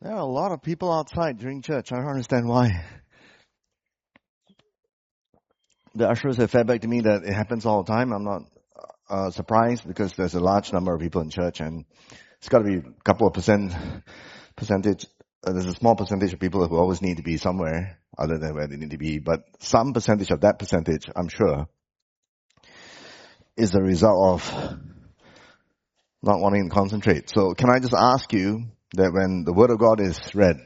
There are a lot of people outside during church. I don't understand why. The ushers have fed back to me that it happens all the time. I'm not surprised because there's a large number of people in church, and it's got to be a couple of percentage. There's a small percentage of people who always need to be somewhere other than where they need to be, but some percentage of that percentage, I'm sure, is the result of not wanting to concentrate. So can I just ask you that when the Word of God is read,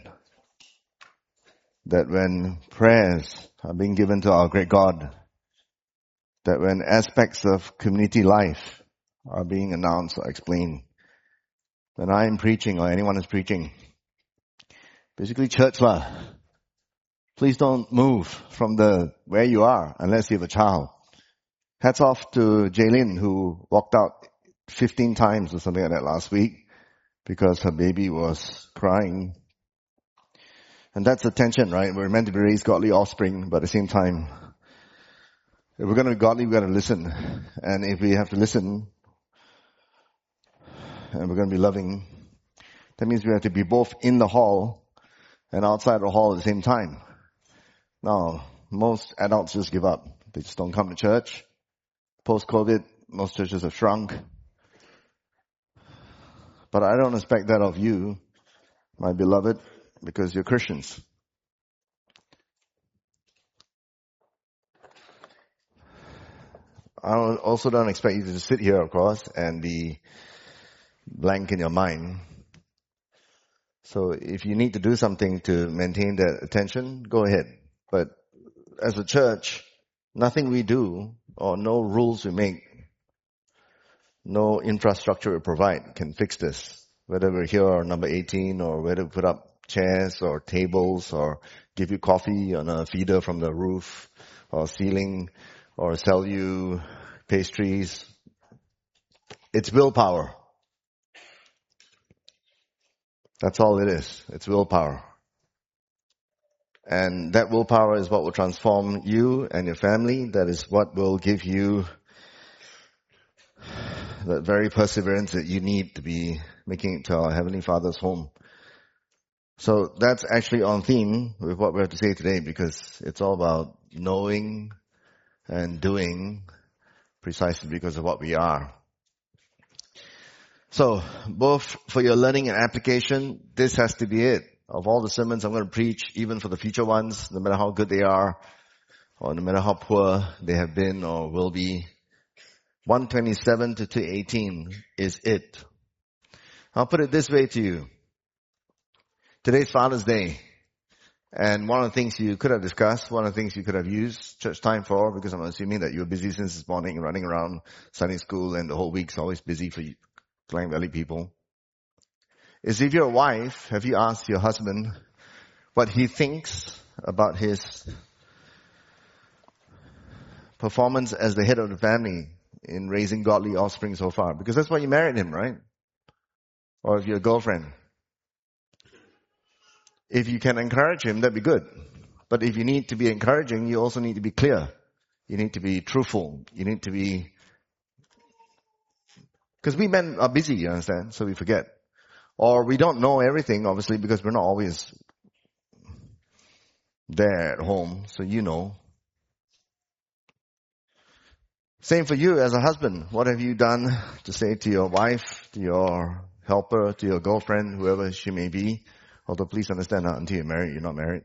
that when prayers are being given to our great God, that when aspects of community life are being announced or explained, when I am preaching or anyone is preaching, basically church lah, please don't move from where you are unless you have a child. Hats off to Jaylin, who walked out 15 times or something like that last week because her baby was crying. And that's the tension, right? We're meant to be raised godly offspring, but at the same time, if we're going to be godly, we've got to listen. And if we have to listen, and we're going to be loving, that means we have to be both in the hall and outside the hall at the same time. Now, most adults just give up. They just don't come to church. Post-COVID, most churches have shrunk. But I don't expect that of you, my beloved, because you're Christians. I also don't expect you to just sit here, of course, and be blank in your mind. So if you need to do something to maintain that attention, go ahead. But as a church, nothing we do or no rules we make, no infrastructure we provide can fix this. Whether we're here or number 18 or whether we put up chairs or tables or give you coffee on a feeder from the roof or ceiling or sell you pastries. It's willpower. That's all it is. It's willpower. And that willpower is what will transform you and your family. That is what will give you that very perseverance that you need to be making it to our Heavenly Father's home. So that's actually on theme with what we have to say today, because it's all about knowing and doing precisely because of what we are. So both for your learning and application, this has to be it. Of all the sermons I'm going to preach, even for the future ones, no matter how good they are, or no matter how poor they have been or will be, 127 to 218 is it. I'll put it this way to you. Today's Father's Day. And one of the things you could have discussed, one of the things you could have used church time for, because I'm assuming that you were busy since this morning, running around Sunday school, and the whole week's always busy for you Klang Valley people, is if you're a wife, have you asked your husband what he thinks about his performance as the head of the family in raising godly offspring so far? Because that's why you married him, right? Or if you're a girlfriend. If you can encourage him, that'd be good. But if you need to be encouraging, you also need to be clear. You need to be truthful. You need to be... Because we men are busy, you understand? So we forget. Or we don't know everything, obviously, because we're not always there at home. So you know. Same for you as a husband. What have you done to say to your wife, to your helper, to your girlfriend, whoever she may be? Although please understand, until you're married, you're not married.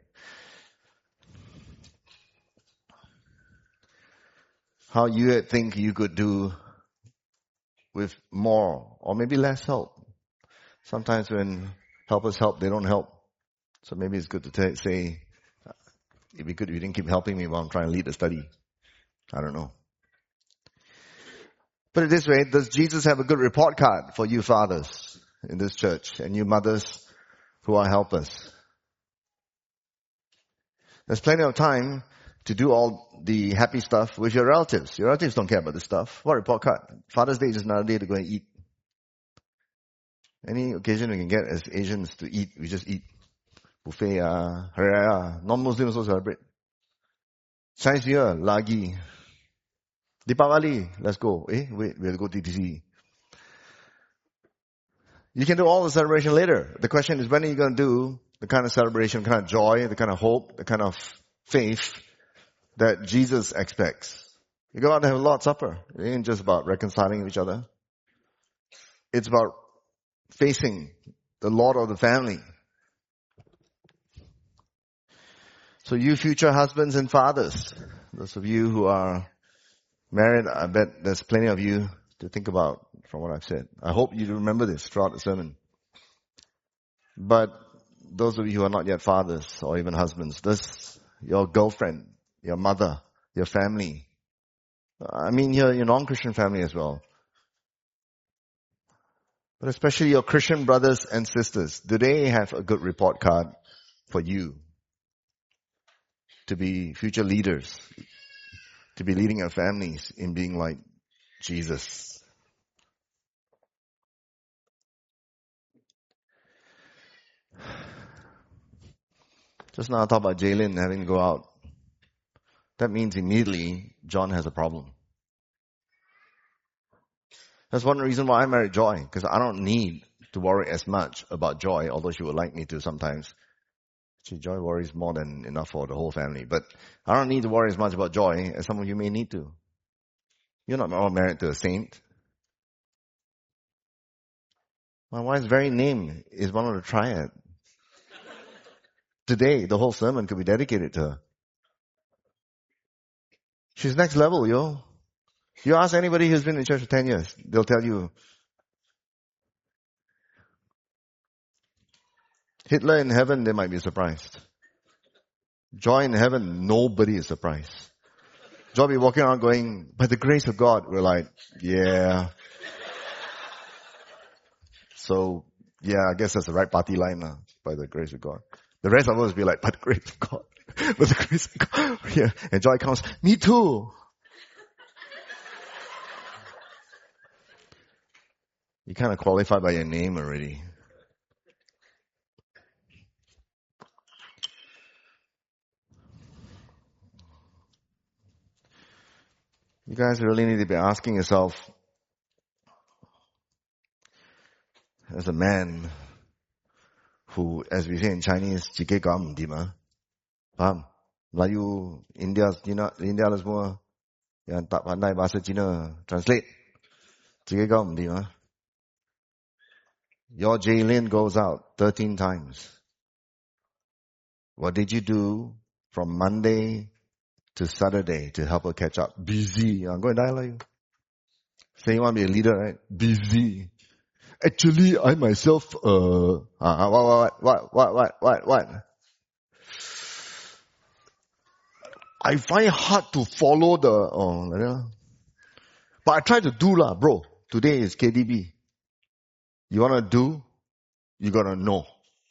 How you think you could do with more or maybe less help. Sometimes when helpers help, they don't help. So maybe it's good to say, it'd be good if you didn't keep helping me while I'm trying to lead the study. I don't know. Put it this way, does Jesus have a good report card for you fathers in this church and you mothers who are helpers? There's plenty of time to do all the happy stuff with your relatives. Your relatives don't care about this stuff. What report card? Father's Day is just another day to go and eat. Any occasion we can get as Asians to eat, we just eat. Buffet, Hari Raya. Non-Muslims also celebrate. Chinese New Year, lagi. Deepavali, let's go. Wait, we have to go to TTC. You can do all the celebration later. The question is, when are you going to do the kind of celebration, the kind of joy, the kind of hope, the kind of faith that Jesus expects? You go out and have a Lord's Supper. It ain't just about reconciling with each other. It's about facing the Lord of the family. So you future husbands and fathers, those of you who are married, I bet there's plenty of you to think about from what I've said. I hope you remember this throughout the sermon. But those of you who are not yet fathers or even husbands, this, your girlfriend, your mother, your family, I mean your non-Christian family as well. But especially your Christian brothers and sisters, do they have a good report card for you to be future leaders, to be leading your families in being like Jesus? Just now I talked about Jaylin having to go out. That means immediately John has a problem. That's one reason why I married Joy, because I don't need to worry as much about Joy, although she would like me to sometimes. Actually, Joy worries more than enough for the whole family. But I don't need to worry as much about Joy as some of you may need to. You're not all married to a saint. My wife's very name is one of the triad. Today, the whole sermon could be dedicated to her. She's next level, yo. You ask anybody who's been in church for 10 years, they'll tell you, Hitler in heaven, they might be surprised. Joy in heaven, nobody is surprised. Joy be walking around going, by the grace of God, we're like, yeah. So, yeah, I guess that's the right party line now, by the grace of God. The rest of us be like, by the grace of God. By the grace of God. Yeah. And Joy comes, me too. You kind of qualify by your name already. You guys really need to be asking yourself, as a man who, as we say in Chinese, jike gam di ma, faham? Melayu, India lah semua yang tak pandai bahasa Cina, translate. Jike gam di ma. Your Jaylin goes out 13 times. What did you do from Monday to Saturday to help her catch up? Busy. I'm going to die like you. Say you want to be a leader, right? Busy. Actually, I myself, what? I find it hard to follow but I try to do lah, bro. Today is KDB. You want to do, you got to know.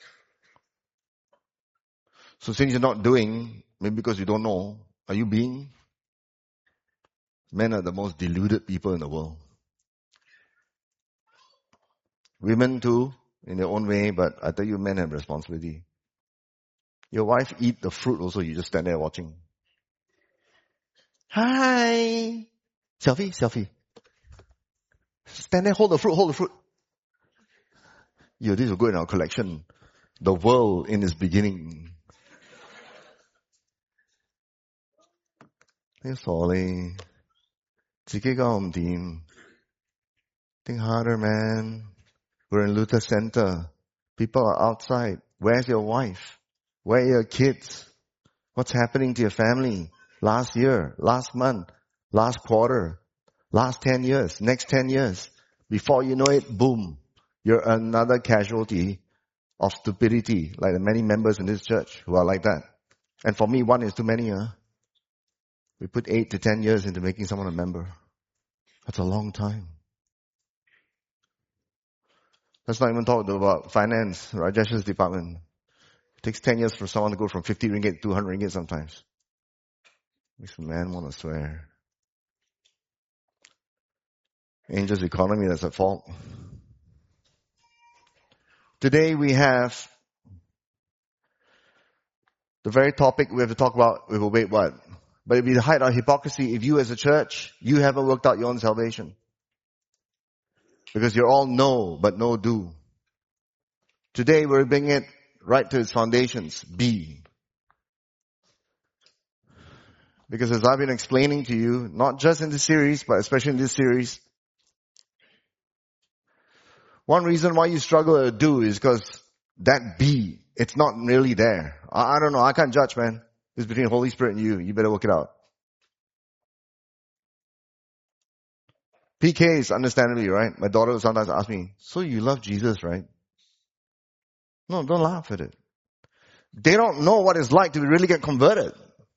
So since you're not doing, maybe because you don't know, are you being? Men are the most deluded people in the world. Women too, in their own way, but I tell you, men have responsibility. Your wife eat the fruit also, you just stand there watching. Hi! Selfie. Stand there, hold the fruit. This will go in our collection. The world in its beginning. Hey, sorry. Think harder, man. We're in Luther Center. People are outside. Where's your wife? Where are your kids? What's happening to your family? Last year, last month, last quarter, last 10 years, next 10 years. Before you know it, boom. You're another casualty of stupidity, like the many members in this church who are like that. And for me, one is too many, huh? We put 8 to 10 years into making someone a member. That's a long time. Let's not even talk about finance, Rajesh's department. It takes 10 years for someone to go from 50 ringgit to 200 ringgit sometimes. Makes a man want to swear. Angel's economy, that's at fault. Today we have the very topic we have to talk about. We will wait what? But it'd be the height of hypocrisy if you as a church, you haven't worked out your own salvation. Because you're all know, but no do. Today we're bringing it right to its foundations. Be. Because as I've been explaining to you, not just in this series, but especially in this series, one reason why you struggle to do is because that be, it's not really there. I don't know. I can't judge, man. It's between Holy Spirit and you. You better work it out. PK is understandably, right? My daughter will sometimes ask me, so you love Jesus, right? No, don't laugh at it. They don't know what it's like to really get converted.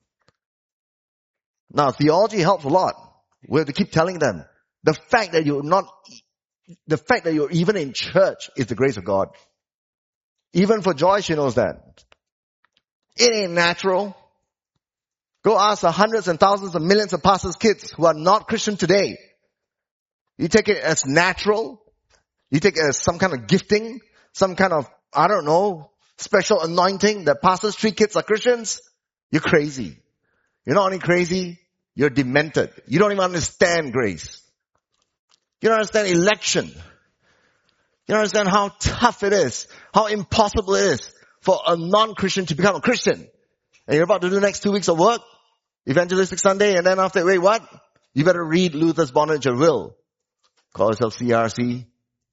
Now, theology helps a lot. We have to keep telling them. The fact that you're even in church is the grace of God. Even for Joy, she knows that. It ain't natural. Go ask the hundreds and thousands and millions of pastors' kids who are not Christian today. You take it as natural. You take it as some kind of gifting, some kind of, I don't know, special anointing that pastors treat kids like Christians. You're crazy. You're not only crazy, you're demented. You don't even understand grace. You don't understand election. You don't understand how tough it is, how impossible it is for a non-Christian to become a Christian. And you're about to do the next 2 weeks of work, Evangelistic Sunday, and then after, wait, what? You better read Luther's Bondage at Will. Call yourself CRC.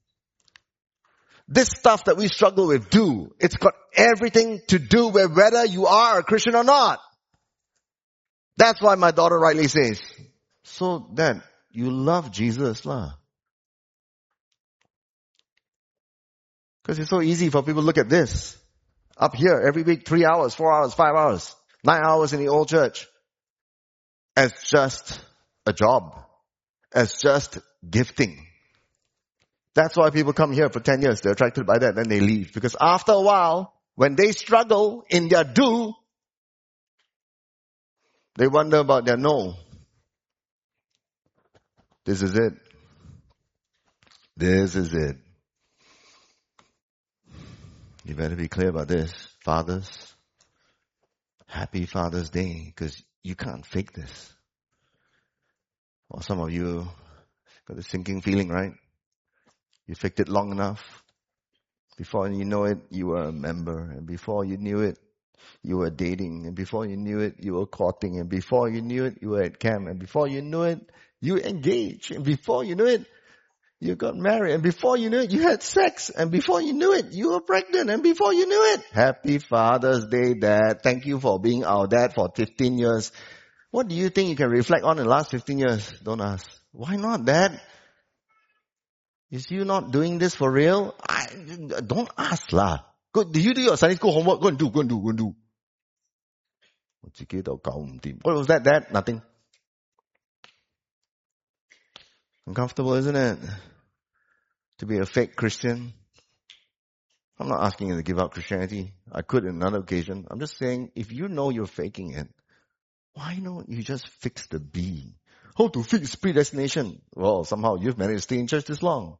This stuff that we struggle with it's got everything to do with whether you are a Christian or not. That's why my daughter rightly says, so then you love Jesus lah. Because it's so easy for people to look at this. Up here, every week, 3 hours, 4 hours, 5 hours, 9 hours in the old church. As just a job. As just gifting. That's why people come here for 10 years. They're attracted by that, then they leave. Because after a while, when they struggle in their do, they wonder about their no. This is it. This is it. You better be clear about this. Fathers, happy Father's Day, because you can't fake this. Or some of you got a sinking feeling, right? You faked it long enough. Before you know it, you were a member. And before you knew it, you were dating. And before you knew it, you were courting. And before you knew it, you were at camp. And before you knew it, you engaged. And before you knew it, you got married. And before you knew it, you had sex. And before you knew it, you were pregnant. And before you knew it, happy Father's Day, Dad. Thank you for being our dad for 15 years. What do you think you can reflect on in the last 15 years? Don't ask. Why not, Dad? Is you not doing this for real? Don't ask lah. Go, do you do your Sunday school homework? Go and do. What was that, Dad? Nothing. Uncomfortable, isn't it? To be a fake Christian. I'm not asking you to give up Christianity. I could in another occasion. I'm just saying, if you know you're faking it, why don't you just fix the B? How to fix predestination? Well, somehow you've managed to stay in church this long.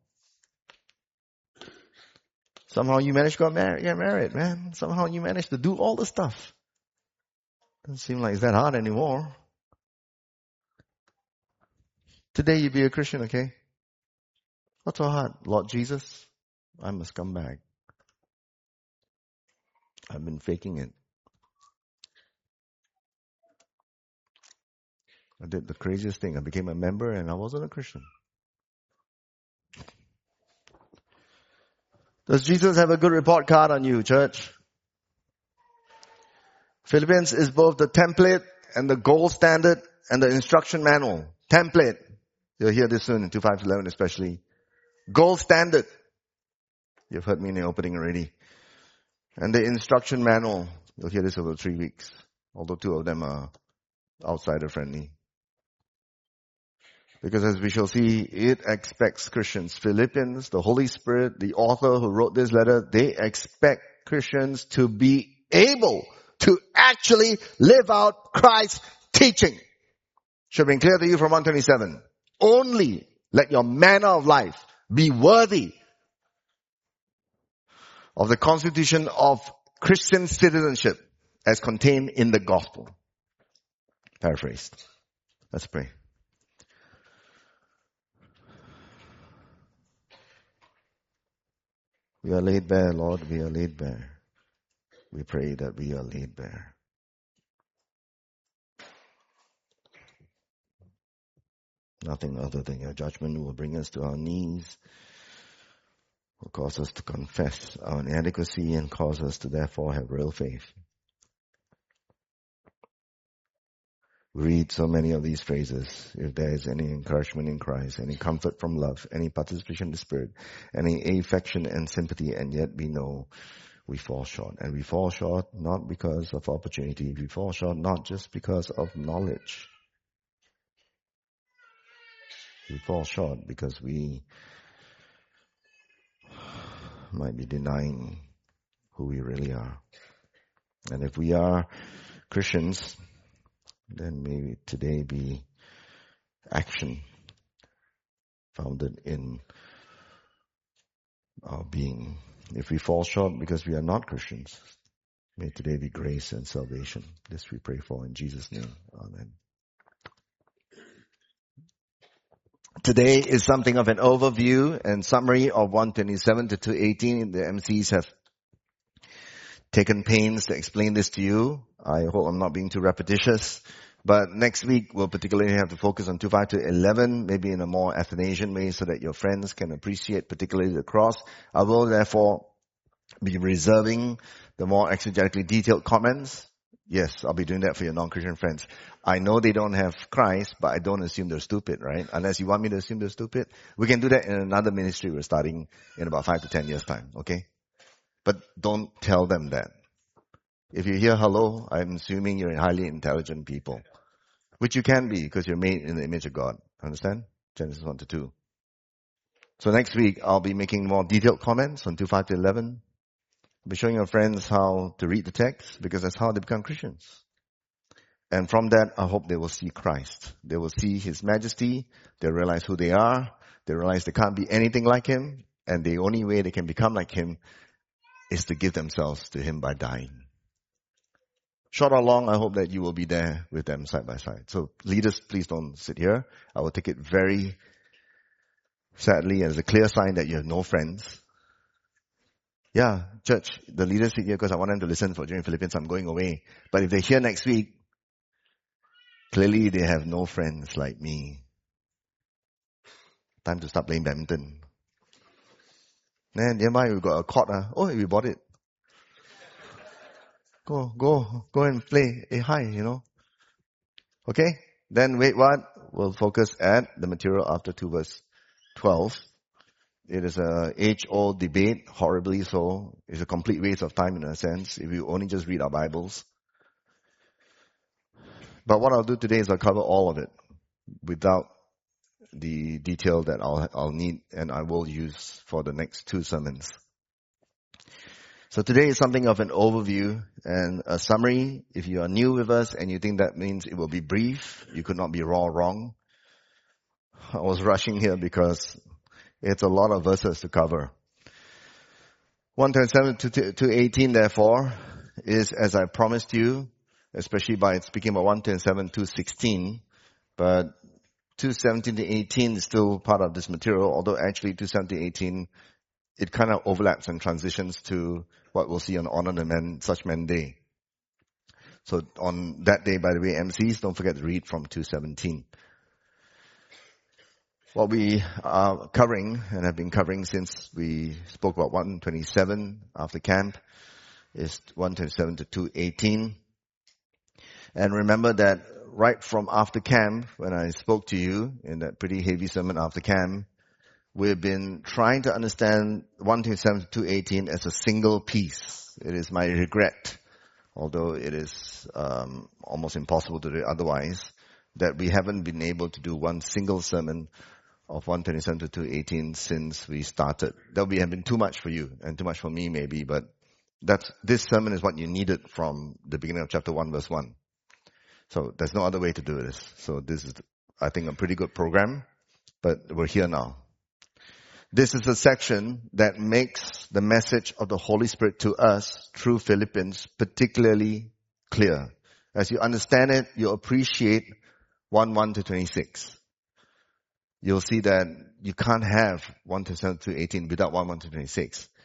Somehow you managed to get married, man. Somehow you managed to do all the stuff. Doesn't seem like it's that hard anymore. Today you be a Christian, okay? What's so hard? Lord Jesus, I'm a scumbag. I've been faking it. I did the craziest thing. I became a member and I wasn't a Christian. Does Jesus have a good report card on you, church? Philippians is both the template and the gold standard and the instruction manual. Template. You'll hear this soon in 2:5-11 especially. Gold standard. You've heard me in the opening already. And the instruction manual. You'll hear this over 3 weeks. Although 2 of them are outsider friendly. Because as we shall see, it expects Christians. Philippians, the Holy Spirit, the author who wrote this letter, they expect Christians to be able to actually live out Christ's teaching. Should have been clear to you from 127. Only let your manner of life be worthy of the constitution of Christian citizenship as contained in the gospel. Paraphrased. Let's pray. We are laid bare, Lord, we are laid bare. We pray that we are laid bare. Nothing other than your judgment will bring us to our knees, will cause us to confess our inadequacy and cause us to therefore have real faith. Read so many of these phrases. If there is any encouragement in Christ, any comfort from love, any participation in the Spirit, any affection and sympathy, and yet we know we fall short. And we fall short not because of opportunity. We fall short not just because of knowledge. We fall short because we might be denying who we really are. And if we are Christians, then may today be action founded in our being. If we fall short because we are not Christians, may today be grace and salvation. This we pray for in Jesus' name. Amen. Today is something of an overview and summary of 127 to 218. The MCs have taken pains to explain this to you. I hope I'm not being too repetitious. But next week, we'll particularly have to focus on 25 to 11, maybe in a more Athanasian way so that your friends can appreciate particularly the cross. I will therefore be reserving the more exegetically detailed comments. Yes, I'll be doing that for your non-Christian friends. I know they don't have Christ, but I don't assume they're stupid, right? Unless you want me to assume they're stupid. We can do that in another ministry we're starting in about 5 to 10 years' time, okay? But don't tell them that. If you hear hello, I'm assuming you're highly intelligent people. Which you can be because you're made in the image of God. Understand? Genesis 1 to 2. So next week, I'll be making more detailed comments on 2:5 to 11. I'll be showing your friends how to read the text because that's how they become Christians. And from that, I hope they will see Christ. They will see His majesty. They'll realize who they are. They realize they can't be anything like Him. And the only way they can become like Him is to give themselves to Him by dying. Short or long, I hope that you will be there with them side by side. So leaders, please don't sit here. I will take it very sadly as a clear sign that you have no friends. Yeah, church, the leaders sit here because I want them to listen for during Philippines. I'm going away. But if they're here next week, clearly they have no friends like me. Time to start playing badminton. Then nearby we got a court. Oh, we bought it. Go and play. Hey, hi, Okay? Then wait what? We'll focus at the material after 2 verse 12. It is a age-old debate, horribly so. It's a complete waste of time in a sense if you only just read our Bibles. But what I'll do today is I'll cover all of it without the detail that I'll need and I will use for the next 2 sermons. So today is something of an overview and a summary. If you are new with us and you think that means it will be brief, you could not be wrong. I was rushing here because it's a lot of verses to cover. 127 to 18, therefore, is as I promised you, especially by speaking about 127 to 16, but 217 to 18 is still part of this material, although actually 217 to 18, it kind of overlaps and transitions to what we'll see on Honor the Men, Such Men Day. So on that day, by the way, MCs, don't forget to read from 217. What we are covering and have been covering since we spoke about 127 after camp is 127 to 218. And remember that right from after camp, when I spoke to you in that pretty heavy sermon after camp, we've been trying to understand 127 to 218 as a single piece. It is my regret, although it is almost impossible to do otherwise, that we haven't been able to do one single sermon of 127 to 218 since we started. That would have been too much for you and too much for me maybe, but this sermon is what you needed from the beginning of chapter 1 verse 1. So there's no other way to do this. So this is, I think, a pretty good program, but we're here now. This is a section that makes the message of the Holy Spirit to us through Philippians particularly clear. As you understand it, you appreciate 1:1 to 26. You'll see that you can't have 1:7 to 18 without 1:1 to 26.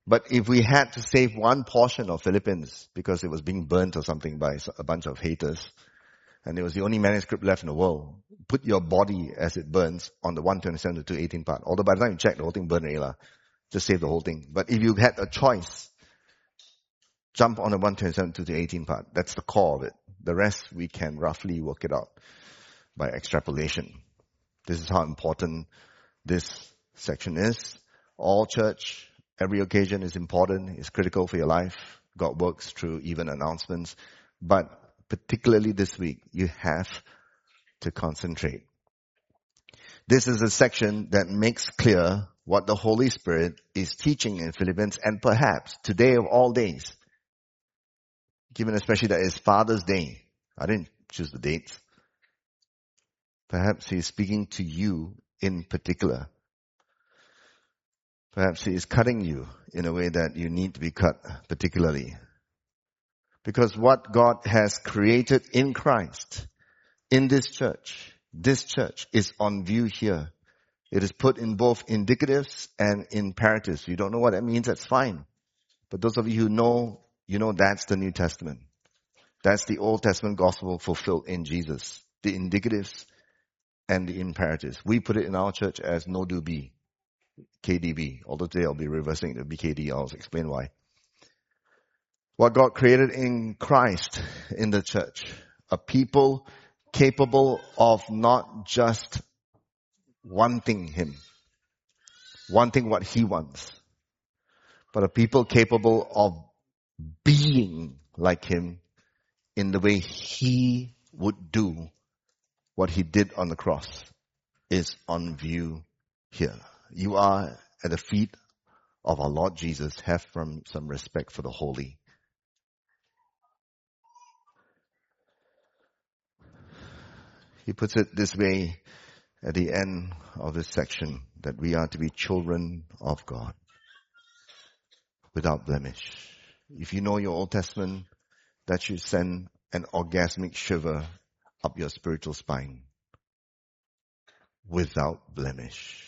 But if we had to save one portion of Philippines because it was being burnt or something by a bunch of haters, and it was the only manuscript left in the world, put your body as it burns on the 127 to 218 part. Although by the time you check, the whole thing burned already lah. Just save the whole thing. But if you had a choice, jump on the 127 to 218 part. That's the core of it. The rest we can roughly work it out by extrapolation. This is how important this section is. All church, every occasion is important, is critical for your life. God works through even announcements. But particularly this week, you have to concentrate. This is a section that makes clear what the Holy Spirit is teaching in Philippians, and perhaps today of all days, given especially that it's Father's Day. I didn't choose the dates. Perhaps He is speaking to you in particular. Perhaps He is cutting you in a way that you need to be cut particularly. Because what God has created in Christ, in this church is on view here. It is put in both indicatives and imperatives. You don't know what that means, that's fine. But those of you who know, you know that's the New Testament. That's the Old Testament gospel fulfilled in Jesus. The indicatives and the imperatives. We put it in our church as no do be. KDB. Although today I'll be reversing it to BKD. I'll explain why. What God created in Christ in the church. A people capable of not just wanting Him, wanting what He wants, but a people capable of being like Him in the way He would do what He did on the cross is on view here. You are at the feet of our Lord Jesus. Have some respect for the holy. He puts it this way at the end of this section, that we are to be children of God without blemish. If you know your Old Testament, that should send an orgasmic shiver up your spiritual spine. Without blemish.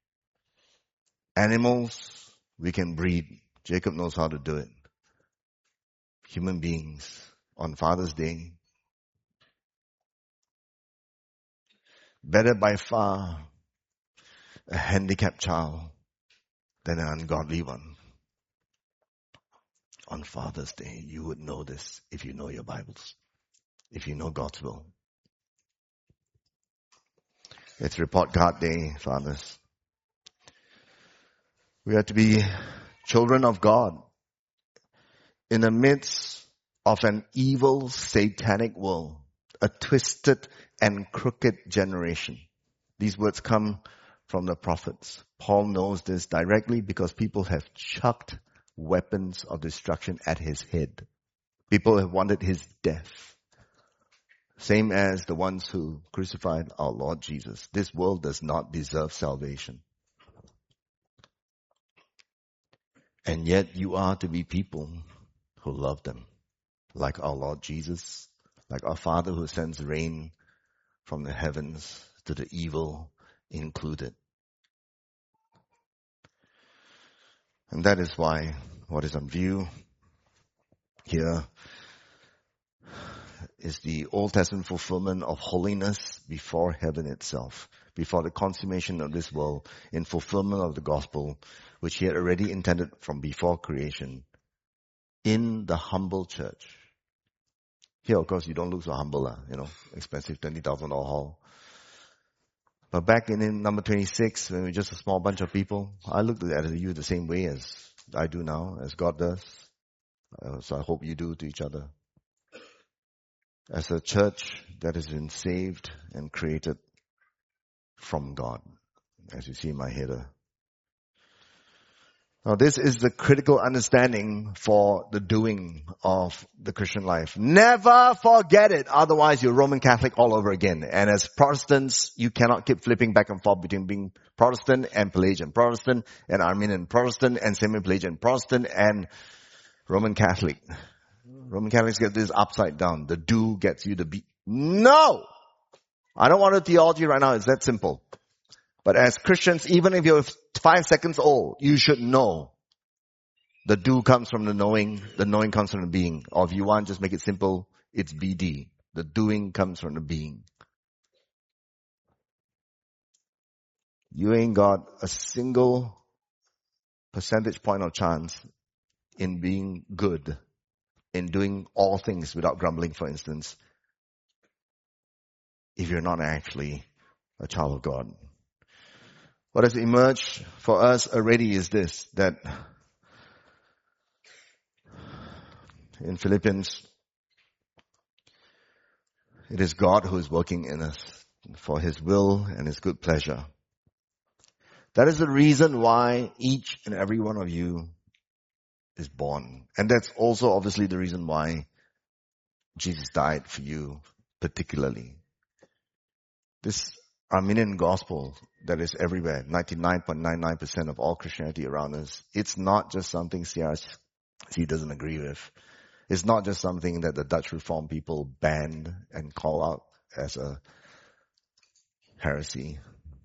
Animals, we can breed. Jacob knows how to do it. Human beings, on Father's Day, better by far a handicapped child than an ungodly one. On Father's Day, you would know this if you know your Bibles, if you know God's will. It's Report Card Day, fathers. We are to be children of God in the midst of an evil, satanic world, a twisted and crooked generation. These words come from the prophets. Paul knows this directly because people have chucked weapons of destruction at his head. People have wanted his death. Same as the ones who crucified our Lord Jesus. This world does not deserve salvation. And yet you are to be people who love them. Like our Lord Jesus. Like our Father who sends rain from the heavens to the evil included. And that is why what is on view here is the Old Testament fulfillment of holiness before heaven itself, before the consummation of this world, in fulfillment of the gospel, which He had already intended from before creation, in the humble church. Here, of course, you don't look so humble, expensive $20,000 hall. But back in number 26, when we were just a small bunch of people, I looked at you the same way as I do now, as God does. So I hope you do to each other. As a church that has been saved and created from God, as you see in my header. Now this is the critical understanding for the doing of the Christian life. Never forget it, otherwise you're Roman Catholic all over again. And as Protestants, you cannot keep flipping back and forth between being Protestant and Pelagian Protestant and Arminian Protestant and Semi-Pelagian Protestant and Roman Catholic. Roman Catholics get this upside down. The do gets you the be. No! I don't want a theology right now. It's that simple. But as Christians, even if you're 5 seconds old, you should know The do comes from the knowing comes from the being. Or if you want, just make it simple, it's BD. The doing comes from the being. You ain't got a single percentage point of chance in being good, in doing all things without grumbling, for instance, if you're not actually a child of God. What has emerged for us already is this, that in Philippians, it is God who is working in us for His will and His good pleasure. That is the reason why each and every one of you is born. And that's also obviously the reason why Jesus died for you particularly. This Arminian gospel that is everywhere, 99.99% of all Christianity around us, it's not just something CRC doesn't agree with. It's not just something that the Dutch Reformed people banned and call out as a heresy.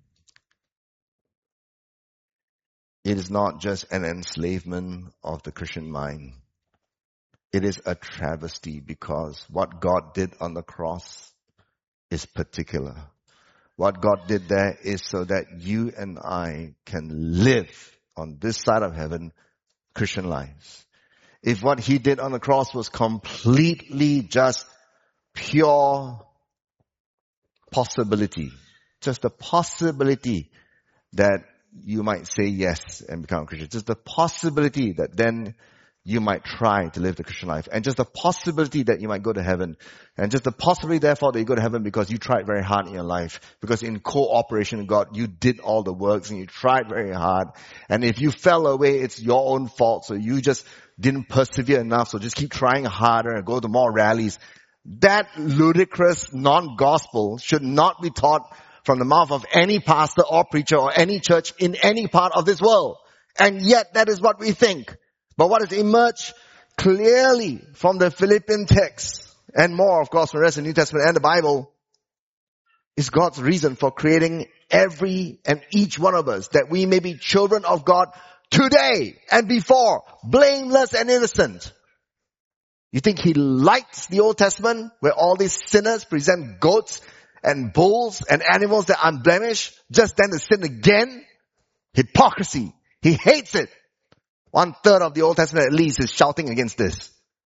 It is not just an enslavement of the Christian mind. It is a travesty because what God did on the cross is particular. What God did there is so that you and I can live on this side of heaven Christian lives. If what He did on the cross was completely just pure possibility, just the possibility that you might say yes and become a Christian, just the possibility that then you might try to live the Christian life, and just the possibility that you might go to heaven, and just the possibility therefore that you go to heaven because you tried very hard in your life, because in cooperation with God you did all the works and you tried very hard, and if you fell away it's your own fault, so you just didn't persevere enough, so just keep trying harder and go to more rallies. That ludicrous non-gospel should not be taught from the mouth of any pastor or preacher or any church in any part of this world. And yet that is what we think. But what has emerged clearly from the Philippian text, and more of course from the rest of the New Testament and the Bible, is God's reason for creating every and each one of us, that we may be children of God today and before, blameless and innocent. You think He likes the Old Testament where all these sinners present goats and bulls and animals that are unblemished just then to sin again? Hypocrisy. He hates it. 1/3 of the Old Testament at least is shouting against this.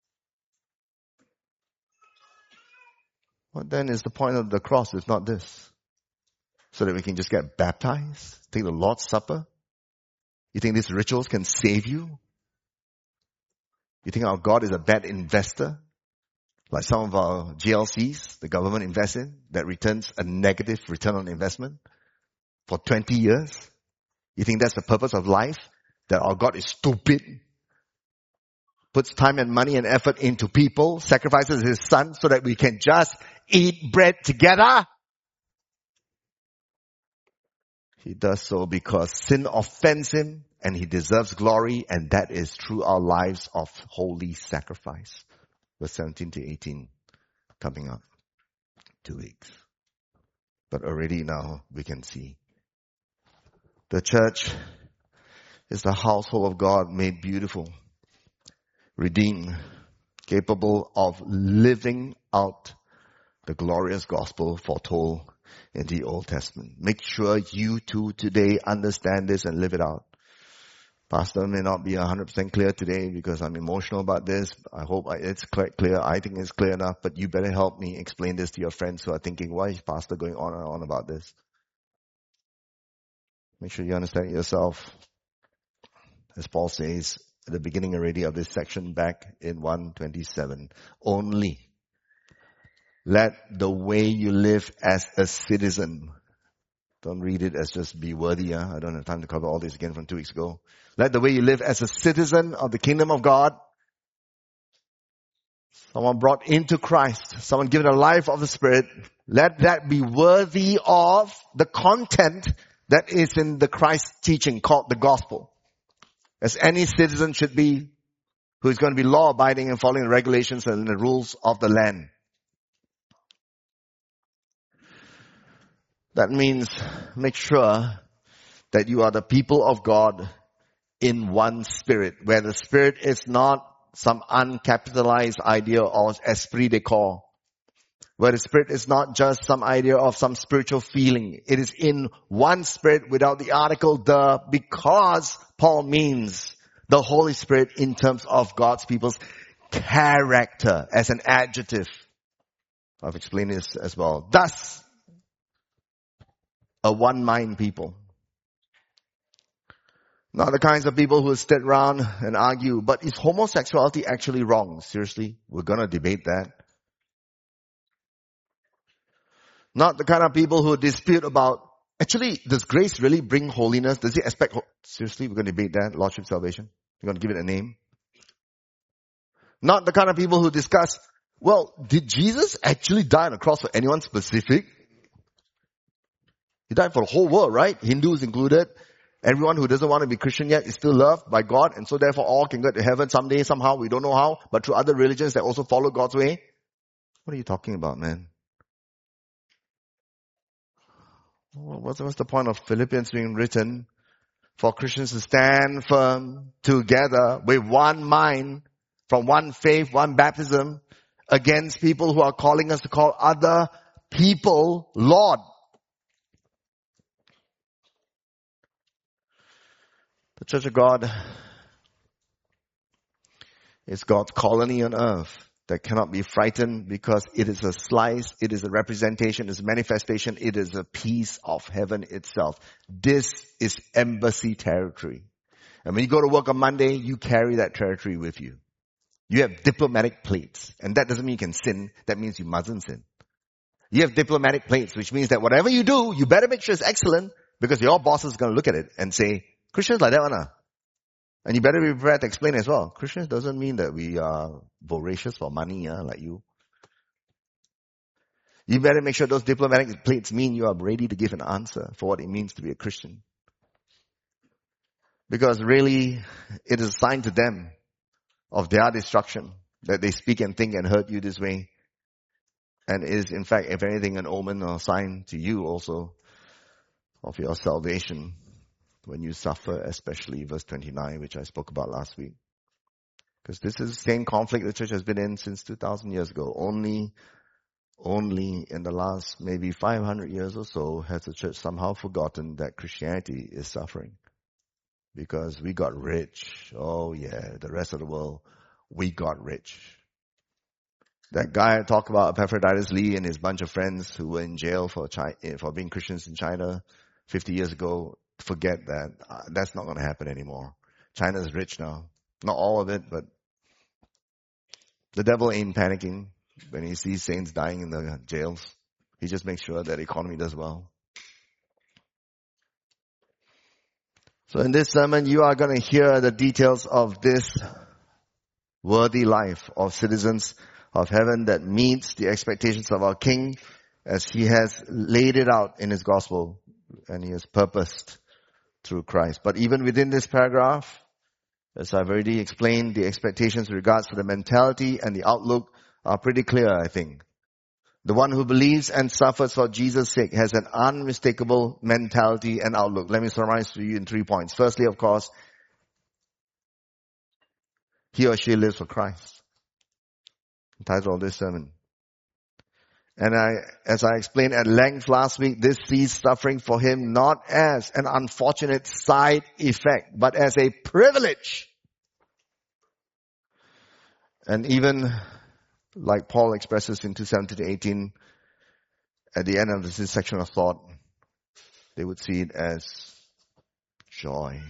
What then is the point of the cross if not this? So that we can just get baptized, take the Lord's Supper? You think these rituals can save you? You think our God is a bad investor? Like some of our GLCs, the government invests in, that returns a negative return on investment for 20 years? You think that's the purpose of life? That our God is stupid? Puts time and money and effort into people, sacrifices His Son so that we can just eat bread together? He does so because sin offends Him and He deserves glory, and that is through our lives of holy sacrifice. Verse 17 to 18 coming up. 2 weeks. But already now we can see. The church is the household of God made beautiful, redeemed, capable of living out the glorious gospel foretold in the Old Testament. Make sure you too today understand this and live it out. Pastor may not be 100% clear today because I'm emotional about this. I hope it's clear. I think it's clear enough, but you better help me explain this to your friends who are thinking, why is Pastor going on and on about this? Make sure you understand it yourself. As Paul says at the beginning already of this section back in 127, only let the way you live as a citizen. Don't read it as just be worthy. I don't have time to cover all this again from 2 weeks ago. Let the way you live as a citizen of the kingdom of God. Someone brought into Christ. Someone given a life of the Spirit. Let that be worthy of the content that is in the Christ teaching called the gospel. As any citizen should be, who is going to be law abiding and following the regulations and the rules of the land. That means make sure that you are the people of God in one spirit, where the spirit is not some uncapitalized idea or esprit de corps, where the spirit is not just some idea of some spiritual feeling. It is in one spirit without the article the, because Paul means the Holy Spirit in terms of God's people's character as an adjective. I've explained this as well. Thus, a one-mind people. Not the kinds of people who sit around and argue, but is homosexuality actually wrong? Seriously, we're gonna debate that. Not the kind of people who dispute about, actually, does grace really bring holiness? Does it expect, seriously, we're gonna debate that, Lordship salvation. We're gonna give it a name. Not the kind of people who discuss, well, did Jesus actually die on the cross for anyone specific? He died for the whole world, right? Hindus included. Everyone who doesn't want to be Christian yet is still loved by God, and so therefore all can go to heaven someday, somehow, we don't know how, but through other religions that also follow God's way. What are you talking about, man? What's the point of Philippians being written? For Christians to stand firm together with one mind, from one faith, one baptism, against people who are calling us to call other people Lord. The Church of God is God's colony on earth that cannot be frightened because it is a slice, it is a representation, it is a manifestation, it is a piece of heaven itself. This is embassy territory. And when you go to work on Monday, you carry that territory with you. You have diplomatic plates. And that doesn't mean you can sin, that means you mustn't sin. You have diplomatic plates, which means that whatever you do, you better make sure it's excellent because your boss is going to look at it and say, Christians like that one, and you better be prepared to explain as well. Christians doesn't mean that we are voracious for money, like you. You better make sure those diplomatic plates mean you are ready to give an answer for what it means to be a Christian. Because really, it is a sign to them of their destruction that they speak and think and hurt you this way. And is in fact, if anything, an omen or sign to you also of your salvation when you suffer, especially verse 29, which I spoke about last week. Because this is the same conflict the church has been in since 2,000 years ago. Only in the last maybe 500 years or so has the church somehow forgotten that Christianity is suffering. Because we got rich. Oh yeah, the rest of the world, we got rich. That guy I talked about, Epaphroditus Lee and his bunch of friends who were in jail for being Christians in China 50 years ago, forget that. That's not going to happen anymore. China's rich now. Not all of it, but the devil ain't panicking when he sees saints dying in the jails. He just makes sure that the economy does well. So in this sermon, you are going to hear the details of this worthy life of citizens of heaven that meets the expectations of our King as he has laid it out in his gospel and he has purposed through Christ. But even within this paragraph, as I've already explained, the expectations with regards to the mentality and the outlook are pretty clear, I think. The one who believes and suffers for Jesus' sake has an unmistakable mentality and outlook. Let me summarize for you in 3 points. Firstly, of course, he or she lives for Christ. The title of this sermon. And as I explained at length last week, this sees suffering for him not as an unfortunate side effect, but as a privilege. And even like Paul expresses in 2:17-18, at the end of this section of thought, they would see it as joy.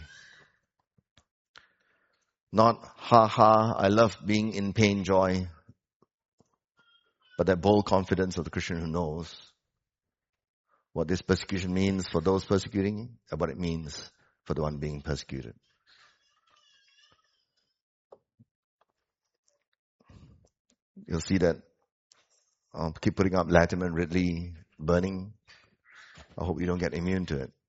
Not, I love being in pain, joy. But that bold confidence of the Christian who knows what this persecution means for those persecuting and what it means for the one being persecuted. You'll see that I'll keep putting up Latimer Ridley burning. I hope you don't get immune to it.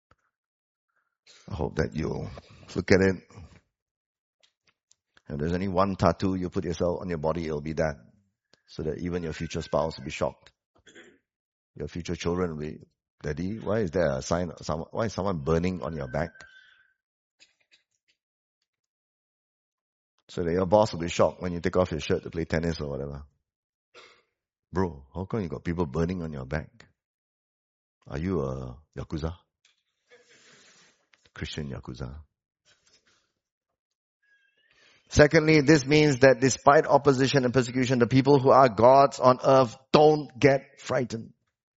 I hope that you'll look at it. If there's any one tattoo you put yourself on your body, it'll be that. So that even your future spouse will be shocked. Your future children will be, Daddy, why is there a sign, why is someone burning on your back? So that your boss will be shocked when you take off your shirt to play tennis or whatever. Bro, how come you got people burning on your back? Are you a Yakuza? Christian Yakuza. Secondly, this means that despite opposition and persecution, the people who are gods on earth don't get frightened.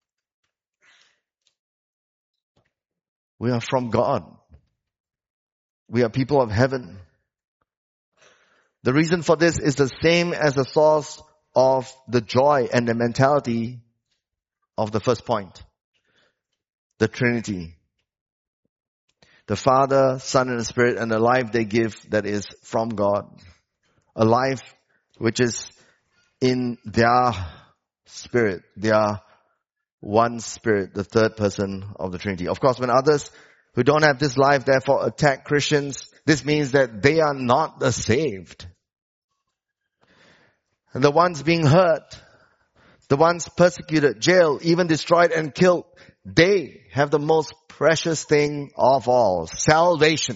We are from God. We are people of heaven. The reason for this is the same as the source of the joy and the mentality of the first point. The Trinity. The Father, Son, and the Spirit, and the life they give that is from God. A life which is in their spirit. Their one spirit, the third person of the Trinity. Of course, when others who don't have this life therefore attack Christians, this means that they are not the saved. And the ones being hurt, the ones persecuted, jailed, even destroyed and killed, they have the most precious thing of all, salvation,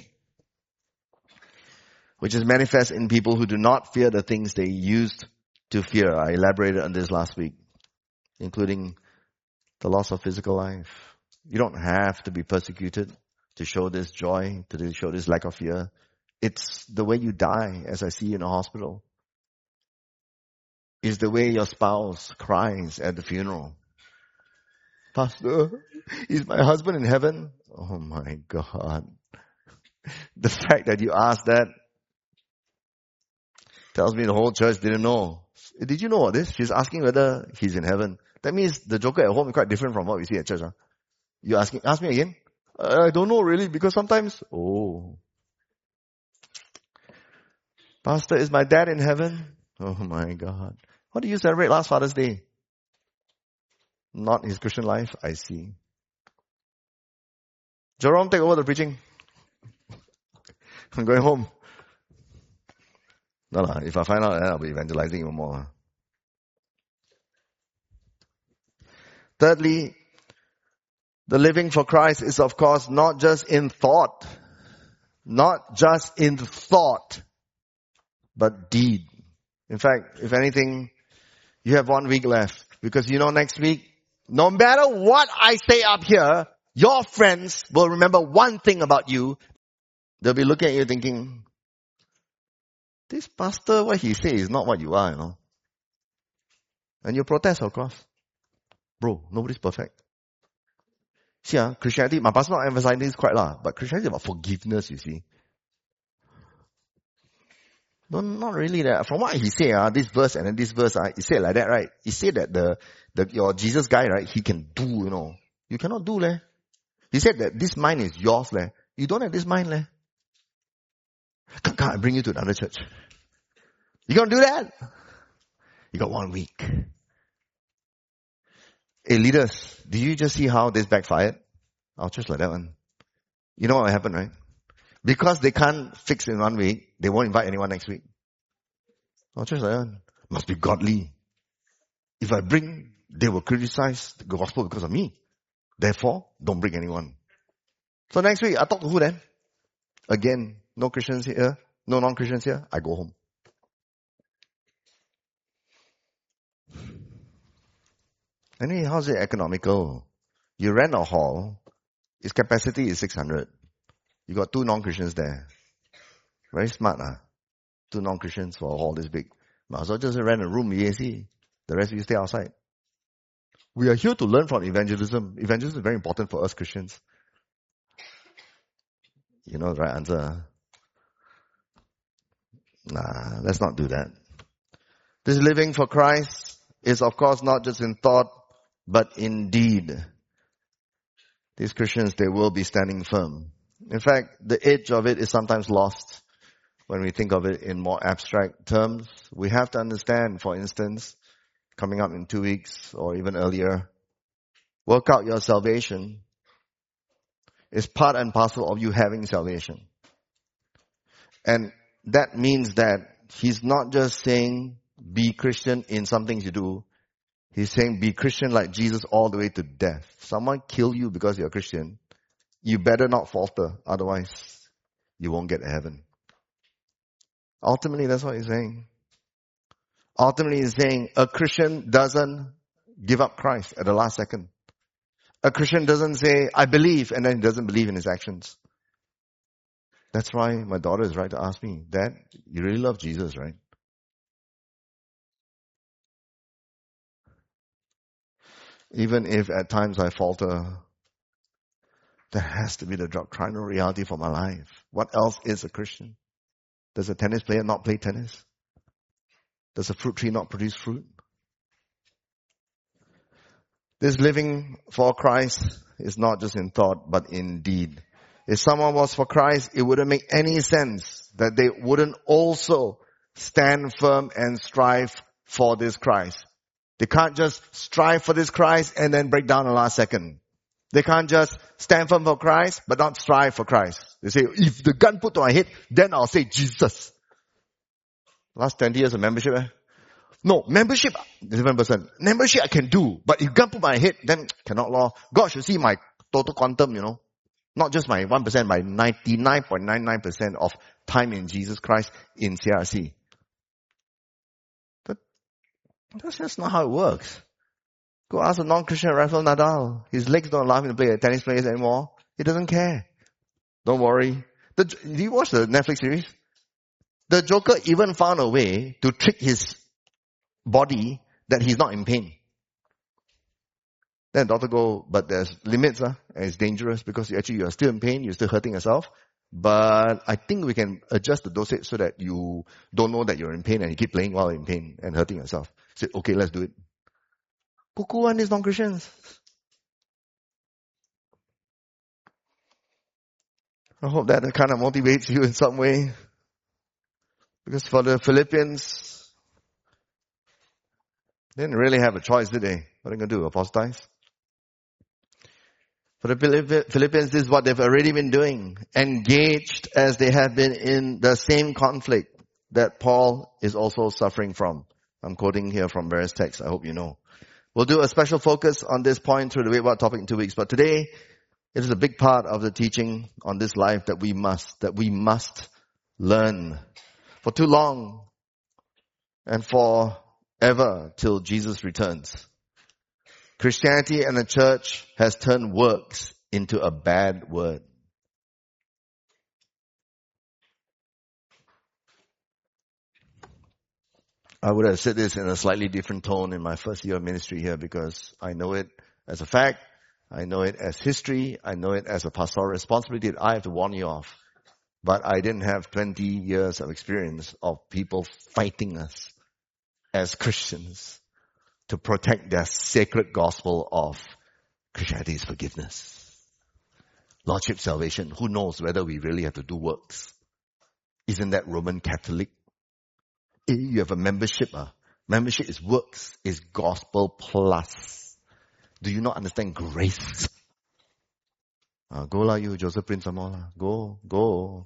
which is manifest in people who do not fear the things they used to fear. I elaborated on this last week, including the loss of physical life. You don't have to be persecuted to show this joy, to show this lack of fear. It's the way you die, as I see you in a hospital. It's the way your spouse cries at the funeral. Pastor, is my husband in heaven? Oh my God. The fact that you asked that tells me the whole church didn't know. Did you know this? She's asking whether he's in heaven. That means the joker at home is quite different from what we see at church. Huh? You ask me again? I don't know really, because sometimes, Pastor, is my dad in heaven? Oh my God. What did you celebrate last Father's Day? Not his Christian life, I see. Jerome, take over the preaching. I'm going home. No, if I find out, then I'll be evangelizing even more. Thirdly, the living for Christ is of course not just in thought. Not just in thought, but deed. In fact, if anything, you have 1 week left. Because you know next week, no matter what I say up here, your friends will remember one thing about you. They'll be looking at you thinking, this pastor, what he says is not what you are, you know. And you protest, of course. Bro, nobody's perfect. See, Christianity, my pastor not emphasizing this quite but Christianity is about forgiveness, you see. No, not really that. From what he said, this verse and then this verse, he said like that, right? He said that your Jesus guy, right, he can do, you know. You cannot do, leh. He said that this mind is yours, leh. You don't have this mind, leh. Come, I bring you to another church. You gonna do that? You got 1 week. Hey, leaders, did you just see how this backfired? Our church like that one. You know what will happen, right? Because they can't fix in 1 week, they won't invite anyone next week. Our church like that one. Must be godly. If I bring, they will criticize the gospel because of me. Therefore, don't bring anyone. So next week, I talk to who then? Again, no Christians here, no non-Christians here, I go home. Anyway, how's it economical? You rent a hall, its capacity is 600. You got 2 non-Christians there. Very smart, 2 non-Christians for a hall this big. Might as well just rent a room, EAC. The rest of you stay outside. We are here to learn from evangelism. Evangelism is very important for us Christians. You know the right answer. Nah, let's not do that. This living for Christ is of course not just in thought, but in deed. These Christians, they will be standing firm. In fact, the edge of it is sometimes lost when we think of it in more abstract terms. We have to understand, for instance, coming up in 2 weeks or even earlier, work out your salvation is part and parcel of you having salvation. And that means that he's not just saying be Christian in some things you do. He's saying be Christian like Jesus all the way to death. Someone kill you because you're a Christian, you better not falter. Otherwise, you won't get to heaven. Ultimately, that's what he's saying. Ultimately, he's saying a Christian doesn't give up Christ at the last second. A Christian doesn't say, I believe, and then he doesn't believe in his actions. That's why my daughter is right to ask me, Dad, you really love Jesus, right? Even if at times I falter, there has to be the doctrinal reality for my life. What else is a Christian? Does a tennis player not play tennis? Does a fruit tree not produce fruit? This living for Christ is not just in thought, but in deed. If someone was for Christ, it wouldn't make any sense that they wouldn't also stand firm and strive for this Christ. They can't just strive for this Christ and then break down the last second. They can't just stand firm for Christ, but not strive for Christ. They say, if the gun put to my head, then I'll say Jesus. Last 20 years of membership, No, membership, different person. Membership I can do, but if gun put my head, then cannot law. God should see my total quantum, Not just my 1%, my 99.99% of time in Jesus Christ in CRC. But that's just not how it works. Go ask a non-Christian Rafael Nadal. His legs don't allow him to play at tennis players anymore. He doesn't care. Don't worry. Did you watch the Netflix series? The Joker even found a way to trick his body that he's not in pain. Then the doctor go, but there's limits, and it's dangerous because you are still in pain, you're still hurting yourself. But I think we can adjust the dosage so that you don't know that you're in pain and you keep playing while in pain and hurting yourself. Say, okay, let's do it. Cuckoo on these non-Christians. I hope that kind of motivates you in some way. Because for the Philippians, they didn't really have a choice, did they? What are they going to do? Apostatize? For the Philippians, this is what they've already been doing. Engaged as they have been in the same conflict that Paul is also suffering from. I'm quoting here from various texts. I hope you know. We'll do a special focus on this point through the Wait What topic in 2 weeks. But today, it is a big part of the teaching on this life that we must learn. For too long and forever till Jesus returns, Christianity and the church has turned works into a bad word. I would have said this in a slightly different tone in my first year of ministry here because I know it as a fact, I know it as history, I know it as a pastoral responsibility that I have to warn you of. But I didn't have 20 years of experience of people fighting us as Christians to protect their sacred gospel of Christianity's forgiveness. Lordship salvation, who knows whether we really have to do works? Isn't that Roman Catholic? You have a membership. Membership is works, is gospel plus. Do you not understand grace? Go lah you, Joseph Prince Amola. Go.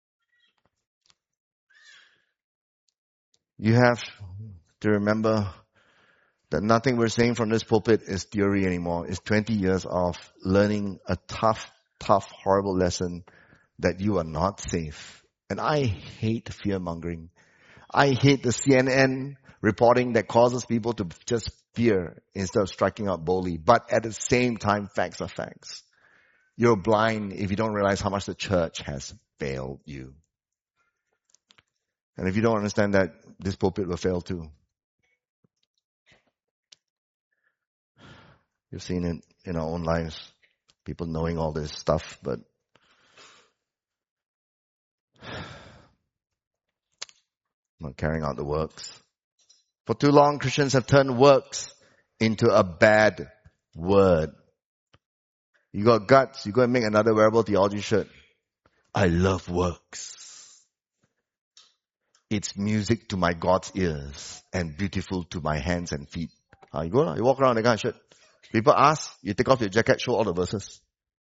You have to remember that nothing we're saying from this pulpit is theory anymore. It's 20 years of learning a tough, horrible lesson that you are not safe. And I hate fear-mongering. I hate the CNN reporting that causes people to just fear instead of striking out boldly. But at the same time, facts are facts. You're blind if you don't realize how much the church has failed you. And if you don't understand that, this pulpit will fail too. You've seen it in our own lives. People knowing all this stuff, but not carrying out the works. For too long, Christians have turned works into a bad word. You got guts, you go and make another wearable theology shirt. I love works. It's music to my God's ears and beautiful to my hands and feet. You go, you walk around that kind of shirt. People ask, you take off your jacket, show all the verses.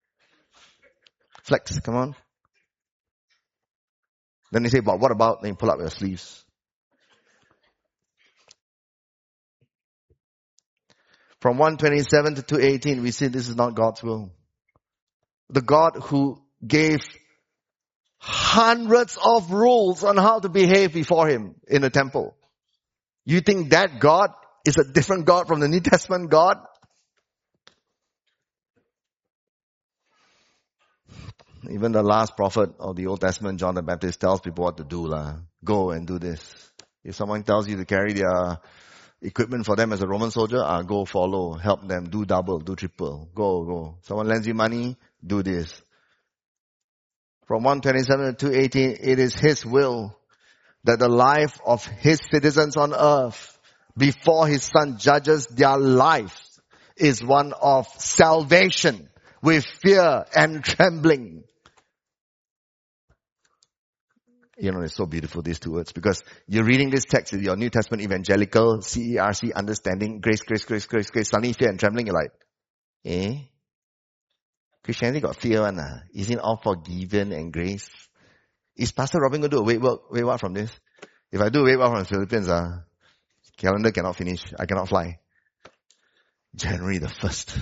Flex, come on. Then they say, but what about? Then you pull up your sleeves. From 127 to 218, we see this is not God's will. The God who gave hundreds of rules on how to behave before him in the temple. You think that God is a different God from the New Testament God? Even the last prophet of the Old Testament, John the Baptist, tells people what to do. Go and do this. If someone tells you to carry their equipment for them as a Roman soldier, go follow, help them, do double, do triple. Go. Someone lends you money, do this. From 127 to 218, it is His will that the life of His citizens on earth, before His Son judges their life, is one of salvation with fear and trembling. You know, it's so beautiful, these two words, because you're reading this text with your New Testament evangelical, CERC understanding, grace, suddenly fear and trembling, you're like, Christianity got fear one. Isn't all forgiven and grace? Is Pastor Robin going to do a weight work from this? If I do a weight work from the Philippines, calendar cannot finish. I cannot fly. January the 1st.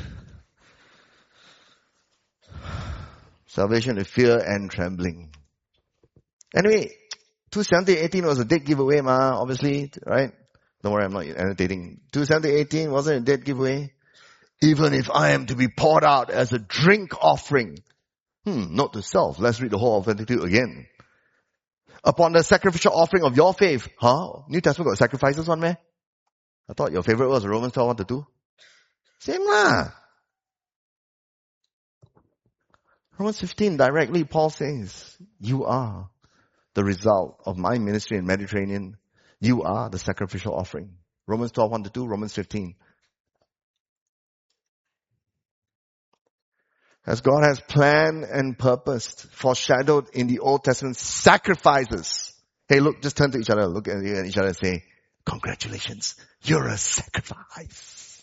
Salvation with fear and trembling. Anyway, 270-18 was a dead giveaway, obviously, right? Don't worry, I'm not annotating. 270-18 wasn't a dead giveaway. Even if I am to be poured out as a drink offering. Note to self. Let's read the whole of 22 again. Upon the sacrificial offering of your faith. New Testament got sacrifices one, man? I thought your favorite was Romans 12:1-2. Same lah. Romans 15, directly Paul says, you are the result of my ministry in Mediterranean. You are the sacrificial offering. Romans 12:1-2, Romans 15. As God has planned and purposed, foreshadowed in the Old Testament sacrifices. Hey, look, just turn to each other, look at each other and say, congratulations, you're a sacrifice.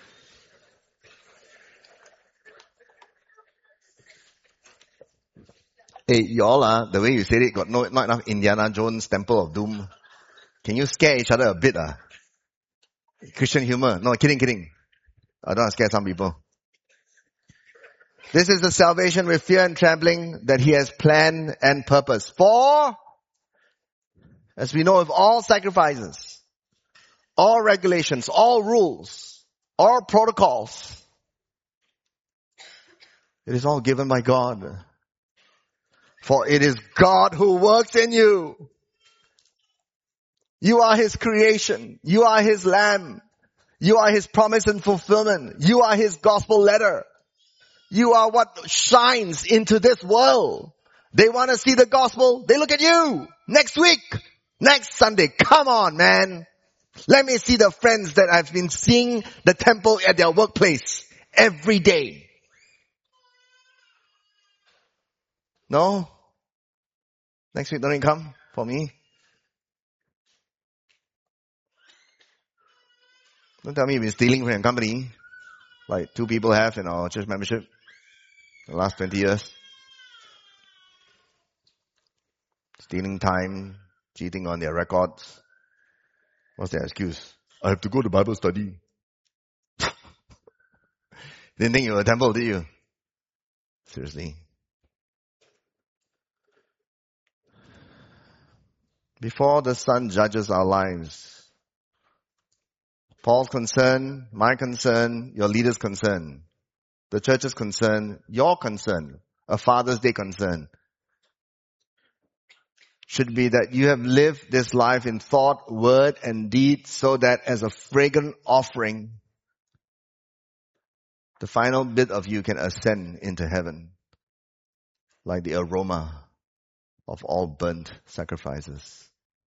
Hey, y'all, the way you said it got not enough Indiana Jones Temple of Doom. Can you scare each other a bit? Christian humor. No, kidding. I don't want to scare some people. This is the salvation with fear and trembling that He has planned and purposed. For, as we know of all sacrifices, all regulations, all rules, all protocols, it is all given by God. For it is God who works in you. You are His creation. You are His lamb. You are His promise and fulfillment. You are His gospel letter. You are what shines into this world. They want to see the gospel. They look at you. Next week. Next Sunday. Come on, man. Let me see the friends that I've been seeing the temple at their workplace every day. No? Next week, don't you come for me? Don't tell me you've been stealing from your company, like 2 people have in our church membership in the last 20 years. Stealing time, cheating on their records. What's their excuse? I have to go to Bible study. Didn't think you were a temple, did you? Seriously. Before the Son judges our lives, Paul's concern, my concern, your leader's concern, the church's concern, your concern, a Father's Day concern, should be that you have lived this life in thought, word, and deed so that as a fragrant offering, the final bit of you can ascend into heaven like the aroma of all burnt sacrifices.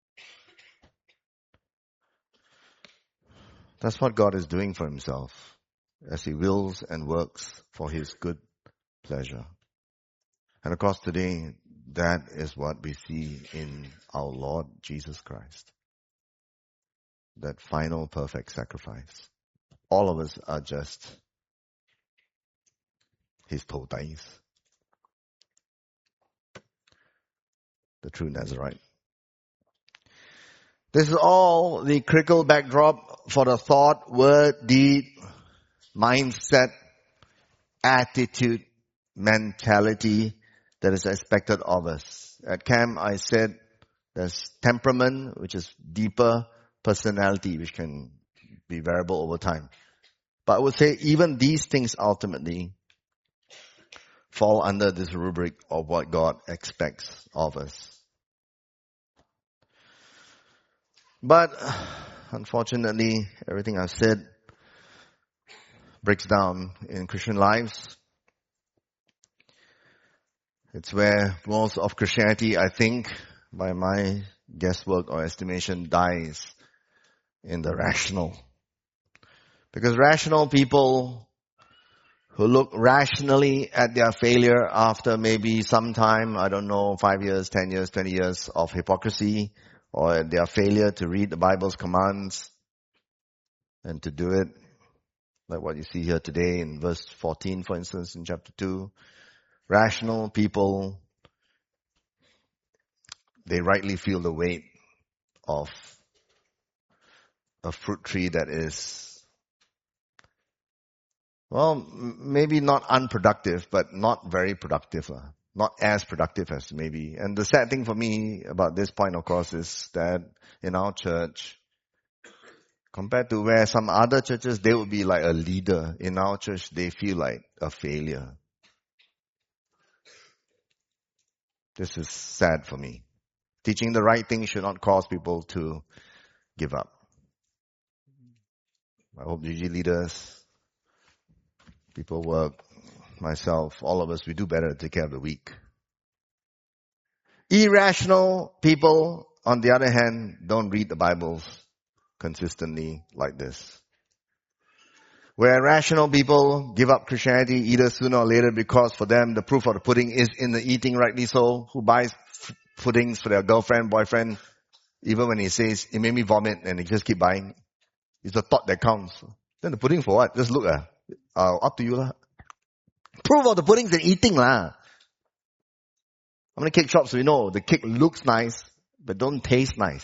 That's what God is doing for Himself as He wills and works for His good pleasure. And of course today, that is what we see in our Lord Jesus Christ. That final perfect sacrifice. All of us are just His totais. The true Nazarite. This is all the critical backdrop for the thought, word, deed, mindset, attitude, mentality that is expected of us. At camp, I said there's temperament, which is deeper, personality, which can be variable over time. But I would say even these things ultimately fall under this rubric of what God expects of us. But unfortunately, everything I've said breaks down in Christian lives. It's where most of Christianity, I think, by my guesswork or estimation, dies in the rational. Because rational people who look rationally at their failure after maybe some time, I don't know, 5 years, 10 years, 20 years of hypocrisy, or their failure to read the Bible's commands and to do it, like what you see here today in verse 14, for instance, in chapter 2. Rational people, they rightly feel the weight of a fruit tree that is, well, maybe not unproductive, but not very productive. Not as productive as maybe. And the sad thing for me about this point, of course, is that in our church, compared to where some other churches, they would be like a leader. In our church, they feel like a failure. This is sad for me. Teaching the right thing should not cause people to give up. I hope GG leaders, people work, myself, all of us, we do better to take care of the weak. Irrational people, on the other hand, don't read the Bibles consistently like this. Where rational people give up Christianity either sooner or later because for them the proof of the pudding is in the eating, rightly so. Who buys puddings for their girlfriend, boyfriend, even when he says, it made me vomit, and they just keep buying. It's the thought that counts. Then the pudding for what? Just look, up to you lah. Proof of the pudding's in eating lah. How many cake shops we know? The cake looks nice, but don't taste nice.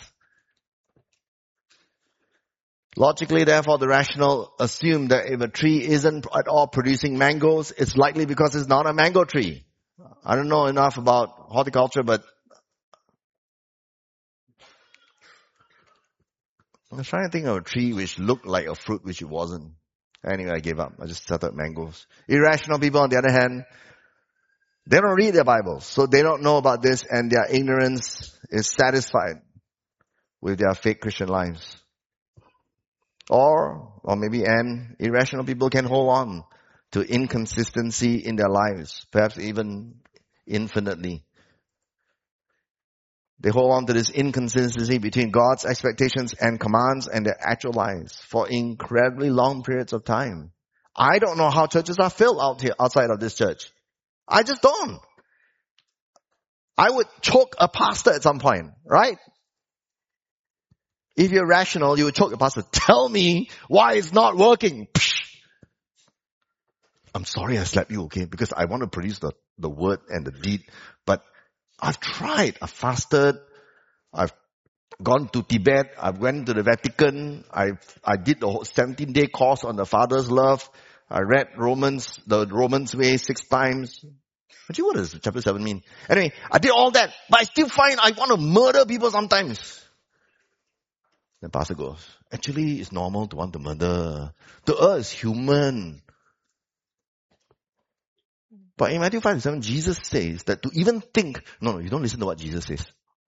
Logically, therefore, the rational assume that if a tree isn't at all producing mangoes, it's likely because it's not a mango tree. I don't know enough about horticulture, but I was trying to think of a tree which looked like a fruit which it wasn't. Anyway, I gave up. I just started mangoes. Irrational people, on the other hand, they don't read their Bibles, so they don't know about this, and their ignorance is satisfied with their fake Christian lives. Or maybe irrational people can hold on to inconsistency in their lives, perhaps even infinitely. They hold on to this inconsistency between God's expectations and commands and their actual lives for incredibly long periods of time. I don't know how churches are filled out here outside of this church. I just don't. I would choke a pastor at some point, right? If you're rational, you would choke a pastor. Tell me why it's not working. Psh. I'm sorry I slapped you, okay? Because I want to produce the word and the deed. But I've tried. I've fasted. I've gone to Tibet. I went to the Vatican. I did the 17-day course on the Father's love. I read the Romans way 6 times. Actually, what does chapter 7 mean? Anyway, I did all that, but I still find I want to murder people sometimes. The pastor goes, actually, it's normal to want to murder. To us, it's human. But in Matthew 5:7, Jesus says that to even think, no, you don't listen to what Jesus says.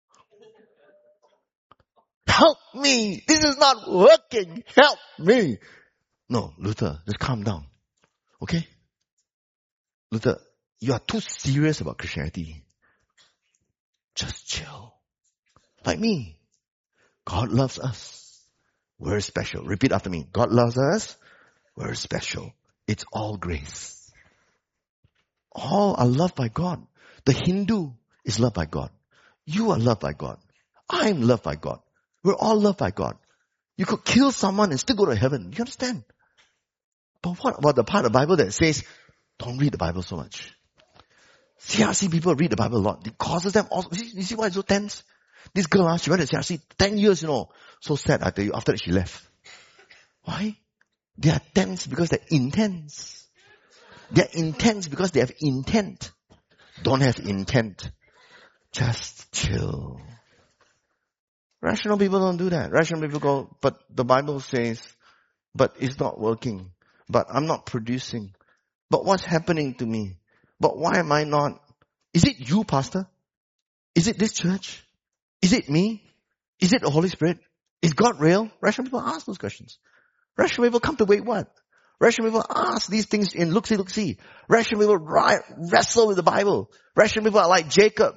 Help me! This is not working! Help me! No, Luther, just calm down. Okay? Luther, you are too serious about Christianity. Just chill. Like me. God loves us. We're special. Repeat after me. God loves us. We're special. It's all grace. All are loved by God. The Hindu is loved by God. You are loved by God. I'm loved by God. We're all loved by God. You could kill someone and still go to heaven. You understand? But what about the part of the Bible that says, don't read the Bible so much? CRC people read the Bible a lot. It causes them also. You see why it's so tense? This girl, she went to CRC 10 years, So sad, I tell you, after that she left. Why? They are tense because they're intense. They're intense because they have intent. Don't have intent. Just chill. Rational people don't do that. Rational people go, but the Bible says, but it's not working. But I'm not producing. But what's happening to me? But why am I not? Is it you, pastor? Is it this church? Is it me? Is it the Holy Spirit? Is God real? Rational people ask those questions. Rational people come to wait what? Rational people ask these things in look-see. Rational people wrestle with the Bible. Rational people are like Jacob.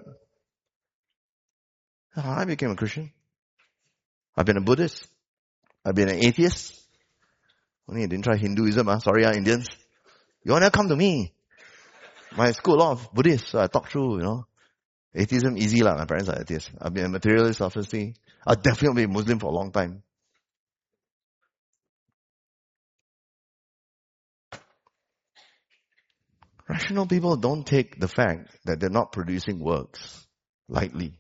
I became a Christian. I've been a Buddhist. I've been an atheist. Only I didn't try Hinduism. Sorry, Indians. You want to come to me? My school, a lot of Buddhists, so I talk through, Atheism, easy lah. My parents are atheists. I've been a materialist, obviously. I'll definitely be a Muslim for a long time. Rational people don't take the fact that they're not producing works lightly.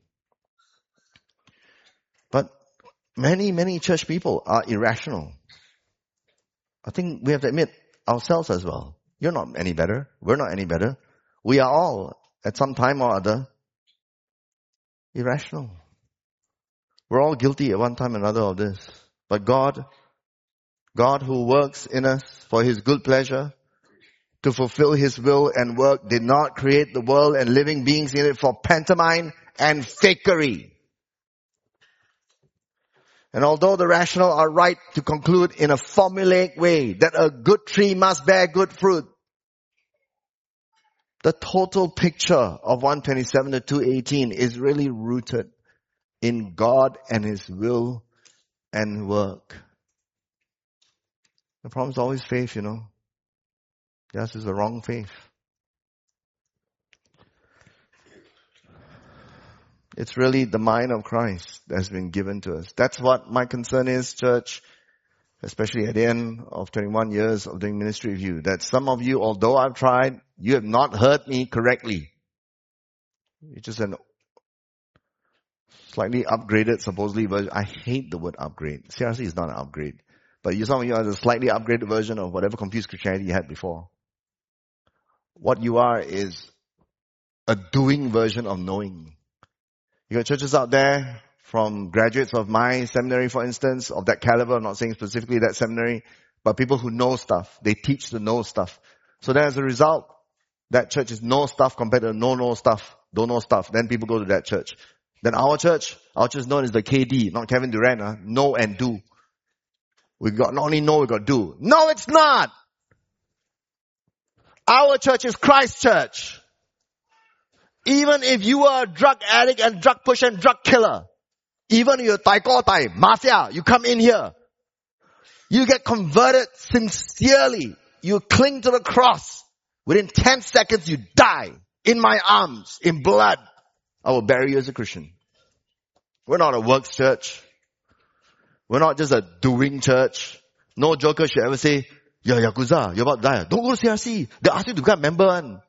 But many church people are irrational. I think we have to admit ourselves as well. You're not any better. We're not any better. We are all, at some time or other, irrational. We're all guilty at one time or another of this. But God who works in us for His good pleasure, to fulfill His will and work, did not create the world and living beings in it for pantomime and fakery. And although the rational are right to conclude in a formulaic way that a good tree must bear good fruit, the total picture of 127 to 218 is really rooted in God and His will and work. The problem is always faith, Yes, it's the wrong faith. It's really the mind of Christ that's been given to us. That's what my concern is, church, especially at the end of 21 years of doing ministry with you, that some of you, although I've tried, you have not heard me correctly. It's just an slightly upgraded, supposedly, version. I hate the word upgrade. CRC is not an upgrade. But some of you are the slightly upgraded version of whatever confused Christianity you had before. What you are is a doing version of knowing. You got churches out there, from graduates of my seminary, for instance, of that caliber, I'm not saying specifically that seminary, but people who know stuff. They teach the know stuff. So then as a result, that church is know stuff compared to know stuff, don't know stuff. Then people go to that church. Then our church is known as the KD, not Kevin Durant, know and do. We got not only know, we got do. No, it's not! Our church is Christ's church. Even if you are a drug addict and drug pusher and drug killer, even if you're tai mafia, you come in here. You get converted sincerely. You cling to the cross. Within 10 seconds you die. In my arms, in blood. I will bury you as a Christian. We're not a works church. We're not just a doing church. No joker should ever say, Yakuza, you're about to die. Don't go to CRC. They ask you to become a member.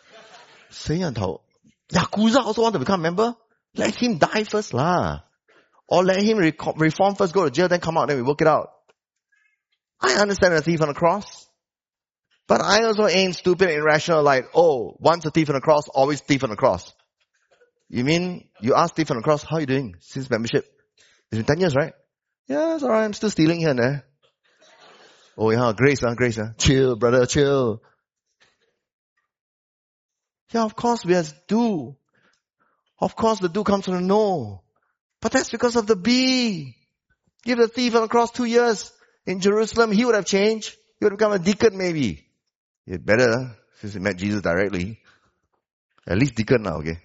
Yakuza also want to become a member? Let him die first lah. Or let him reform first, go to jail, then come out, then we work it out. I understand a thief on the cross. But I also ain't stupid and irrational like, once a thief on the cross, always thief on the cross. You mean, you ask thief on the cross, how are you doing since membership? It's been 10 years, right? Yeah, it's alright, I'm still stealing here and there. Oh yeah, grace. Chill, brother, chill. Yeah, of course we have do. Of course the do comes from the no. But that's because of the be. Give the thief on the cross 2 years in Jerusalem, he would have changed. He would have become a deacon maybe. It better, since he met Jesus directly. At least deacon now, okay?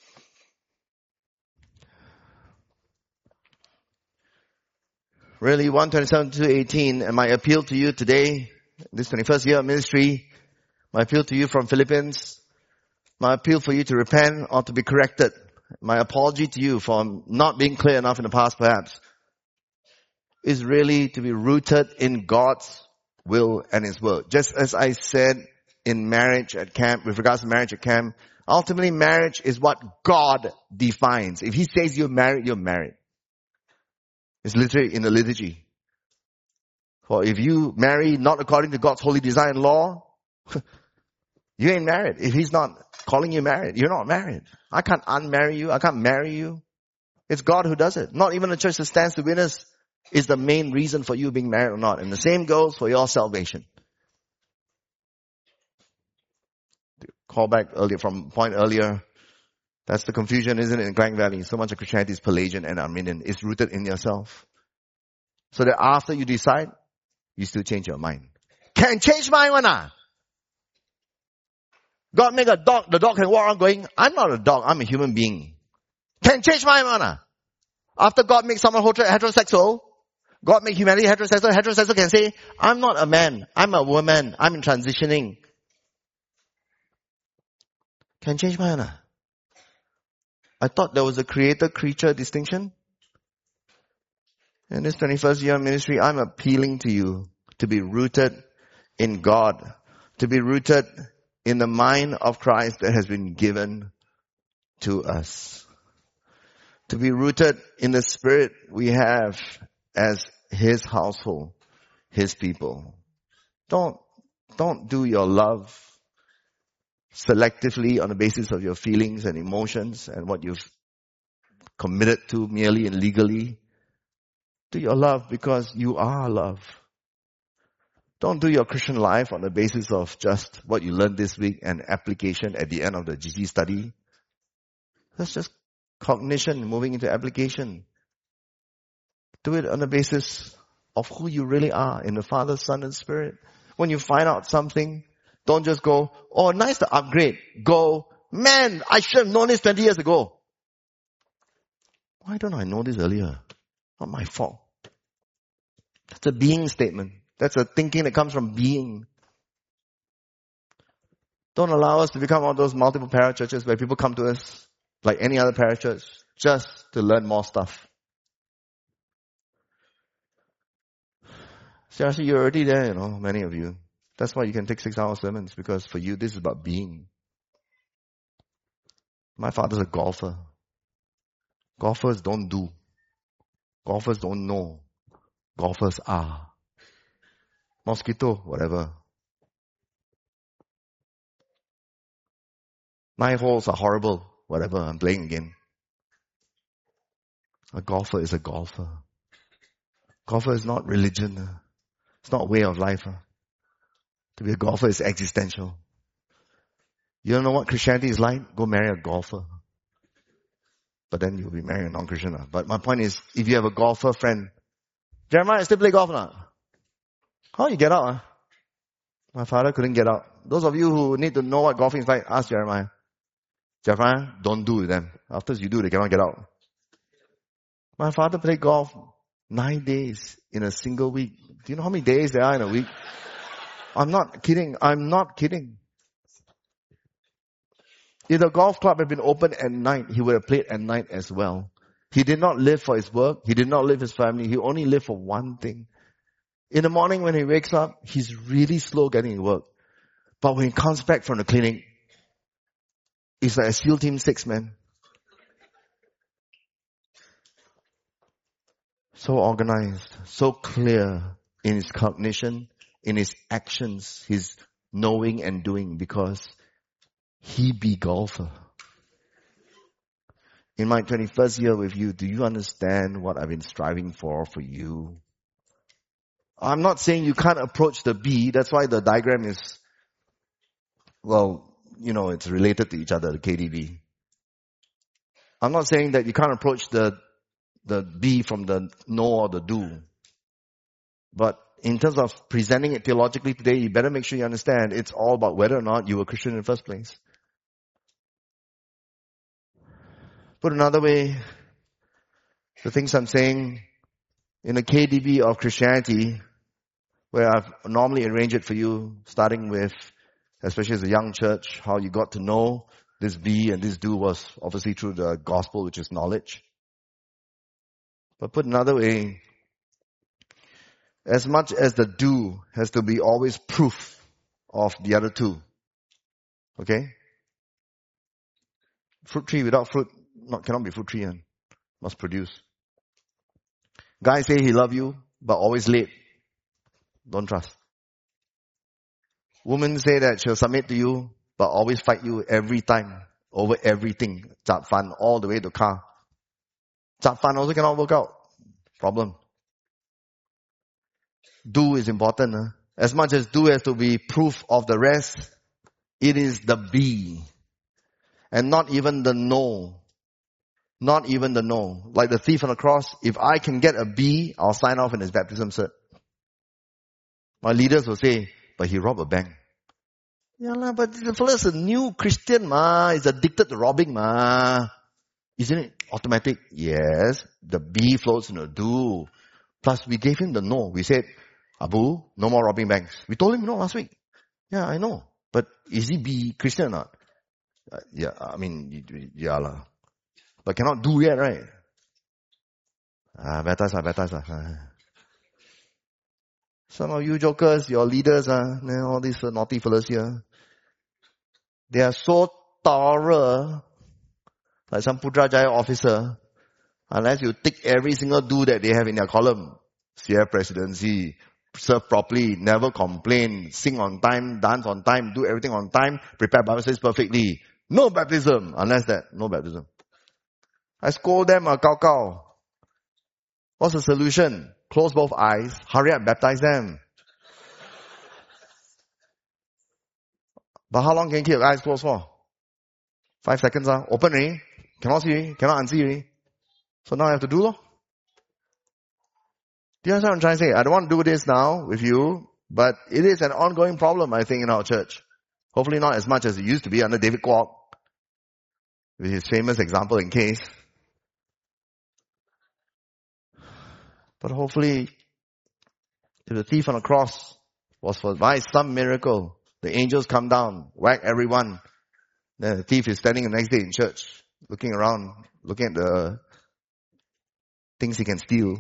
Really, 127 to 18, and my appeal to you today, this 21st year of ministry, my appeal to you from Philippians, my appeal for you to repent or to be corrected, my apology to you for not being clear enough in the past perhaps, is really to be rooted in God's will and His word. Just as I said in marriage at camp, with regards to marriage at camp, ultimately marriage is what God defines. If He says you're married, you're married. It's literally in the liturgy. For if you marry not according to God's holy design and law, You ain't married. If he's not calling you married, you're not married. I can't unmarry you. I can't marry you. It's God who does it. Not even the church that stands to witness is the main reason for you being married or not. And the same goes for your salvation. Call back earlier from point earlier. That's the confusion, isn't it, in Klang Valley? So much of Christianity is Pelagian and Arminian. It's rooted in yourself. So that after you decide, you still change your mind. Can change mind one ah? God make a dog, the dog can walk around going, I'm not a dog, I'm a human being. Can change mind one ah? After God makes someone heterosexual, God make humanity heterosexual can say, I'm not a man, I'm a woman, I'm in transitioning. Can change mind ah? I thought there was a creator-creature distinction. In this 21st year of ministry, I'm appealing to you to be rooted in God, to be rooted in the mind of Christ that has been given to us, to be rooted in the spirit we have as His household, His people. Don't do your love selectively on the basis of your feelings and emotions and what you've committed to merely and legally. Do your love because you are love. Don't do your Christian life on the basis of just what you learned this week and application at the end of the GG study. That's just cognition moving into application. Do it on the basis of who you really are in the Father, Son, and Spirit. When you find out something, don't just go, oh, nice to upgrade. Go, man, I should have known this 20 years ago. Why don't I know this earlier? Not my fault. That's a being statement. That's a thinking that comes from being. Don't allow us to become one of those multiple parachurches where people come to us like any other parachurch just to learn more stuff. Seriously, you're already there, many of you. That's why you can take 6-hour sermons, because for you, this is about being. My father's a golfer. Golfers don't do. Golfers don't know. Golfers are. Mosquito, whatever. 9 holes are horrible, whatever, I'm playing again. A golfer is a golfer. Golfer is not religion. It's not a way of life. To be a golfer is existential. You don't know what Christianity is like? Go marry a golfer. But then you'll be marrying a non-Christian. But my point is, if you have a golfer friend, Jeremiah, still play golf now? How you get out? My father couldn't get out. Those of you who need to know what golfing is like, ask Jeremiah. Jeremiah, don't do with them. After you do, they cannot get out. My father played golf 9 days in a single week. Do you know how many days there are in a week? I'm not kidding. If the golf club had been open at night, he would have played at night as well. He did not live for his work. He did not live his family. He only lived for one thing. In the morning when he wakes up, he's really slow getting to work. But when he comes back from the clinic, it's like a SEAL Team 6, man. So organized, so clear in his cognition, in his actions, his knowing and doing, because he be golfer. In my 21st year with you, do you understand what I've been striving for you? I'm not saying you can't approach the B. That's why the diagram is, it's related to each other, the KDB. I'm not saying that you can't approach the B from the no or the do. But in terms of presenting it theologically today, you better make sure you understand it's all about whether or not you were Christian in the first place. Put another way, the things I'm saying in the KDB of Christianity, where I've normally arranged it for you, starting with, especially as a young church, how you got to know this be and this do was obviously through the gospel, which is knowledge. But put another way, as much as the do has to be always proof of the other two. Okay? Fruit tree without fruit cannot be fruit tree and must produce. Guy say he love you, but always late. Don't trust. Woman say that she'll submit to you, but always fight you every time over everything. Zap fan all the way to car. Zap fan also cannot work out. Problem. Do is important. Huh? As much as do has to be proof of the rest, it is the be. And not even the no. Not even the no. Like the thief on the cross, if I can get a B, I'll sign off in his baptism cert. My leaders will say, but he robbed a bank. Yeah lah, but the fellow's a new Christian ma. He's addicted to robbing ma. Isn't it automatic? Yes. The B flows into do. Plus we gave him the no. We said, Abu, no more robbing banks. We told him no last week. Yeah, I know. But is he be Christian or not? Yeah, I mean, yeah lah. But cannot do yet, right? Baptize. Some of you jokers, your leaders, all these naughty fellas here, they are so thorough, like some Putrajaya officer, unless you tick every single do that they have in their column. CF presidency, serve properly, never complain, sing on time, dance on time, do everything on time, prepare Bible studies perfectly. No baptism, unless that, no baptism. I scold them, Kao. What's the solution? Close both eyes, hurry up, baptize them. But how long can you keep your eyes closed for? 5 seconds, open already. Cannot see, cannot unsee already. So now I have to do lo. Do you understand what I'm trying to say? I don't want to do this now with you, but it is an ongoing problem, I think, in our church. Hopefully not as much as it used to be under David Kwok, with his famous example in case. But hopefully, if the thief on the cross was for by some miracle, the angels come down, whack everyone, then the thief is standing the next day in church, looking around, looking at the things he can steal.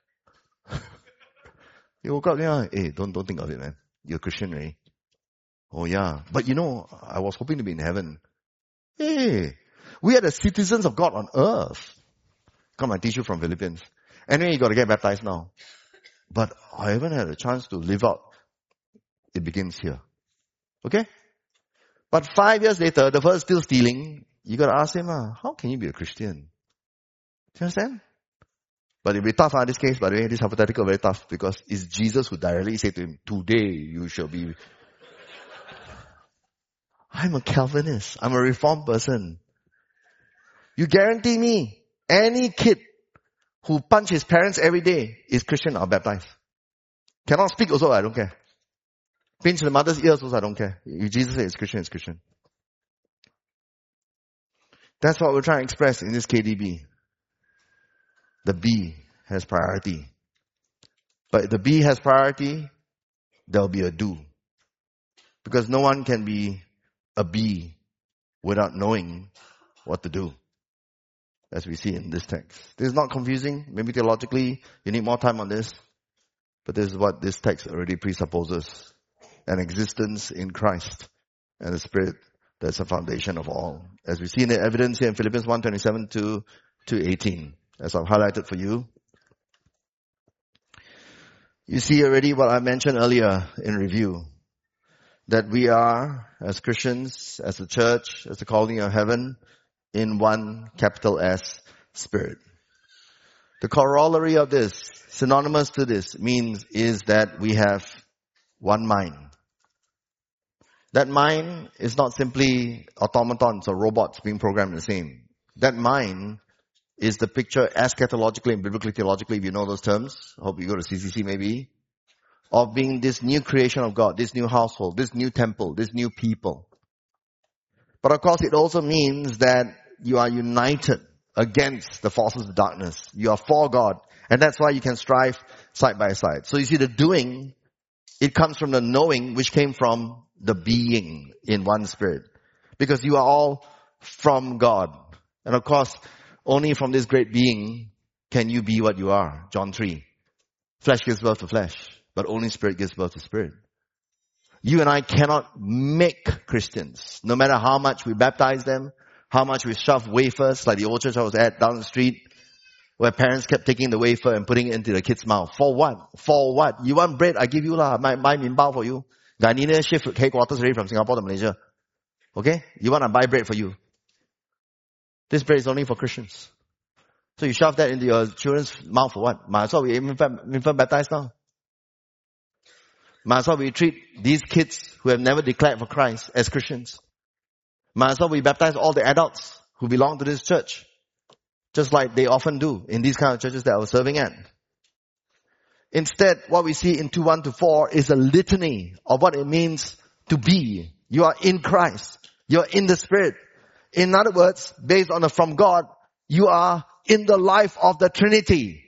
He woke up, hey, don't think of it, man. You're a Christian, right? Oh yeah. But I was hoping to be in heaven. Hey, we are the citizens of God on earth. Come, I teach you from Philippians. Anyway, you got to get baptized now. But I haven't had a chance to live out. It begins here. Okay? But 5 years later, the first still stealing. You got to ask him, how can you be a Christian? Do you understand? But it'll be tough, this case, by the way, this hypothetical, very tough, because it's Jesus who directly said to him, today you shall be. I'm a Calvinist. I'm a Reformed person. You guarantee me, any kid who punch his parents every day is Christian or baptized. Cannot speak also, I don't care. Pinch the mother's ears also, I don't care. If Jesus says it's Christian, it's Christian. That's what we're trying to express in this KDB. The B has priority. But if the B has priority, there'll be a do. Because no one can be a B without knowing what to do. As we see in this text. This is not confusing. Maybe theologically, you need more time on this. But this is what this text already presupposes. An existence in Christ and the Spirit that's the foundation of all. As we see in the evidence here in Philippians 1:27 to 18. As I've highlighted for you. You see already what I mentioned earlier in review. That we are, as Christians, as a church, as the colony of heaven, in one capital S Spirit. The corollary of this, synonymous to this, is that we have one mind. That mind is not simply automatons or robots being programmed the same. That mind is the picture eschatologically and biblically theologically, if you know those terms. I hope you go to CCC maybe. Of being this new creation of God, this new household, this new temple, this new people. But of course it also means that you are united against the forces of darkness. You are for God. And that's why you can strive side by side. So you see the doing, it comes from the knowing which came from the being in one spirit. Because you are all from God. And of course, only from this great being can you be what you are. John 3. Flesh gives birth to flesh, but only spirit gives birth to spirit. You and I cannot make Christians. No matter how much we baptize them, how much we shove wafers, like the old church I was at down the street, where parents kept taking the wafer and putting it into the kid's mouth. For what? For what? You want bread? I give you lah. My min bao for you. Ghanina shift headquarters already from Singapore to Malaysia. Okay? You want to buy bread for you. This bread is only for Christians. So you shove that into your children's mouth for what? Might as well we infant baptized now. Might as well we treat these kids who have never declared for Christ as Christians. Might as well we baptize all the adults who belong to this church. Just like they often do in these kind of churches that I was serving at. Instead, what we see in 2:1 to 4 is a litany of what it means to be. You are in Christ. You're in the Spirit. In other words, based on the from God, you are in the life of the Trinity.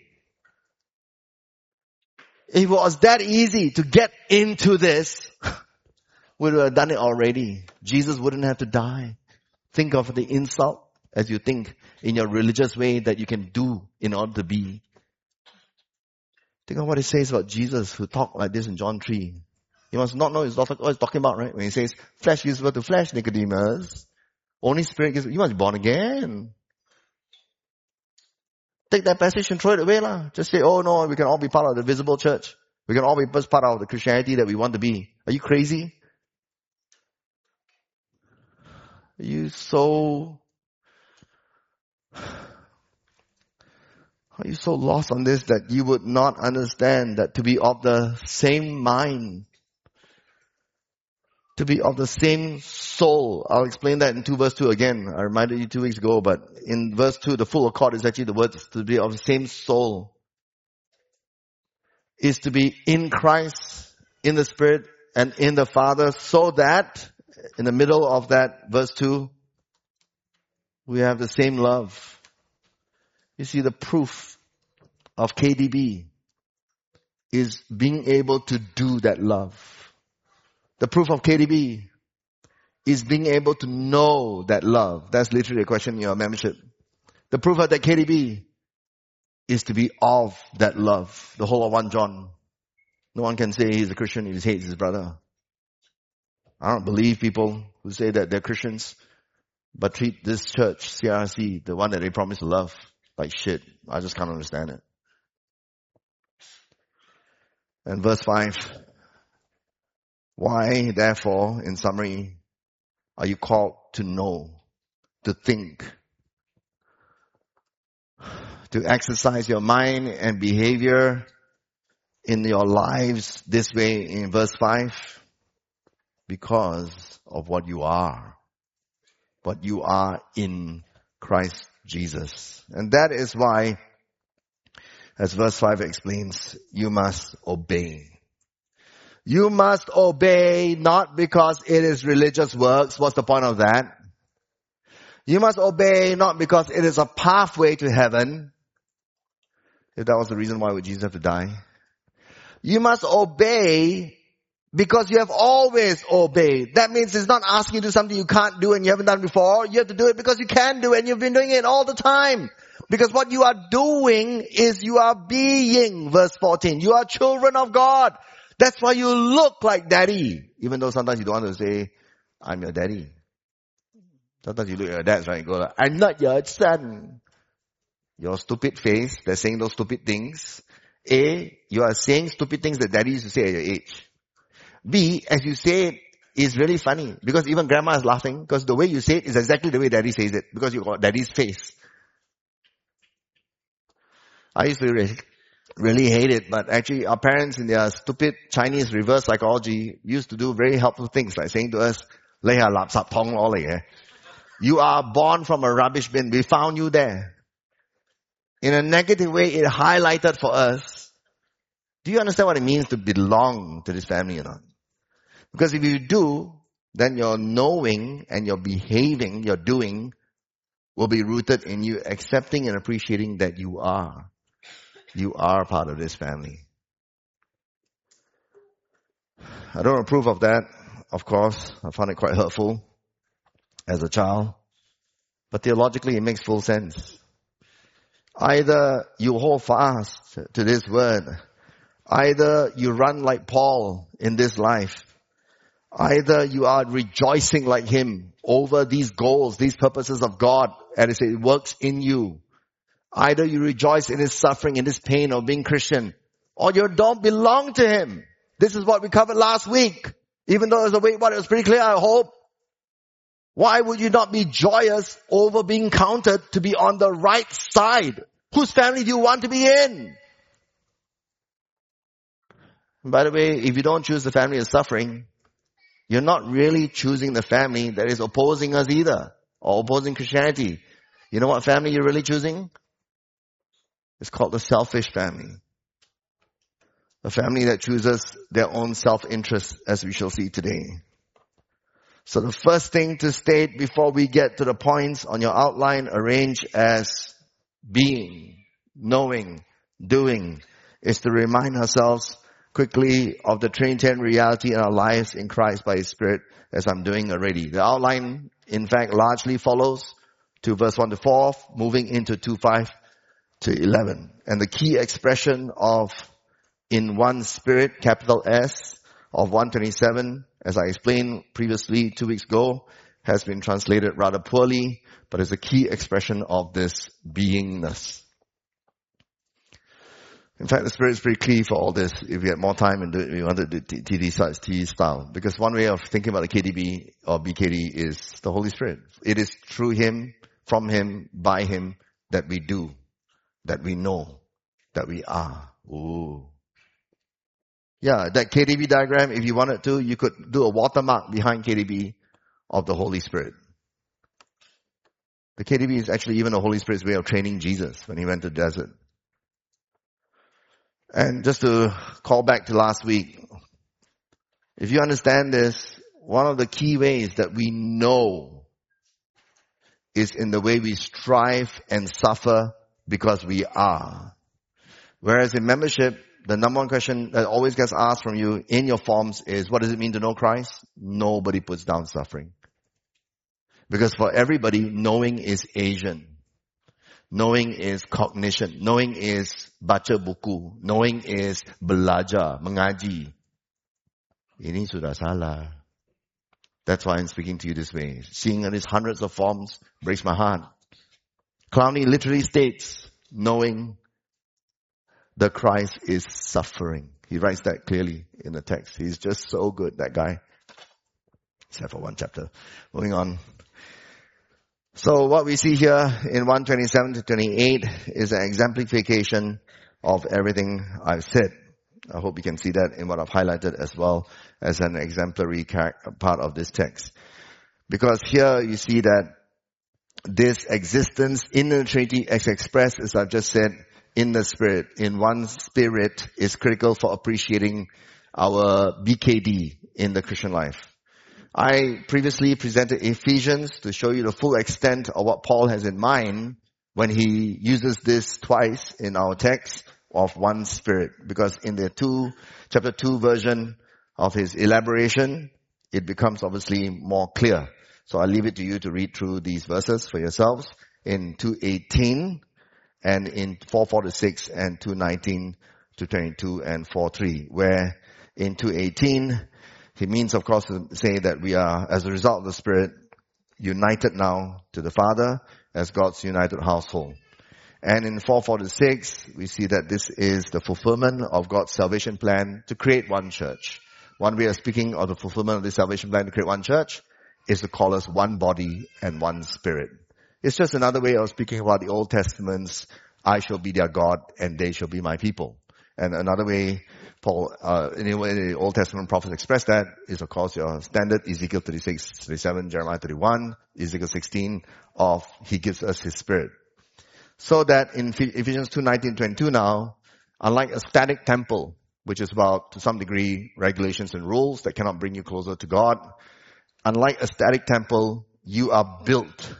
If it was that easy to get into this, we would have done it already. Jesus wouldn't have to die. Think of the insult as you think in your religious way that you can do in order to be. Think of what it says about Jesus who talked like this in John 3. You must not know what he's talking about, right? When he says, flesh gives birth to flesh, Nicodemus. Only Spirit gives, you must be born again. Take that passage and throw it away lah. Just say, oh no, we can all be part of the visible church. We can all be part of the Christianity that we want to be. Are you crazy? Are you so lost on this that you would not understand that to be of the same mind, to be of the same soul? I'll explain that in verse 2 again. I reminded you 2 weeks ago, but in verse 2, the full accord is actually the words to be of the same soul. Is to be in Christ, in the Spirit, and in the Father, so that, in the middle of that verse 2, we have the same love. You see, the proof of KDB is being able to do that love. The proof of KDB is being able to know that love. That's literally a question in your membership. The proof of that KDB is to be of that love. The whole of 1 John. No one can say he's a Christian if he hates his brother. I don't believe people who say that they're Christians but treat this church, CRC, the one that they promise to love, like shit. I just can't understand it. And verse 5. Why, therefore, in summary, are you called to know, to think, to exercise your mind and behavior in your lives this way in verse 5? Because of what you are. What you are in Christ Jesus. And that is why, as verse 5 explains, you must obey. You must obey not because it is religious works. What's the point of that? You must obey not because it is a pathway to heaven. If that was the reason, why would Jesus have to die? You must obey because you have always obeyed. That means it's not asking you to do something you can't do and you haven't done before. You have to do it because you can do it and you've been doing it all the time. Because what you are doing is you are being, verse 14. You are children of God. That's why you look like daddy. Even though sometimes you don't want to say, I'm your daddy. Sometimes you look at your dads, right? And go, I'm not your son. Your stupid face that's saying those stupid things. A, you are saying stupid things that daddy used to say at your age. B, as you say it, is really funny. Because even grandma is laughing. Because the way you say it is exactly the way daddy says it. Because you got daddy's face. I used to really hate it. But actually our parents in their stupid Chinese reverse psychology used to do very helpful things. Like saying to us, you are born from a rubbish bin. We found you there. In a negative way, it highlighted for us. Do you understand what it means to belong to this family or not? Because if you do, then your knowing and your behaving, your doing, will be rooted in you accepting and appreciating that you are. You are part of this family. I don't approve of that, of course. I found it quite hurtful as a child. But theologically, it makes full sense. Either you hold fast to this word. Either you run like Paul in this life. Either you are rejoicing like him over these goals, these purposes of God, and it works in you. Either you rejoice in his suffering, in his pain of being Christian, or you don't belong to him. This is what we covered last week. Even though it was a week, but it was pretty clear, I hope. Why would you not be joyous over being counted to be on the right side? Whose family do you want to be in? By the way, if you don't choose the family of suffering, you're not really choosing the family that is opposing us either, or opposing Christianity. You know what family you're really choosing? It's called the selfish family. A family that chooses their own self-interest, as we shall see today. So the first thing to state before we get to the points on your outline arranged as being, knowing, doing, is to remind ourselves quickly of the Trinitarian reality in our lives in Christ by His Spirit, as I'm doing already. The outline, in fact, largely follows to verse 1 to 4, moving into 2:5 to 11. And the key expression of in one Spirit, capital S, of 127, as I explained previously 2 weeks ago, has been translated rather poorly, but is a key expression of this beingness. In fact, the Spirit is pretty clear for all this. If we had more time and we wanted to do TD style. Because one way of thinking about the KDB or BKD is the Holy Spirit. It is through Him, from Him, by Him that we do, that we know, that we are. Ooh. Yeah, that KDB diagram, if you wanted to, you could do a watermark behind KDB of the Holy Spirit. The KDB is actually even the Holy Spirit's way of training Jesus when He went to the desert. And just to call back to last week, if you understand this, one of the key ways that we know is in the way we strive and suffer because we are. Whereas in membership, the number one question that always gets asked from you in your forms is, what does it mean to know Christ? Nobody puts down suffering. Because for everybody, knowing is Asian. Knowing is cognition. Knowing is baca buku. Knowing is belajar, mengaji. Ini sudah salah. That's why I'm speaking to you this way. Seeing these hundreds of forms breaks my heart. Clowney literally states, knowing the Christ is suffering. He writes that clearly in the text. He's just so good, that guy. Except for one chapter. Moving on. So what we see here in 127 to 28 is an exemplification of everything I've said. I hope you can see that in what I've highlighted as well as an exemplary part of this text. Because here you see that this existence in the Trinity is expressed, as I've just said, in the Spirit. In one Spirit is critical for appreciating our BKD in the Christian life. I previously presented Ephesians to show you the full extent of what Paul has in mind when he uses this twice in our text of one Spirit. Because in the chapter 2 version of his elaboration, it becomes obviously more clear. So I'll leave it to you to read through these verses for yourselves in 2:18 and in 4:4 to 6 and 2:19 to 22 and 4:3, where in 2:18, he means, of course, to say that we are, as a result of the Spirit, united now to the Father as God's united household. And in 4:4 to 6, we see that this is the fulfillment of God's salvation plan to create one church. One way of speaking of the fulfillment of this salvation plan to create one church is to call us one body and one Spirit. It's just another way of speaking about the Old Testament's, I shall be their God and they shall be my people. And another way Paul, in the way the Old Testament prophets express that is, of course, your standard Ezekiel 36, 37, Jeremiah 31, Ezekiel 16 of He gives us His Spirit. So that in Ephesians 2:19, 22 now, unlike a static temple, which is about, to some degree, regulations and rules that cannot bring you closer to God, unlike a static temple, you are built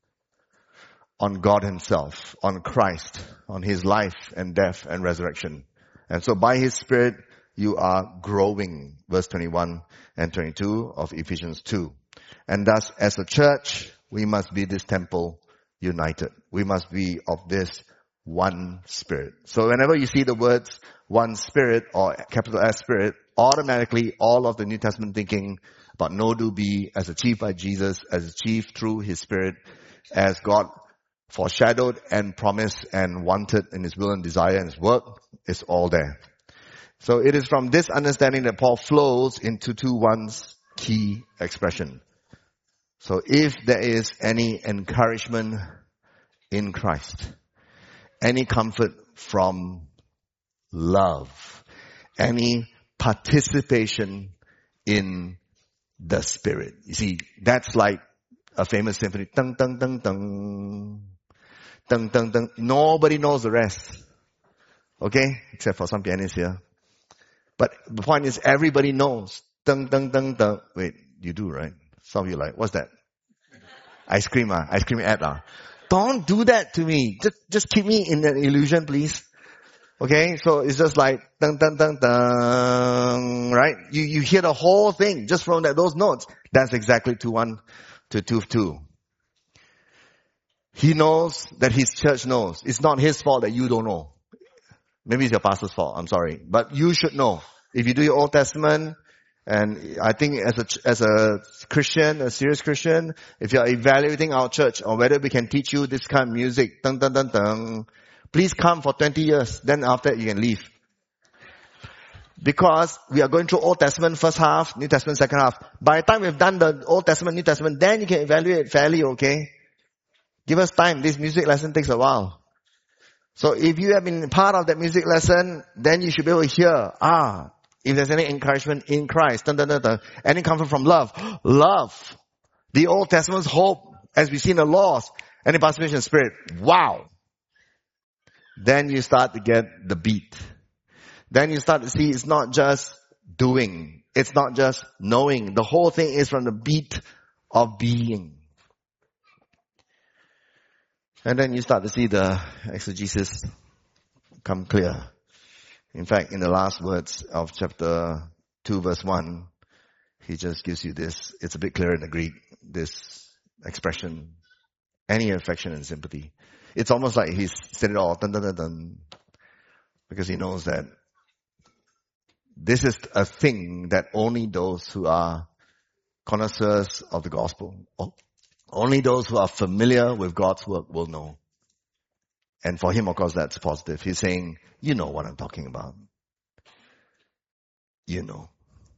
on God Himself, on Christ, on His life and death and resurrection. And so by His Spirit, you are growing, verse 21 and 22 of Ephesians 2. And thus, as a church, we must be this temple united. We must be of this one Spirit. So whenever you see the words one Spirit or capital S Spirit, automatically all of the New Testament thinking about know, do, be, as achieved by Jesus, as achieved through His Spirit, as God foreshadowed and promised and wanted in His will and desire and His work, is all there. So it is from this understanding that Paul flows into 2:1's key expression. So if there is any encouragement in Christ, any comfort from love, any participation in the Spirit. You see, that's like a famous symphony. Dun, dun, dun, dun. Dun, dun, dun. Nobody knows the rest. Okay? Except for some pianists here. But the point is, everybody knows. Dun, dun, dun, dun. Wait, you do, right? Some of you like, what's that? Ice cream ad. Don't do that to me. Just keep me in that illusion, please. Okay? So it's just like, dun, dun, dun, dun, right? You hear the whole thing just from those notes. That's exactly 2-1 to 2-2. He knows that his church knows. It's not his fault that you don't know. Maybe it's your pastor's fault. I'm sorry. But you should know. If you do your Old Testament, and I think as a Christian, a serious Christian, if you're evaluating our church or whether we can teach you this kind of music, dun, dun, dun, dun, please come for 20 years. Then after that you can leave. Because we are going through Old Testament first half, New Testament second half. By the time we've done the Old Testament, New Testament, then you can evaluate fairly, okay? Give us time. This music lesson takes a while. So if you have been part of that music lesson, then you should be able to hear, if there's any encouragement in Christ, dun, dun, dun, dun, any comfort from love. Love. The Old Testament's hope, as we see in the laws, any participation in Spirit. Wow. Then you start to get the beat. Then you start to see it's not just doing. It's not just knowing. The whole thing is from the beat of being. And then you start to see the exegesis come clear. In fact, in the last words of chapter 2 verse 1, he just gives you this. It's a bit clearer in the Greek, this expression, any affection and sympathy. It's almost like he's said it all, dun, dun, dun, dun, because he knows that this is a thing that only those who are connoisseurs of the gospel, only those who are familiar with God's work will know. And for him, of course, that's positive. He's saying, you know what I'm talking about. You know.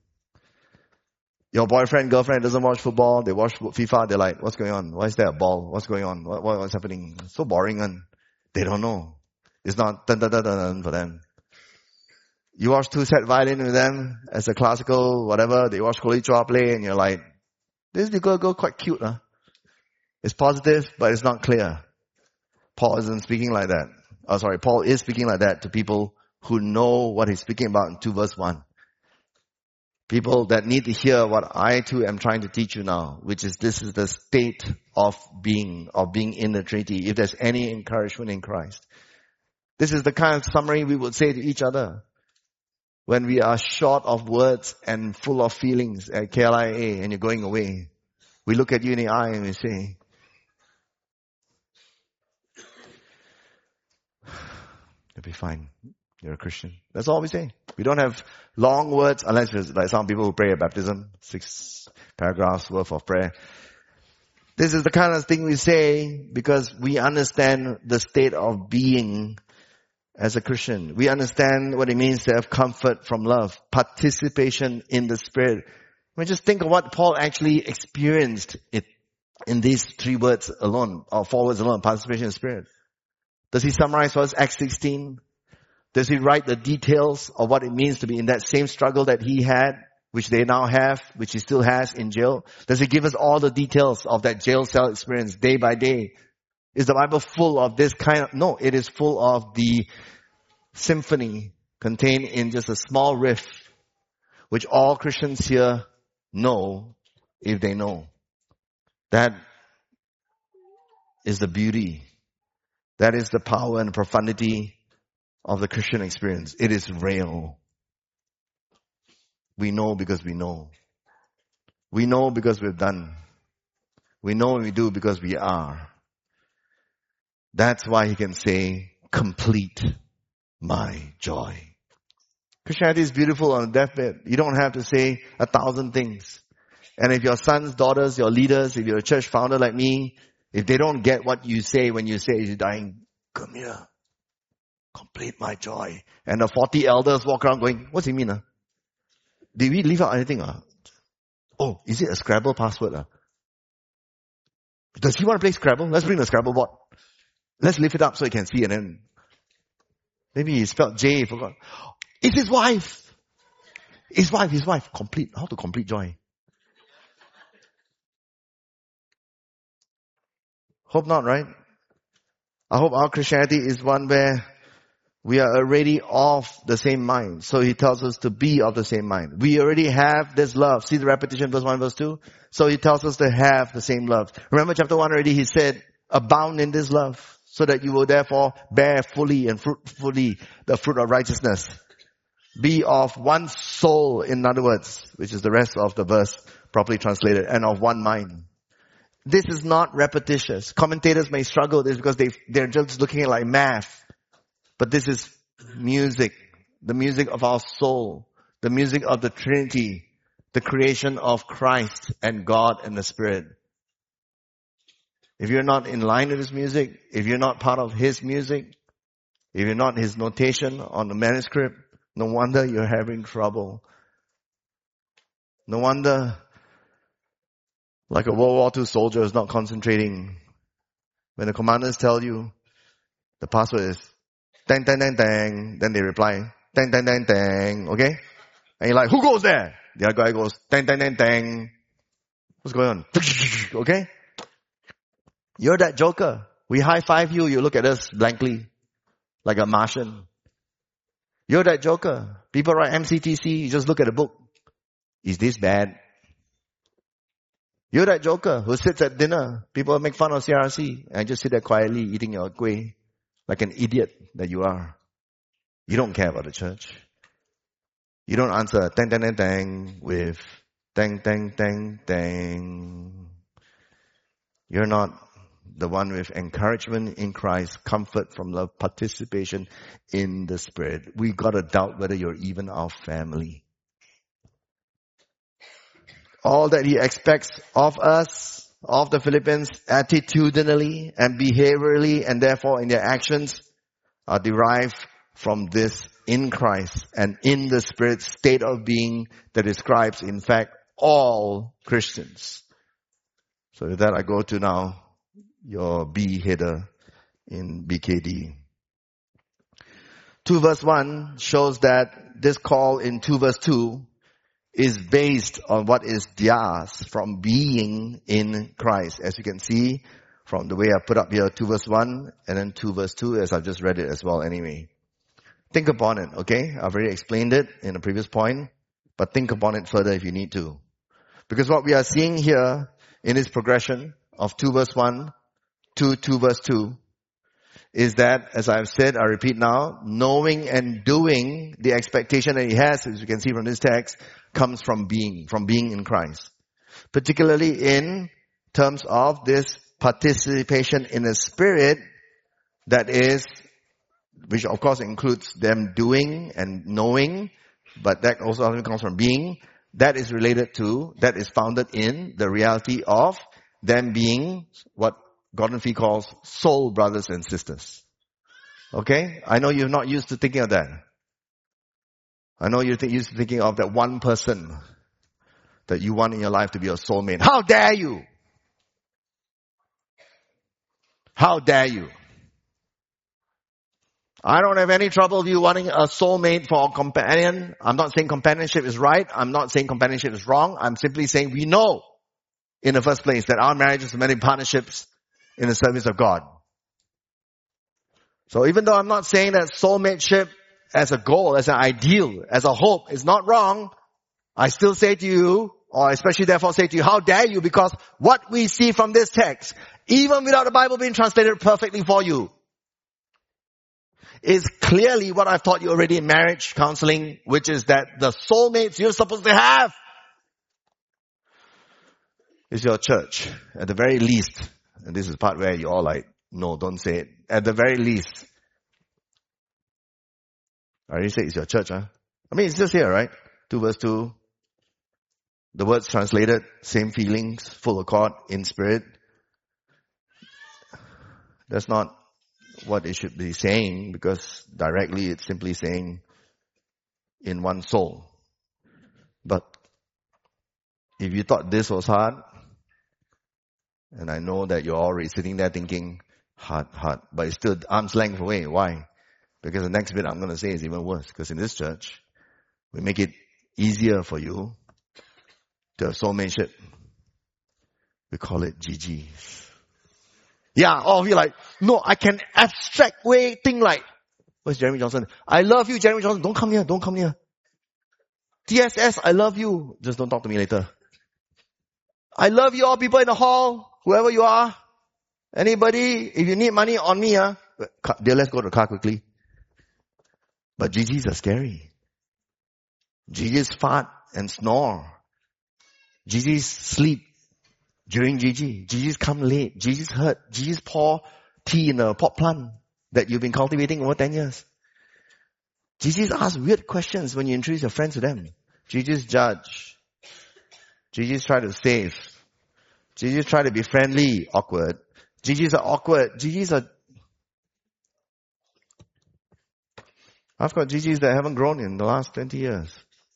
Your boyfriend, girlfriend doesn't watch football. They watch FIFA. They're like, what's going on? Why is there a ball? What's going on? What's happening? So boring. And they don't know. It's not dun, dun, dun, dun, dun for them. You watch two-set violin with them as a classical, whatever. They watch Koli Chua play and you're like, this girl quite cute, huh? It's positive, but it's not clear. Paul isn't speaking like that. Paul is speaking like that to people who know what he's speaking about in 2 verse 1. People that need to hear what I too am trying to teach you now, which is this is the state of being in the Trinity, if there's any encouragement in Christ. This is the kind of summary we would say to each other when we are short of words and full of feelings at KLIA and you're going away. We look at you in the eye and we say, you'll be fine. You're a Christian. That's all we say. We don't have long words unless it's like some people who pray at baptism, 6 paragraphs worth of prayer. This is the kind of thing we say because we understand the state of being as a Christian. We understand what it means to have comfort from love, participation in the Spirit. I mean, just think of what Paul actually experienced in these 3 words alone, or 4 words alone, participation in the Spirit. Does he summarize for us Acts 16? Does he write the details of what it means to be in that same struggle that he had, which they now have, which he still has in jail? Does he give us all the details of that jail cell experience day by day? Is the Bible full of this kind of... No, it is full of the symphony contained in just a small riff, which all Christians here know if they know. That is the beauty. That is the power and profundity of the Christian experience. It is real. We know because we know. We know because we've done. We know and we do because we are. That's why he can say, complete my joy. Christianity is beautiful on a deathbed. You don't have to say 1,000 things. And if your sons, daughters, your leaders, if you're a church founder like me, if they don't get what you say when you say you're dying, come here. Complete my joy. And the 40 elders walk around going, what's it mean? Did we leave out anything? Oh, is it a Scrabble password? Does he want to play Scrabble? Let's bring the Scrabble board. Let's lift it up so he can see, and then maybe he spelled J, forgot. It's his wife. His wife. Complete. How to complete joy? Hope not, right? I hope our Christianity is one where we are already of the same mind. So he tells us to be of the same mind. We already have this love. See the repetition, verse 1, verse 2? So he tells us to have the same love. Remember chapter 1 already, he said, abound in this love, so that you will therefore bear fully and fruitfully the fruit of righteousness. Be of one soul, in other words, which is the rest of the verse properly translated, and of one mind. This is not repetitious. Commentators may struggle with this because they're just looking at like math. But this is music, the music of our soul, the music of the Trinity, the creation of Christ and God and the Spirit. If you're not in line with His music, if you're not part of His music, if you're not His notation on the manuscript, no wonder you're having trouble. No wonder, like a World War II soldier is not concentrating. When the commanders tell you the password is dang, dang, dang, dang, then they reply, dang, dang, dang, dang, okay? And you're like, who goes there? The other guy goes, dang, dang, dang, dang. What's going on? Okay? You're that joker. We high five you, you look at us blankly, like a Martian. You're that joker. People write MCTC, you just look at the book. Is this bad? You're that joker who sits at dinner. People make fun of CRC and just sit there quietly eating your kueh like an idiot that you are. You don't care about the church. You don't answer dang, dang, dang, dang with dang, dang, dang, dang. You're not the one with encouragement in Christ, comfort from love, participation in the Spirit. We gotta doubt whether you're even our family. All that He expects of us, of the Philippians, attitudinally and behaviorally, and therefore in their actions, are derived from this in Christ and in the Spirit state of being that describes, in fact, all Christians. So with that, I go to now your B header in BKD. 2 verse 1 shows that this call in 2 verse 2 is based on what is dias, from being in Christ. As you can see from the way I put up here, 2 verse 1 and then 2 verse 2, as I've just read it as well anyway. Think upon it, okay? I've already explained it in a previous point, but think upon it further if you need to. Because what we are seeing here in this progression of 2 verse 1 to 2 verse 2 is that, as I've said, I repeat now, knowing and doing, the expectation that he has, as you can see from this text, comes from being in Christ. Particularly in terms of this participation in the Spirit, that is, which of course includes them doing and knowing, but that also often comes from being. That is related to, that is founded in the reality of them being what Gordon Fee calls soul brothers and sisters. Okay? I know you're not used to thinking of that. I know you're used to thinking of that one person that you want in your life to be your soulmate. How dare you? How dare you? I don't have any trouble with you wanting a soulmate for a companion. I'm not saying companionship is right. I'm not saying companionship is wrong. I'm simply saying we know in the first place that our marriages are many partnerships in the service of God. So even though I'm not saying that soulmateship as a goal, as an ideal, as a hope is not wrong, I still say to you, or especially therefore say to you, how dare you? Because what we see from this text, even without the Bible being translated perfectly for you, is clearly what I've taught you already in marriage counseling, which is that the soulmates you're supposed to have is your church. At the very least, and this is the part where you all like, no, don't say it. At the very least, I already said it's your church, huh? I mean, it's just here, right? 2 verse 2. The words translated, same feelings, full accord, in spirit. That's not what it should be saying, because directly it's simply saying in one soul. But if you thought this was hard, And I know that you're already sitting there thinking, hard, but it's still arm's length away. Why? Because the next bit I'm going to say is even worse. Because in this church, we make it easier for you to have soulmateship. We call it GGs. Yeah, all of you like, no, I can abstract way think like, where's Jeremy Johnson? I love you, Jeremy Johnson. Don't come here. TSS, I love you. Just don't talk to me later. I love you all people in the hall, whoever you are. Anybody, if you need money on me, dear, let's go to the car quickly. But GGs are scary. GGs fart and snore. GGs sleep during GG. GGs come late. GGs hurt. GGs pour tea in a pot plant that you've been cultivating over 10 years. GGs ask weird questions when you introduce your friends to them. GGs judge. GGs try to save. GGs try to be friendly, awkward. GGs are awkward. I've got GGs that haven't grown in the last 20 years.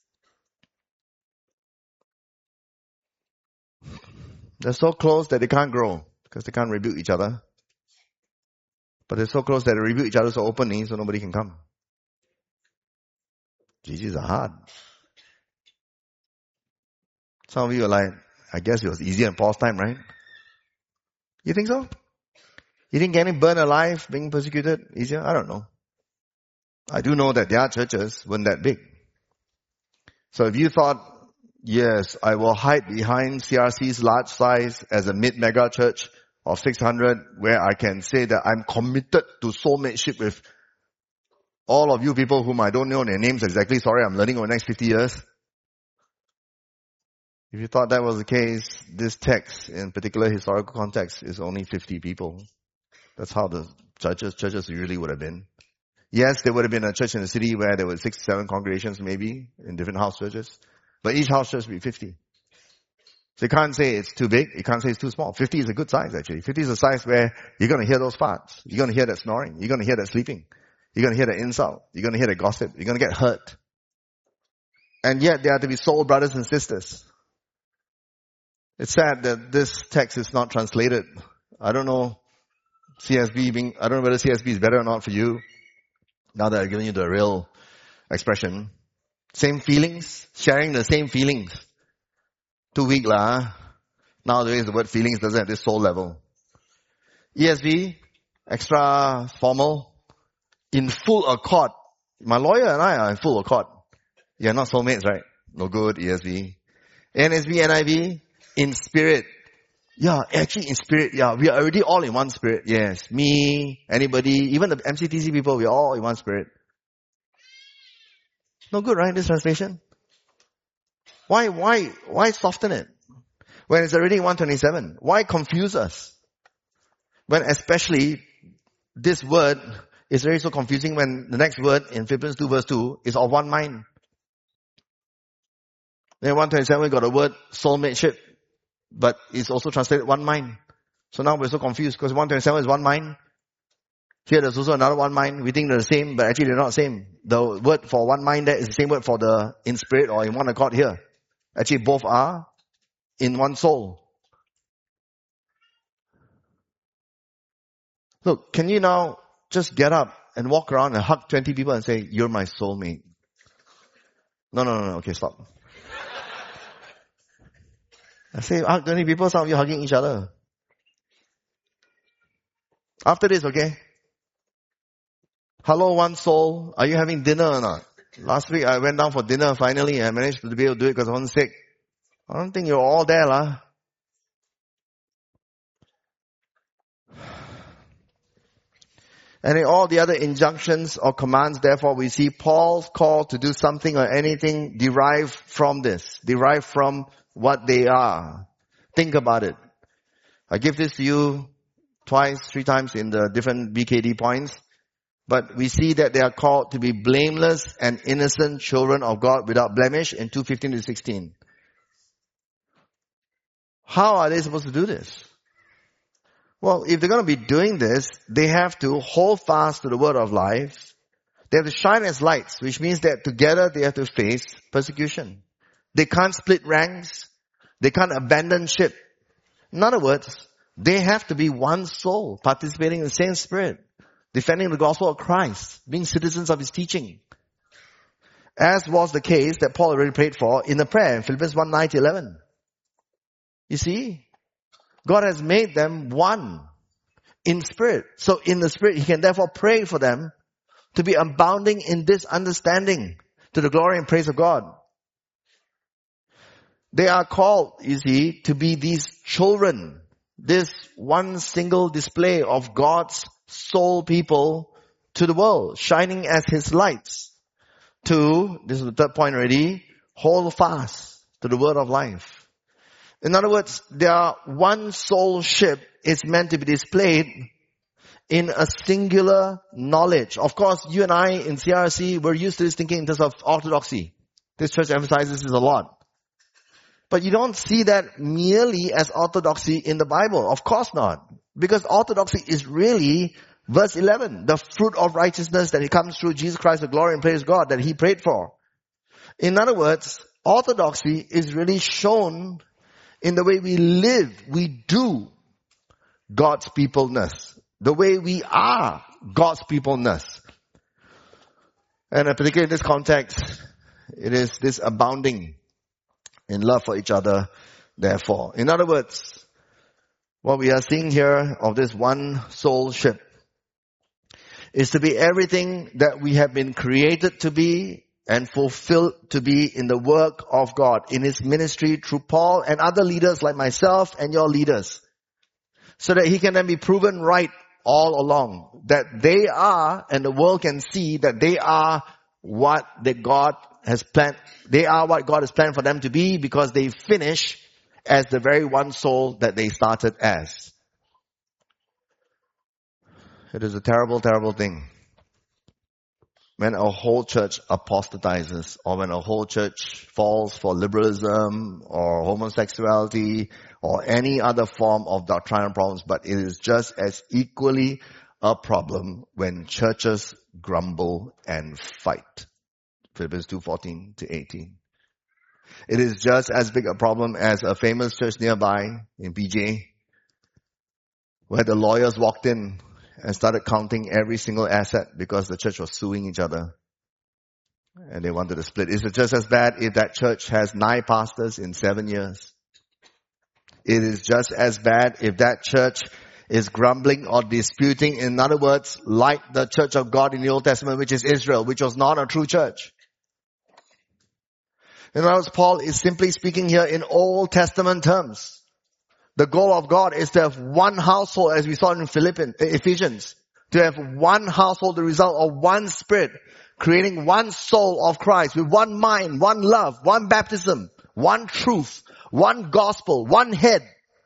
They're so close that they can't grow because they can't rebuke each other. But they're so close that they rebuke each other so openly so nobody can come. GGs are hard. Some of you are like, I guess it was easier in Paul's time, right? You think so? You didn't get any burned alive being persecuted easier? I don't know. I do know that their churches weren't that big. So if you thought, yes, I will hide behind CRC's large size as a mid-mega church of 600 where I can say that I'm committed to soulmateship with all of you people whom I don't know their names exactly. Sorry, I'm learning over the next 50 years. If you thought that was the case, this text in particular historical context is only 50 people. That's how the churches usually would have been. Yes, there would have been a church in the city where there were 6, 7 congregations maybe in different house churches. But each house church would be 50. So you can't say it's too big. You can't say it's too small. 50 is a good size actually. 50 is a size where you're going to hear those farts. You're going to hear that snoring. You're going to hear that sleeping. You're going to hear that insult. You're going to hear that gossip. You're going to get hurt. And yet they are to be soul brothers and sisters. It's sad that this text is not translated. I don't know I don't know whether CSB is better or not for you. Now that I've given you the real expression. Same feelings, sharing the same feelings. Too weak lah. Nowadays the word feelings doesn't have this soul level. ESV, extra formal, in full accord. My lawyer and I are in full accord. You're not soulmates, right? No good, ESV. NSB, NIV, in spirit. Yeah, actually in spirit, yeah, we are already all in one spirit. Yes, me, anybody, even the MCTC people, we are all in one spirit. No good, right, this translation? Why soften it? When it's already 127. Why confuse us? When especially this word is very so confusing when the next word in Philippians 2 verse 2 is of one mind. Then 127 we got a word soulmateship, but it's also translated one mind. So now we're so confused because 127 is one mind. Here there's also another one mind. We think they're the same, but actually they're not the same. The word for one mind there is the same word for the in spirit or in one accord here. Actually both are in one soul. Look, can you now just get up and walk around and hug 20 people and say, you're my soulmate? No. Okay, stop. I say hug 20 people, some of you hugging each other. After this, okay? Hello, one soul. Are you having dinner or not? Last week I went down for dinner finally. I managed to be able to do it because I wasn't sick. I don't think you're all there, lah. And in all the other injunctions or commands, therefore, we see Paul's call to do something or anything derived from this. Derived from what they are. Think about it. I give this to you twice, 3 times in the different BKD points. But we see that they are called to be blameless and innocent children of God without blemish in 2:15 to 16. How are they supposed to do this? Well, if they're going to be doing this, they have to hold fast to the word of life. They have to shine as lights, which means that together they have to face persecution. They can't split ranks. They can't abandon ship. In other words, They have to be one soul, participating in the same spirit, defending the gospel of Christ, being citizens of his teaching. As was the case that Paul already prayed for in the prayer in Philippians 1:9-11. You see, God has made them one in spirit. So in the spirit, he can therefore pray for them to be abounding in this understanding to the glory and praise of God. They are called, you see, to be these children, this one single display of God's soul people to the world, shining as his lights. To, this is the third point already, hold fast to the word of life. In other words, their one soul ship is meant to be displayed in a singular knowledge. Of course, you and I in CRC, we're used to this thinking in terms of orthodoxy. This church emphasizes this a lot. But you don't see that merely as orthodoxy in the Bible. Of course not. Because orthodoxy is really verse 11, the fruit of righteousness that it comes through Jesus Christ, the glory and praise God that he prayed for. In other words, orthodoxy is really shown in the way we live, we do God's peopleness, the way we are God's peopleness. And particularly in this context, it is this abounding in love for each other, therefore. In other words, what we are seeing here of this one soul ship is to be everything that we have been created to be and fulfilled to be in the work of God, in his ministry through Paul and other leaders like myself and your leaders, so that he can then be proven right all along, that they are, and the world can see that they are what God has planned. They are what God has planned for them to be, because they finish as the very one soul that they started as. It is a terrible, terrible thing when a whole church apostatizes, or when a whole church falls for liberalism or homosexuality or any other form of doctrinal problems. But it is just as equally a problem when churches grumble and fight. Philippians 2:14-18. It is just as big a problem as a famous church nearby in PJ, where the lawyers walked in and started counting every single asset because the church was suing each other and they wanted to split. Is it just as bad if that church has 9 pastors in 7 years? It is just as bad if that church is grumbling or disputing. In other words, like the church of God in the Old Testament, which is Israel, which was not a true church. In other words, Paul is simply speaking here in Old Testament terms. The goal of God is to have one household, as we saw in Ephesians, to have one household, the result of one spirit, creating one soul of Christ with one mind, one love, one baptism, one truth, one gospel, one head.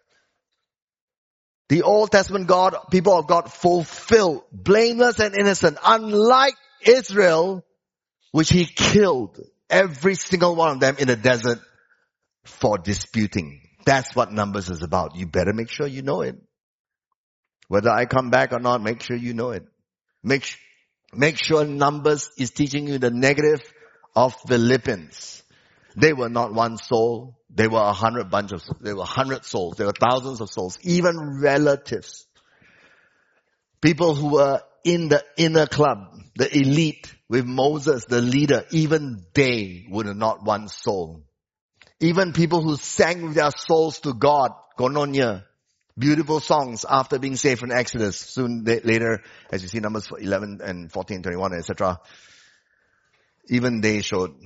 The Old Testament God, people of God, fulfilled, blameless and innocent, unlike Israel, which he killed every single one of them in the desert for disputing. That's what Numbers is about. You better make sure you know it. Whether I come back or not, make sure you know it. Make sure Numbers is teaching you the negative of Philippians. They were not one soul. They were 100 they were 100 souls. There were thousands of souls, even relatives. People who were in the inner club, the elite with Moses, the leader, even they were not one soul. Even people who sang with their souls to God, Koinonia, beautiful songs after being saved from Exodus. Soon later, as you see Numbers 11 and 14, 21, etc. Even they showed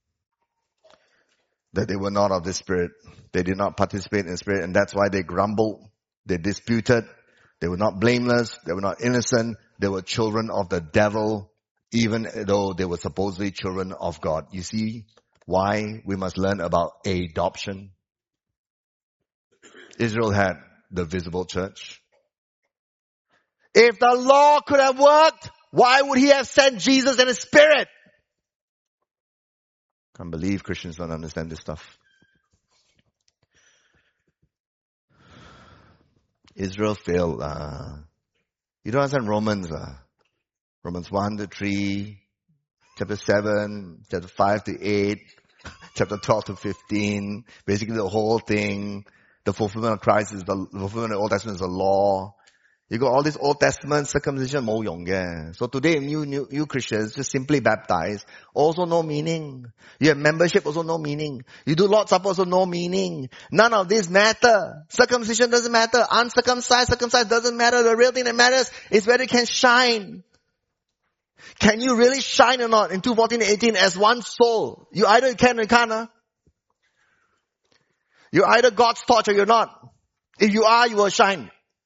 that they were not of the Spirit. They did not participate in the Spirit, and that's why they grumbled. They disputed. They were not blameless. They were not innocent. They were children of the devil, even though they were supposedly children of God. You see why we must learn about adoption? Israel had the visible church. If the law could have worked, why would he have sent Jesus and his Spirit? Can't believe Christians don't understand this stuff. Israel failed. You don't understand Romans. Romans 1-3, chapter 7, chapter 5-8, chapter 12-15, basically the whole thing. The fulfillment of Christ is the fulfillment of the Old Testament is the law. You got all this Old Testament circumcision 冇用嘅. So today you Christians just simply baptize, also no meaning. You have membership, also no meaning. You do Lord's Supper, also no meaning. None of this matter. Circumcision doesn't matter. Uncircumcised, circumcised doesn't matter. The real thing that matters is whether you can shine. Can you really shine or not in 2:14-18 as one soul? You either can or you can't. Huh? You're either God's torch or you're not. If you are, you will shine.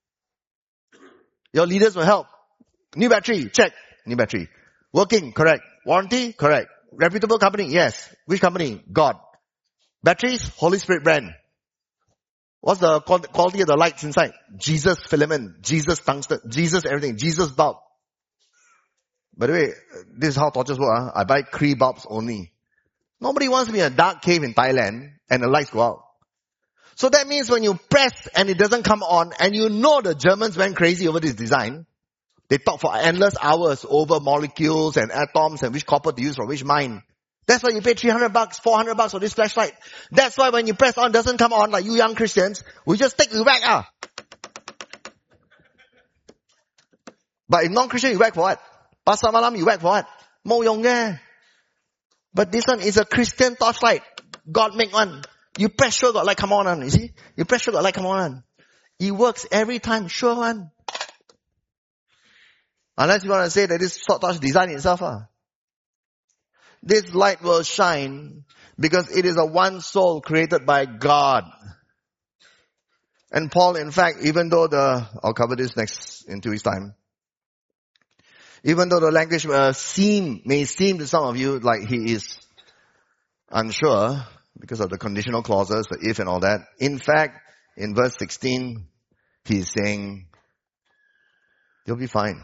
Your leaders will help. New battery, check. New battery. Working, correct. Warranty, correct. Reputable company, yes. Which company? God. Batteries, Holy Spirit brand. What's the quality of the lights inside? Jesus filament, Jesus tungsten, Jesus everything, Jesus bulb. By the way, this is how torches work. Huh? I buy Cree bulbs only. Nobody wants to be in a dark cave in Thailand and the lights go out. So that means when you press and it doesn't come on, and you know the Germans went crazy over this design. They talk for endless hours over molecules and atoms and which copper to use for which mine. That's why you pay $300, $400 for this flashlight. That's why when you press on, it doesn't come on like you young Christians. We just take, we whack. But if non-Christian, you whack for what? Pasar malam, you whack for what? Mo yong ge. But this one is a Christian torchlight. God make one. You press sure got light come on, you see? You press sure got light come on. It works every time, sure one. Unless you want to say that this torch design itself. This light will shine because it is a one soul created by God. And Paul, in fact, even though I'll cover this next in 2 weeks' time. Even though the language may seem to some of you like he is unsure, because of the conditional clauses, the if and all that. In fact, in verse 16, he's saying, you'll be fine.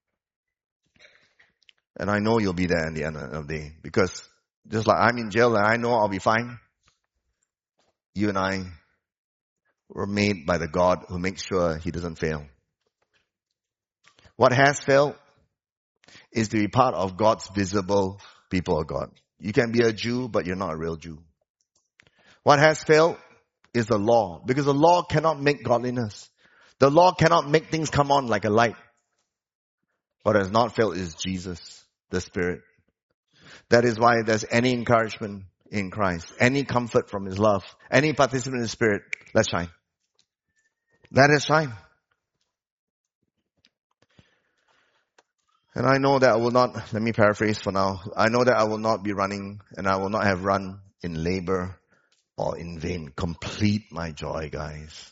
And I know you'll be there in the end of the day. Because just like I'm in jail and I know I'll be fine, you and I were made by the God who makes sure he doesn't fail. What has failed is to be part of God's visible people of God. You can be a Jew, but you're not a real Jew. What has failed is the law, because the law cannot make godliness. The law cannot make things come on like a light. What has not failed is Jesus, the Spirit. That is why there's any encouragement in Christ, any comfort from his love, any participant in the Spirit. Let's shine. Let us shine. And I know that I will not, let me paraphrase for now. I know that I will not be running, and I will not have run in labor or in vain. Complete my joy, guys.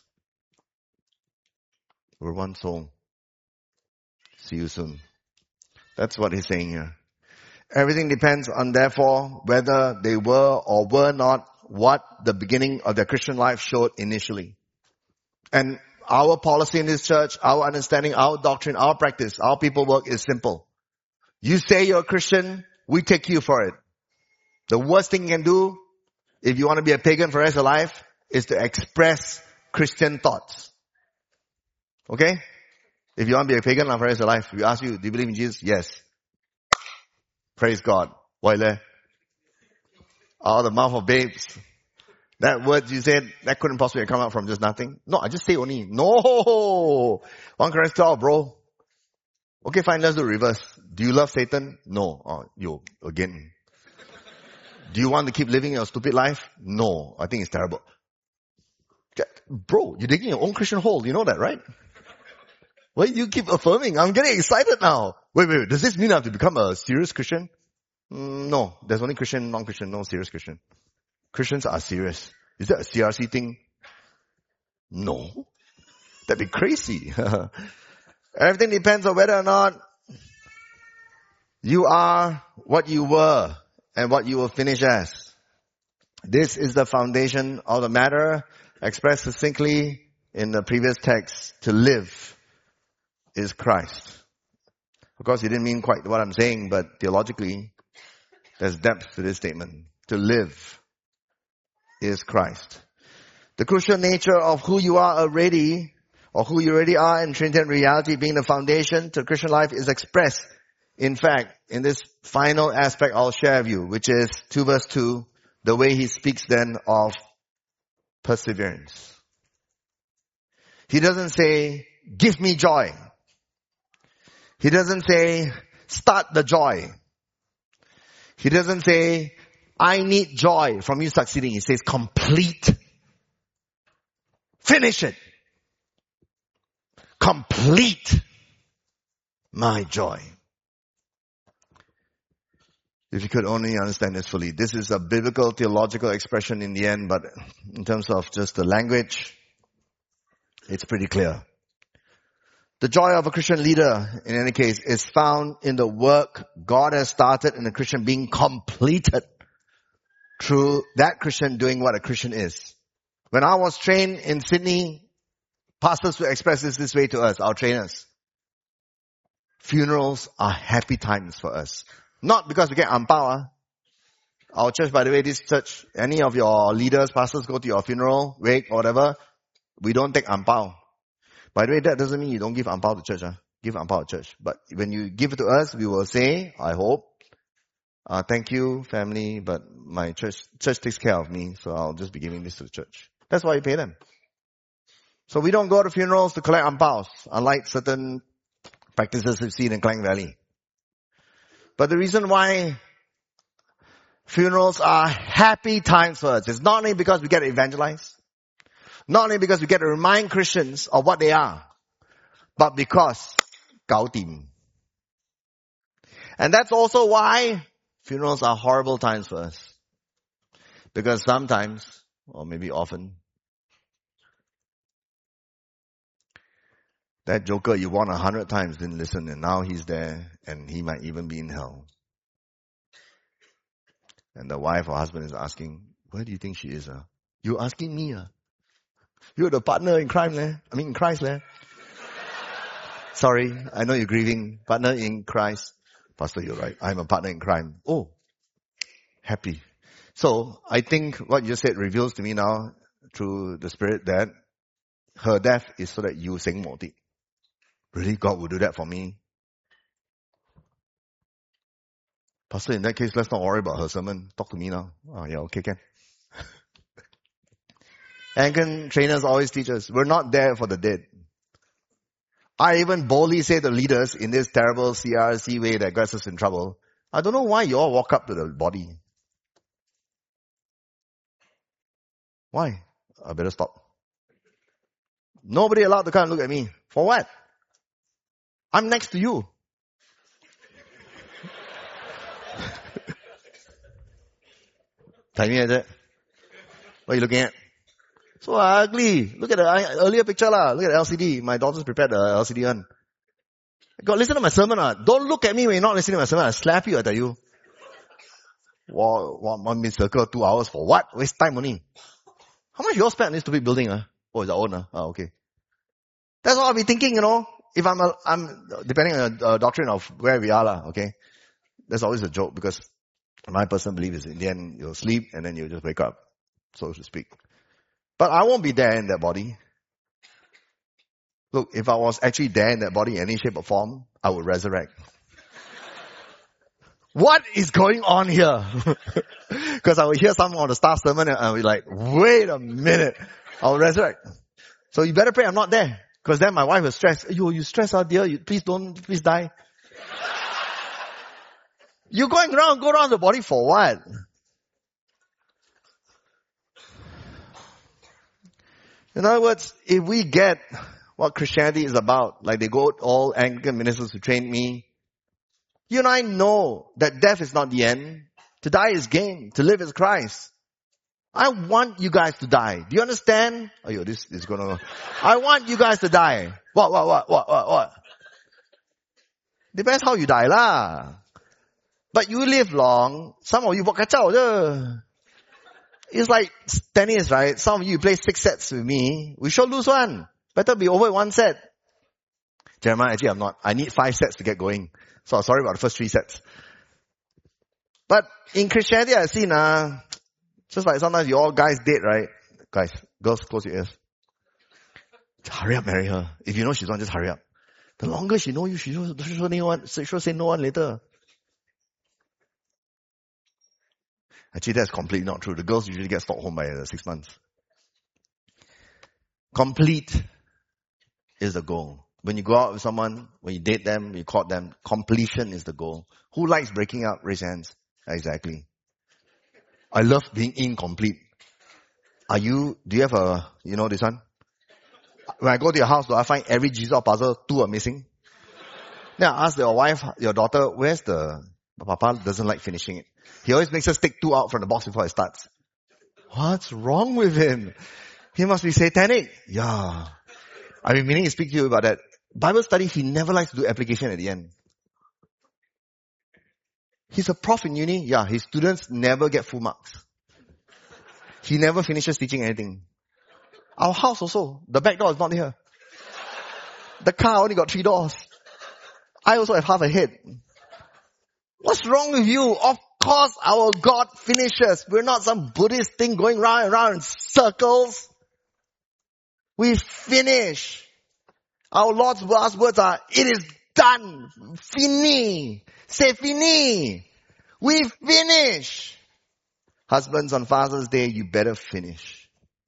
We're one soul. See you soon. That's what he's saying here. Everything depends on, therefore, whether they were or were not what the beginning of their Christian life showed initially. And our policy in this church, our understanding, our doctrine, our practice, our people work is simple. You say you're a Christian, we take you for it. The worst thing you can do, if you want to be a pagan for the rest of life, is to express Christian thoughts. Okay? If you want to be a pagan for the rest of life, we ask you, do you believe in Jesus? Yes. Praise God. Why there? Out of the mouth of babes. That word you said, that couldn't possibly come out from just nothing. No, I just say only. No! 1 Corinthians 12, bro. Okay, fine, let's do reverse. Do you love Satan? No. Oh, you, again. Do you want to keep living your stupid life? No. I think it's terrible. Bro, you're digging your own Christian hole. You know that, right? Why do you keep affirming? I'm getting excited now. Wait. Does this mean I have to become a serious Christian? No. There's only Christian, non-Christian, no serious Christian. Christians are serious. Is that a CRC thing? No. That'd be crazy. Everything depends on whether or not you are what you were and what you will finish as. This is the foundation of the matter expressed succinctly in the previous text. To live is Christ. Of course, he didn't mean quite what I'm saying, but theologically, there's depth to this statement. To live is Christ. The crucial nature of who you are already, or who you already are in Trinitarian reality being the foundation to Christian life is expressed, in fact, in this final aspect I'll share with you, which is 2 verse 2, the way he speaks then of perseverance. He doesn't say, give me joy. He doesn't say, start the joy. He doesn't say, I need joy from you succeeding. He says, complete. Finish it. Complete my joy. If you could only understand this fully. This is a biblical theological expression in the end, but in terms of just the language, it's pretty clear. The joy of a Christian leader, in any case, is found in the work God has started in a Christian being completed through that Christian doing what a Christian is. When I was trained in Sydney, pastors would express this way to us, our trainers. Funerals are happy times for us. Not because we get ang pao. Our church, by the way, this church, any of your leaders, pastors go to your funeral, wake, or whatever, we don't take ang pao. By the way, that doesn't mean you don't give ang pao to church. Give ang pao to church. But when you give it to us, we will say, I hope, thank you, family, but my church takes care of me, so I'll just be giving this to the church. That's why you pay them. So we don't go to funerals to collect ang paos, unlike certain practices we've seen in Klang Valley. But the reason why funerals are happy times for us is not only because we get to evangelize, not only because we get to remind Christians of what they are, but because gao tim. And that's also why funerals are horrible times for us. Because sometimes, or maybe often, that joker you won 100 times didn't listen, and now he's there and he might even be in hell. And the wife or husband is asking, where do you think she is? You're asking me? You're the partner in crime, in Christ. Sorry, I know you're grieving. Partner in Christ. Pastor, you're right. I'm a partner in crime. Oh, happy. So, I think what you said reveals to me now, through the Spirit, that her death is so that you sing more. Really? God will do that for me? Pastor, in that case, let's not worry about her sermon. Talk to me now. Oh, yeah, okay, can. Anglican trainers always teach us, we're not there for the dead. I even boldly say to leaders in this terrible CRC way that gets us in trouble, I don't know why you all walk up to the body. Why? I better stop. Nobody allowed to come and look at me. For what? I'm next to you. What are you looking at? So ugly. Look at the earlier picture lah. Look at the LCD. My daughter's prepared the LCD one. God, listen to my sermon. Don't look at me when you're not listening to my sermon. I'll slap you, I tell you. 1 minute circle, 2 hours for what? Waste time only. How much you all spend on this stupid building? Oh, it's our own. Okay. That's what I'll be thinking, If I'm depending on the doctrine of where we are, okay? That's always a joke because my personal belief is in the end, you'll sleep and then you'll just wake up, so to speak. But I won't be there in that body. Look, if I was actually there in that body in any shape or form, I would resurrect. What is going on here? Because I would hear some of the staff sermon and I'll be like, wait a minute, I'll resurrect. So you better pray I'm not there. Because then my wife will stress, you stress out, dear, please die. You're go around the body for what? In other words, if we get what Christianity is about, like they go all Anglican ministers who trained me, you and I know that death is not the end. To die is gain. To live is Christ. I want you guys to die. Do you understand? This is gonna... I want you guys to die. What? Depends how you die lah. But you live long, some of you buat kacau je. It's like tennis, right? Some of you play 6 sets with me. We sure lose one. Better be over 1 set. Jeremiah, actually I'm not. I need 5 sets to get going. So sorry about the first 3 sets. But in Christianity I've seen, just like sometimes you all guys date, right? Guys, girls, close your ears. Hurry up, marry her. If you know she's on, just hurry up. The longer she knows you, she'll say no one later. Actually, that's completely not true. The girls usually get stalked home by 6 months. Complete. is the goal. When you go out with someone, when you date them, when you court them, completion is the goal. Who likes breaking up? Raise hands. Exactly. I love being incomplete. Do you have this one? When I go to your house, do I find every jigsaw puzzle, 2 are missing? Then I ask your wife, your daughter, where's Papa doesn't like finishing it. He always makes us take 2 out from the box before it starts. What's wrong with him? He must be satanic. Yeah. I've been meaning to speak to you about that. Bible study, he never likes to do application at the end. He's a prof in uni. Yeah, his students never get full marks. He never finishes teaching anything. Our house also, the back door is not here. The car only got 3 doors. I also have half a head. What's wrong with you? Of course our God finishes. We're not some Buddhist thing going round and round in circles. We finish. Our Lord's last words are, it is done. Fini. C'est fini. We finish. Husbands, on Father's Day, you better finish.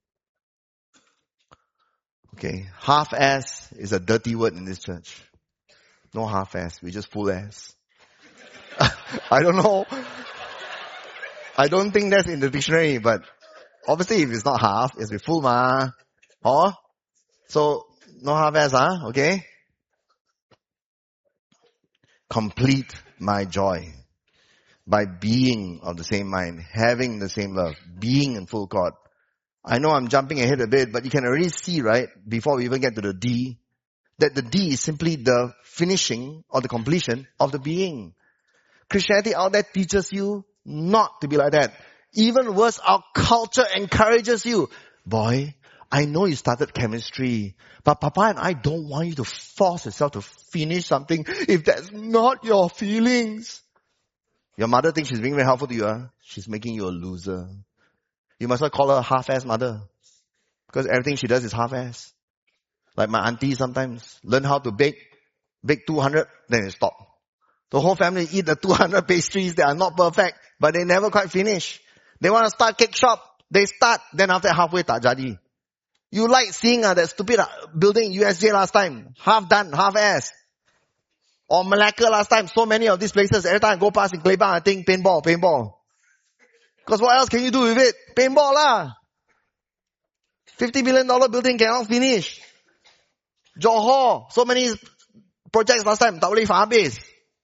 Okay. Half-ass is a dirty word in this church. No half-ass. We just full-ass. I don't know. I don't think that's in the dictionary, but obviously if it's not half, it's be full ma. Oh? So, no half-ass, huh? Okay? Complete my joy by being of the same mind, having the same love, being in full accord. I know I'm jumping ahead a bit, but you can already see, right, before we even get to the D, that the D is simply the finishing or the completion of the being. Christianity out there teaches you not to be like that. Even worse, our culture encourages you. Boy, I know you started chemistry, but Papa and I don't want you to force yourself to finish something if that's not your feelings. Your mother thinks she's being very helpful to you. Huh? She's making you a loser. You must not call her a half-ass mother. Because everything she does is half-ass. Like my auntie sometimes. Learn how to bake. Bake 200, then they stop. The whole family eat the 200 pastries that are not perfect, but they never quite finish. They want to start cake shop. They start, then after halfway tak jadi. You like seeing that stupid building USJ last time. Half done, half-ass. Or Malacca last time. So many of these places, every time I go past in Klebang, I think paintball. Because what else can you do with it? Paintball lah. $50 billion building cannot finish. Johor, so many projects last time, tak boleh habis.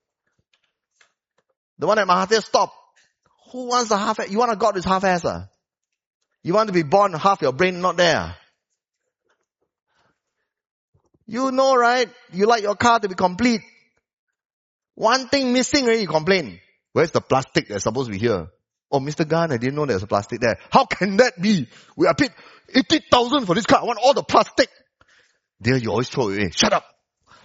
The one at Mahathir stopped. Who wants a half-ass? You want a God who's half-ass? You want to be born, half your brain not there. You know, right? You like your car to be complete. One thing missing, right? You complain. Where's the plastic that's supposed to be here? Oh, Mr. Gan, I didn't know there's a plastic there. How can that be? We are paid 80,000 for this car. I want all the plastic. Dear, you always throw it away. Shut up.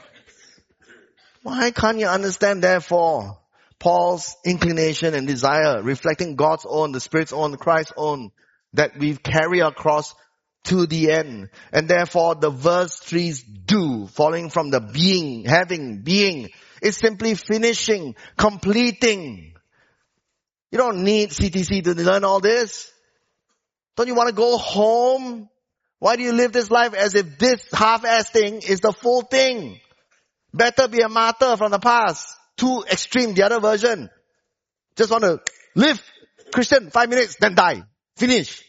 Why can't you understand, therefore, Paul's inclination and desire, reflecting God's own, the Spirit's own, Christ's own, that we carry our cross to the end. And therefore, the verse 3's do, following from the being, having, being, is simply finishing, completing. You don't need CTC to learn all this. Don't you want to go home? Why do you live this life as if this half-ass thing is the full thing? Better be a martyr from the past. Too extreme, the other version. Just want to live Christian 5 minutes, then die. Finish.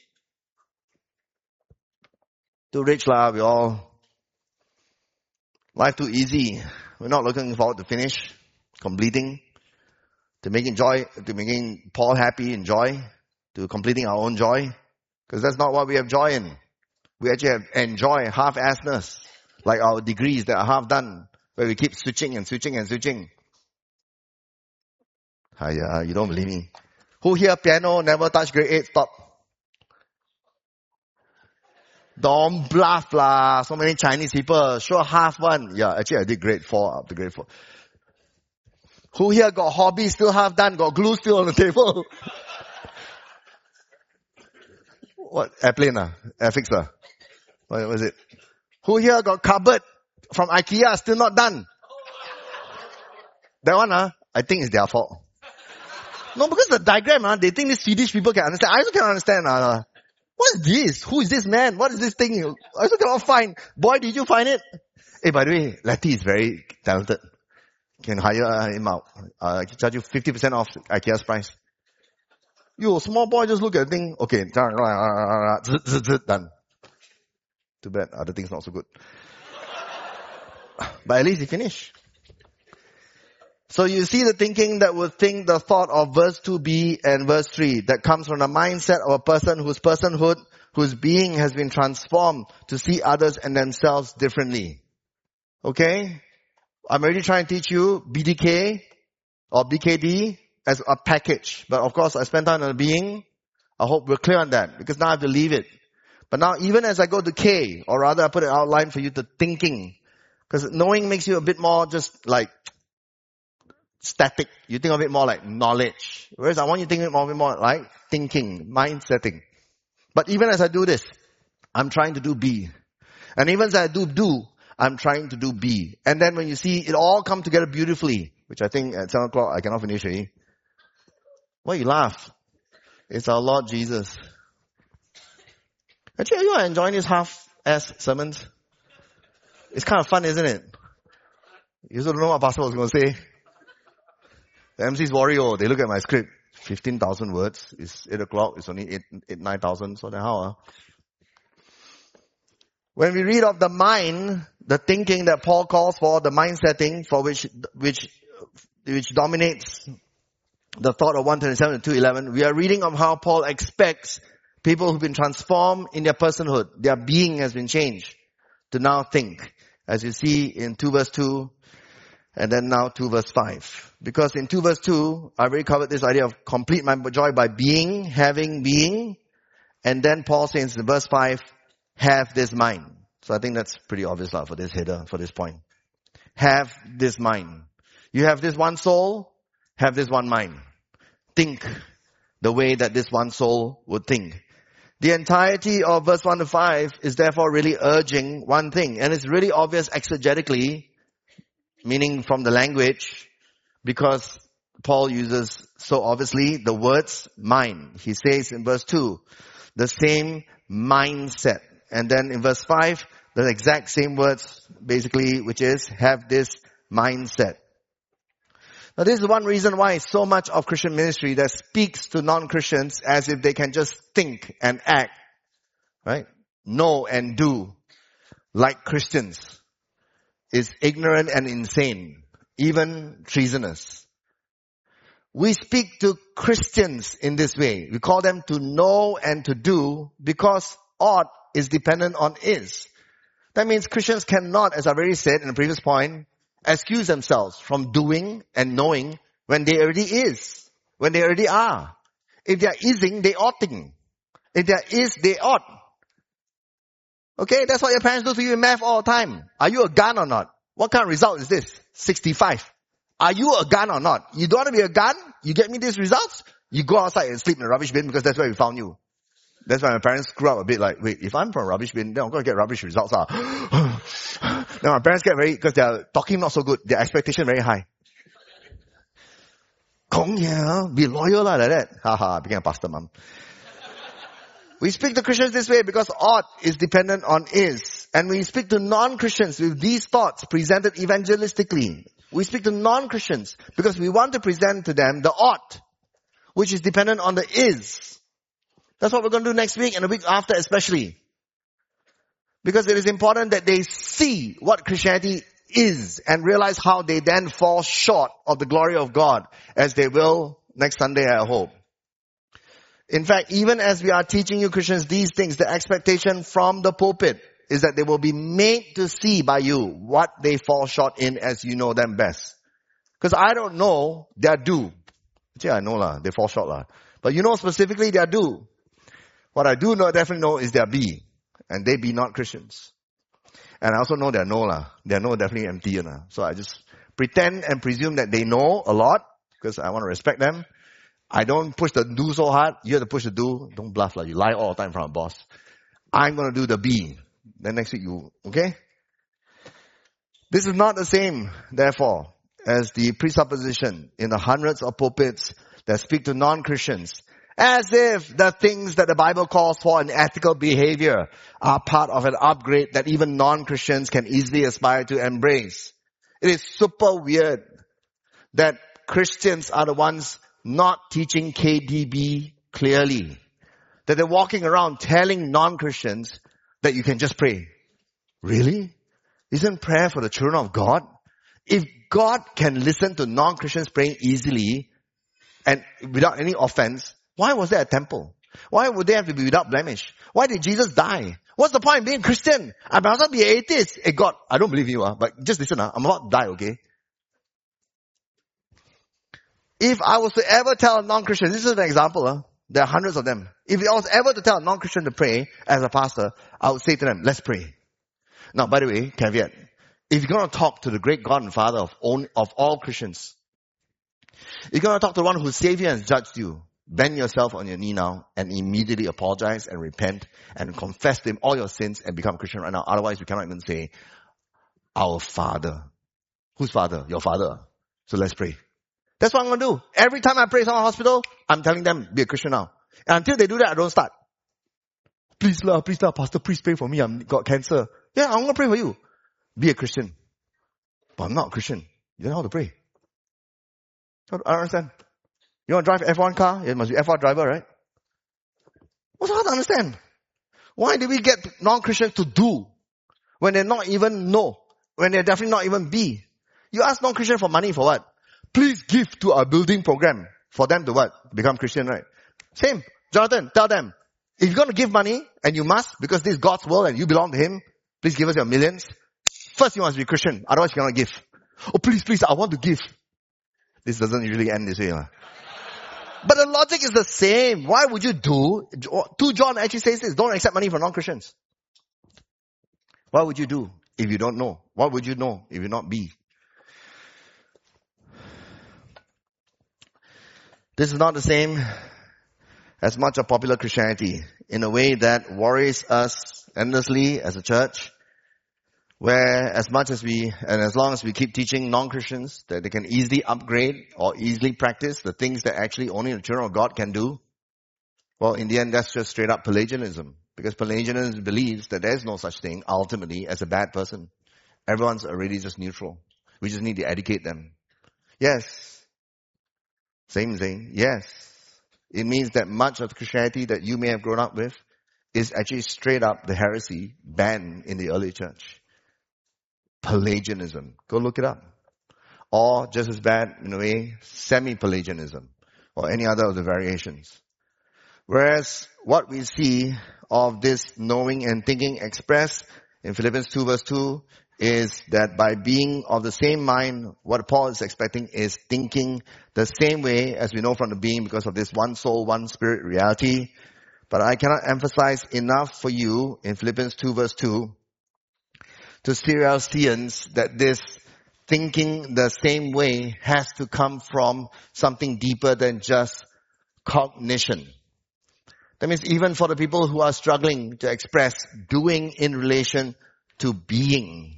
Too rich lah, we all. Life too easy. We're not looking forward to finish, completing, to making Paul happy in joy, to completing our own joy. Because that's not what we have joy in. We actually enjoy half-assness, like our degrees that are half done, where we keep switching and switching and switching. You don't believe me. Who here piano never touched grade 8? Stop. Don't bluff lah. So many Chinese people. Sure, half one. Yeah, actually I did grade 4 up to grade 4. Who here got hobby still half done? Got glue still on the table? What? Airplane Air fixer? What was it? Who here got cupboard from IKEA still not done? That one I think it's their fault. No, because the diagram they think these Swedish people can understand. I also cannot understand What is this? Who is this man? What is this thing? I also cannot find. Boy, did you find it? Hey, by the way, Letty is very talented. Can hire him out. I can charge you 50% off IKEA's price. You, small boy, just look at the thing. Okay, done. Too bad, other things not so good. But at least he finished. So you see the thinking that would think the thought of verse 2b and verse 3 that comes from the mindset of a person whose personhood, whose being has been transformed to see others and themselves differently. Okay? I'm already trying to teach you BDK or BKD as a package. But of course, I spent time on the being. I hope we're clear on that because now I have to leave it. But now even as I go to K, or rather I put an outline for you to thinking. Because knowing makes you a bit more just like static. You think of it more like knowledge. Whereas I want you to think of it more like thinking, mind setting. But even as I do this, I'm trying to do B. And even as I do, I'm trying to do B. And then when you see it all come together beautifully, which I think at 7 o'clock I cannot finish already. Why you laugh? It's our Lord Jesus. Actually, are you enjoying these half-ass sermons? It's kind of fun, isn't it? You also don't know what Pastor was going to say. The MC's Wario, they look at my script. 15,000 words. It's 8 o'clock. It's only 9,000. So then how? When we read of the mind, the thinking that Paul calls for, the mind setting for which dominates the thought of 127 to 211, we are reading of how Paul expects people who've been transformed in their personhood, their being has been changed, to now think. As you see in 2 verse 2, and then now 2 verse 5. Because in 2 verse 2, I already covered this idea of complete my joy by being, having being. And then Paul says in verse 5, have this mind. So I think that's pretty obvious for this header, for this point. Have this mind. You have this one soul, have this one mind. Think the way that this one soul would think. The entirety of verse 1 to 5 is therefore really urging one thing. And it's really obvious exegetically, meaning from the language, because Paul uses so obviously the words mind. He says in verse 2, the same mindset. And then in verse 5, the exact same words basically, which is have this mindset. Now this is one reason why so much of Christian ministry that speaks to non-Christians as if they can just think and act, right? Know and do like Christians is ignorant and insane, even treasonous. We speak to Christians in this way. We call them to know and to do because ought is dependent on is. That means Christians cannot, as I've already said in the previous point, excuse themselves from doing and knowing when they already is, when they already are. If they are ising, they oughting. If they are is, they ought. Okay, that's what your parents do to you in math all the time. Are you a gun or not? What kind of result is this? 65. Are you a gun or not? You don't want to be a gun? You get me these results? You go outside and sleep in a rubbish bin because that's where we found you. That's why my parents screw up a bit like, wait, if I'm from a rubbish bin, then I'm going to get rubbish results. Then my parents get because they're talking not so good. Their expectation very high. Be loyal like that. Haha, became a pastor mom. We speak to Christians this way because ought is dependent on is. And we speak to non-Christians with these thoughts presented evangelistically. We speak to non-Christians because we want to present to them the ought, which is dependent on the is. That's what we're going to do next week and the week after especially. Because it is important that they see what Christianity is and realize how they then fall short of the glory of God, as they will next Sunday, I hope. In fact, even as we are teaching you Christians these things, the expectation from the pulpit is that they will be made to see by you what they fall short in as you know them best. Because I don't know their do. Actually, I know they fall short But you know specifically their do. What I do know, definitely know is their be. And they be not Christians. And I also know their no Their no definitely empty So I just pretend and presume that they know a lot because I want to respect them. I don't push the do so hard. You have to push the do. Don't bluff You lie all the time in front of boss. I'm going to do the be. Then next week okay? This is not the same, therefore, as the presupposition in the hundreds of pulpits that speak to non-Christians As if the things that the Bible calls for in ethical behavior are part of an upgrade that even non-Christians can easily aspire to embrace. It is super weird that Christians are the ones not teaching KDB clearly. That they're walking around telling non-Christians that you can just pray. Really? Isn't prayer for the children of God? If God can listen to non-Christians praying easily and without any offense, why was there a temple? Why would they have to be without blemish? Why did Jesus die? What's the point of being Christian? I might as well be atheist. Hey God, I don't believe you, but just listen, I'm about to die, okay? If I was to ever tell a non-Christian, this is an example, there are hundreds of them. If I was ever to tell a non-Christian to pray as a pastor, I would say to them, let's pray. Now, by the way, caveat, if you're going to talk to the great God and Father of all Christians, you're going to talk to the one who saved you and judged you, bend yourself on your knee now and immediately apologize and repent and confess to Him all your sins and become a Christian right now. Otherwise, we cannot even say, our Father. Whose Father? Your Father. So let's pray. That's what I'm going to do. Every time I pray in someone's hospital, I'm telling them, be a Christian now. And until they do that, I don't start. Please, Pastor, please pray for me. I've got cancer. Yeah, I'm going to pray for you. Be a Christian. But I'm not a Christian. You don't know how to pray. I don't understand. You want to drive F1 car? It must be F1 driver, right? What's hard to understand? Why do we get non-Christians to do when they're not even know? When they're definitely not even be? You ask non-Christian for money for what? Please give to our building program for them to what? Become Christian, right? Same. Jonathan, tell them, if you're going to give money, and you must, because this is God's world and you belong to Him, please give us your millions. First you must be Christian, otherwise you cannot give. Oh, please, I want to give. This doesn't usually end this way. But the logic is the same. Why would you do? 2 John actually says this, don't accept money from non-Christians. What would you do if you don't know? What would you know if you not be? This is not the same as much of popular Christianity in a way that worries us endlessly as a church, where as long as we keep teaching non-Christians that they can easily upgrade or easily practice the things that actually only the children of God can do, well, in the end, that's just straight up Pelagianism. Because Pelagianism believes that there's no such thing, ultimately, as a bad person. Everyone's already just neutral. We just need to educate them. Yes. Same thing. Yes. It means that much of Christianity that you may have grown up with is actually straight up the heresy banned in the early church. Pelagianism. Go look it up. Or just as bad, in a way, semi-Pelagianism or any other of the variations. Whereas what we see of this knowing and thinking expressed in Philippians 2 verse 2 is that by being of the same mind, what Paul is expecting is thinking the same way as we know from the being because of this one soul, one spirit reality. But I cannot emphasize enough for you in Philippians 2 verse 2 to Syrians that this thinking the same way has to come from something deeper than just cognition. That means even for the people who are struggling to express doing in relation to being.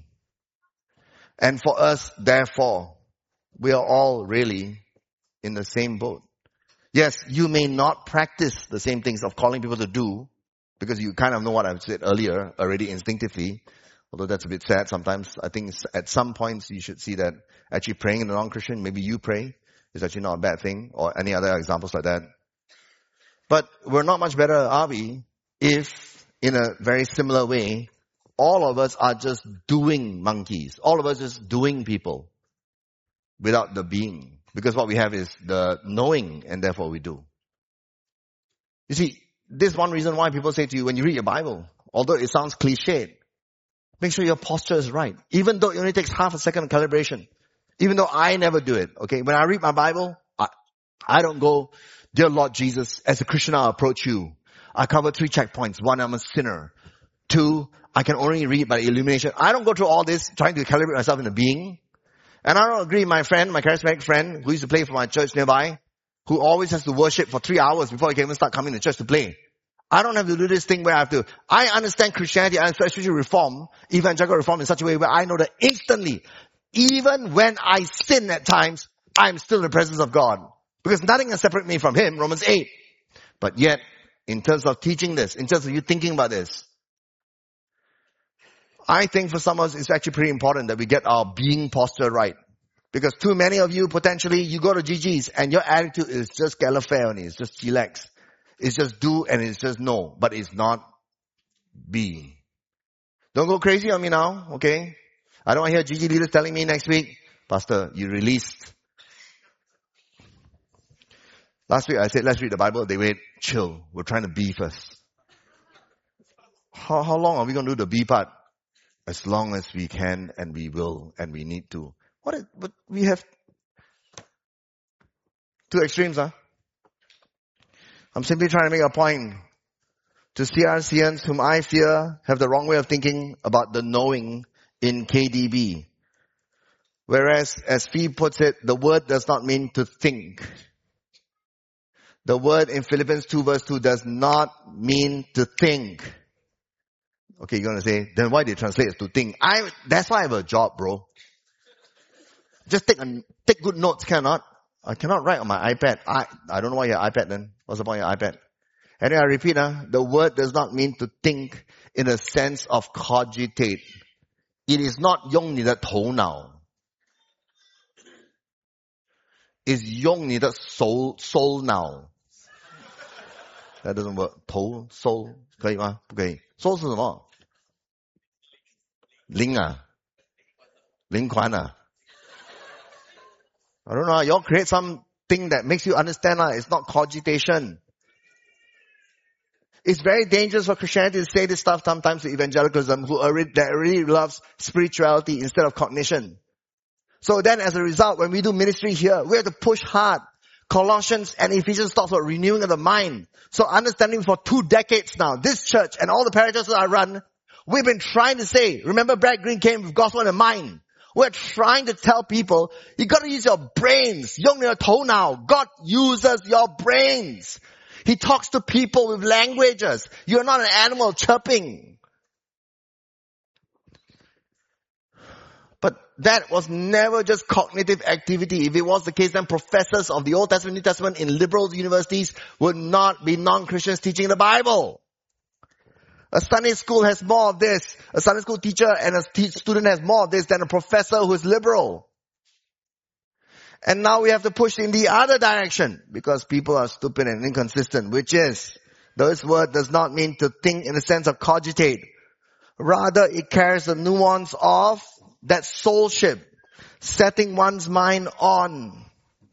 And for us, therefore, we are all really in the same boat. Yes, you may not practice the same things of calling people to do, because you kind of know what I've said earlier already instinctively, although that's a bit sad sometimes. I think at some points you should see that actually praying in a non-Christian, maybe you pray, is actually not a bad thing, or any other examples like that. But we're not much better, are we, if in a very similar way, all of us are just doing monkeys. All of us just doing people without the being. Because what we have is the knowing and therefore we do. You see, this is one reason why people say to you when you read your Bible, although it sounds cliched, make sure your posture is right. Even though it only takes half a second of calibration. Even though I never do it. Okay, when I read my Bible, I don't go, dear Lord Jesus, as a Christian I'll approach you. I cover 3 checkpoints. 1, I'm a sinner. 2, I can only read by illumination. I don't go through all this trying to calibrate myself in a being. And I don't agree, my friend, my charismatic friend, who used to play for my church nearby, who always has to worship for 3 hours before he can even start coming to church to play. I don't have to do this thing where I understand Christianity, and especially Reform, evangelical Reform in such a way where I know that instantly, even when I sin at times, I'm still in the presence of God. Because nothing can separate me from Him, Romans 8. But yet, in terms of teaching this, in terms of you thinking about this, I think for some of us it's actually pretty important that we get our being posture right. Because too many of you, potentially, you go to GG's and your attitude is just calafare only. It's just chillax. It's just do and it's just no. But it's not be. Don't go crazy on me now, okay? I don't want to hear GG leaders telling me next week, Pastor, you released. Last week I said, let's read the Bible. They wait, chill. We're trying to be first. How long are we going to do the be part? As long as we can and we will and we need to. But we have two extremes, huh? I'm simply trying to make a point to CRCNs whom I fear have the wrong way of thinking about the knowing in KDB. Whereas, as Fee puts it, the word does not mean to think. The word in Philippians 2 verse 2 does not mean to think. Okay, you're going to say, then why they translate it to think? That's why I have a job, bro. Just take good notes, cannot? I cannot write on my iPad. I don't know why you have iPad then. What's the point of your iPad? Anyway, I repeat, the word does not mean to think in a sense of cogitate. It is not 用你的头脑. It's 用你的手脑. That doesn't work. 头, soul, 可以吗？不可以。soul 是什么？灵啊？灵魂啊？ I don't know. You all create something that makes you understand. It's not cogitation. It's very dangerous for Christianity to say this stuff sometimes to evangelicalism that already loves spirituality instead of cognition. So then as a result, when we do ministry here, we have to push hard. Colossians and Ephesians talks about renewing of the mind. So understanding for 2 decades now, this church and all the parishes I run, we've been trying to say, remember Brad Green came with gospel in mind. We're trying to tell people, you gotta use your brains. 用你的头脑. God uses your brains. He talks to people with languages. You're not an animal chirping. But that was never just cognitive activity. If it was the case, then professors of the Old Testament, New Testament in liberal universities would not be non-Christians teaching the Bible. A Sunday school has more of this. A Sunday school teacher and a student has more of this than a professor who is liberal. And now we have to push in the other direction because people are stupid and inconsistent, which is, this word does not mean to think in the sense of cogitate. Rather, it carries the nuance of that soulship, setting one's mind on.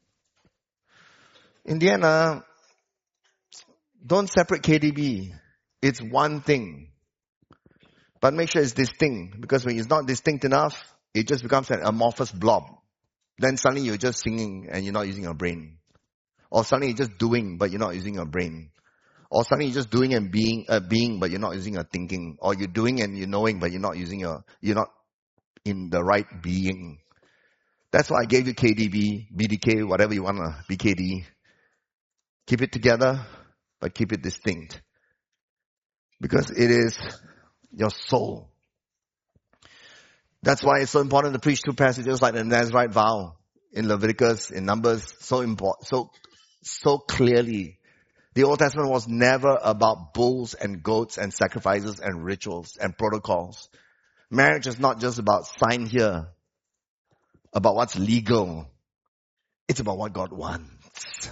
In the end, don't separate KDB. It's one thing. But make sure it's distinct, because when it's not distinct enough, it just becomes an amorphous blob. Then suddenly you're just singing and you're not using your brain. Or suddenly you're just doing, but you're not using your brain. Or suddenly you're just doing and being, but you're not using your thinking. Or you're doing and you're knowing, but you're not in the right being. That's why I gave you KDB, BDK, whatever you want to, BKD. Keep it together, but keep it distinct. Because it is your soul. That's why it's so important to preach 2 passages like the Nazirite vow in Leviticus, in Numbers, so important, so clearly. The Old Testament was never about bulls and goats and sacrifices and rituals and protocols. Marriage is not just about sign here, about what's legal. It's about what God wants.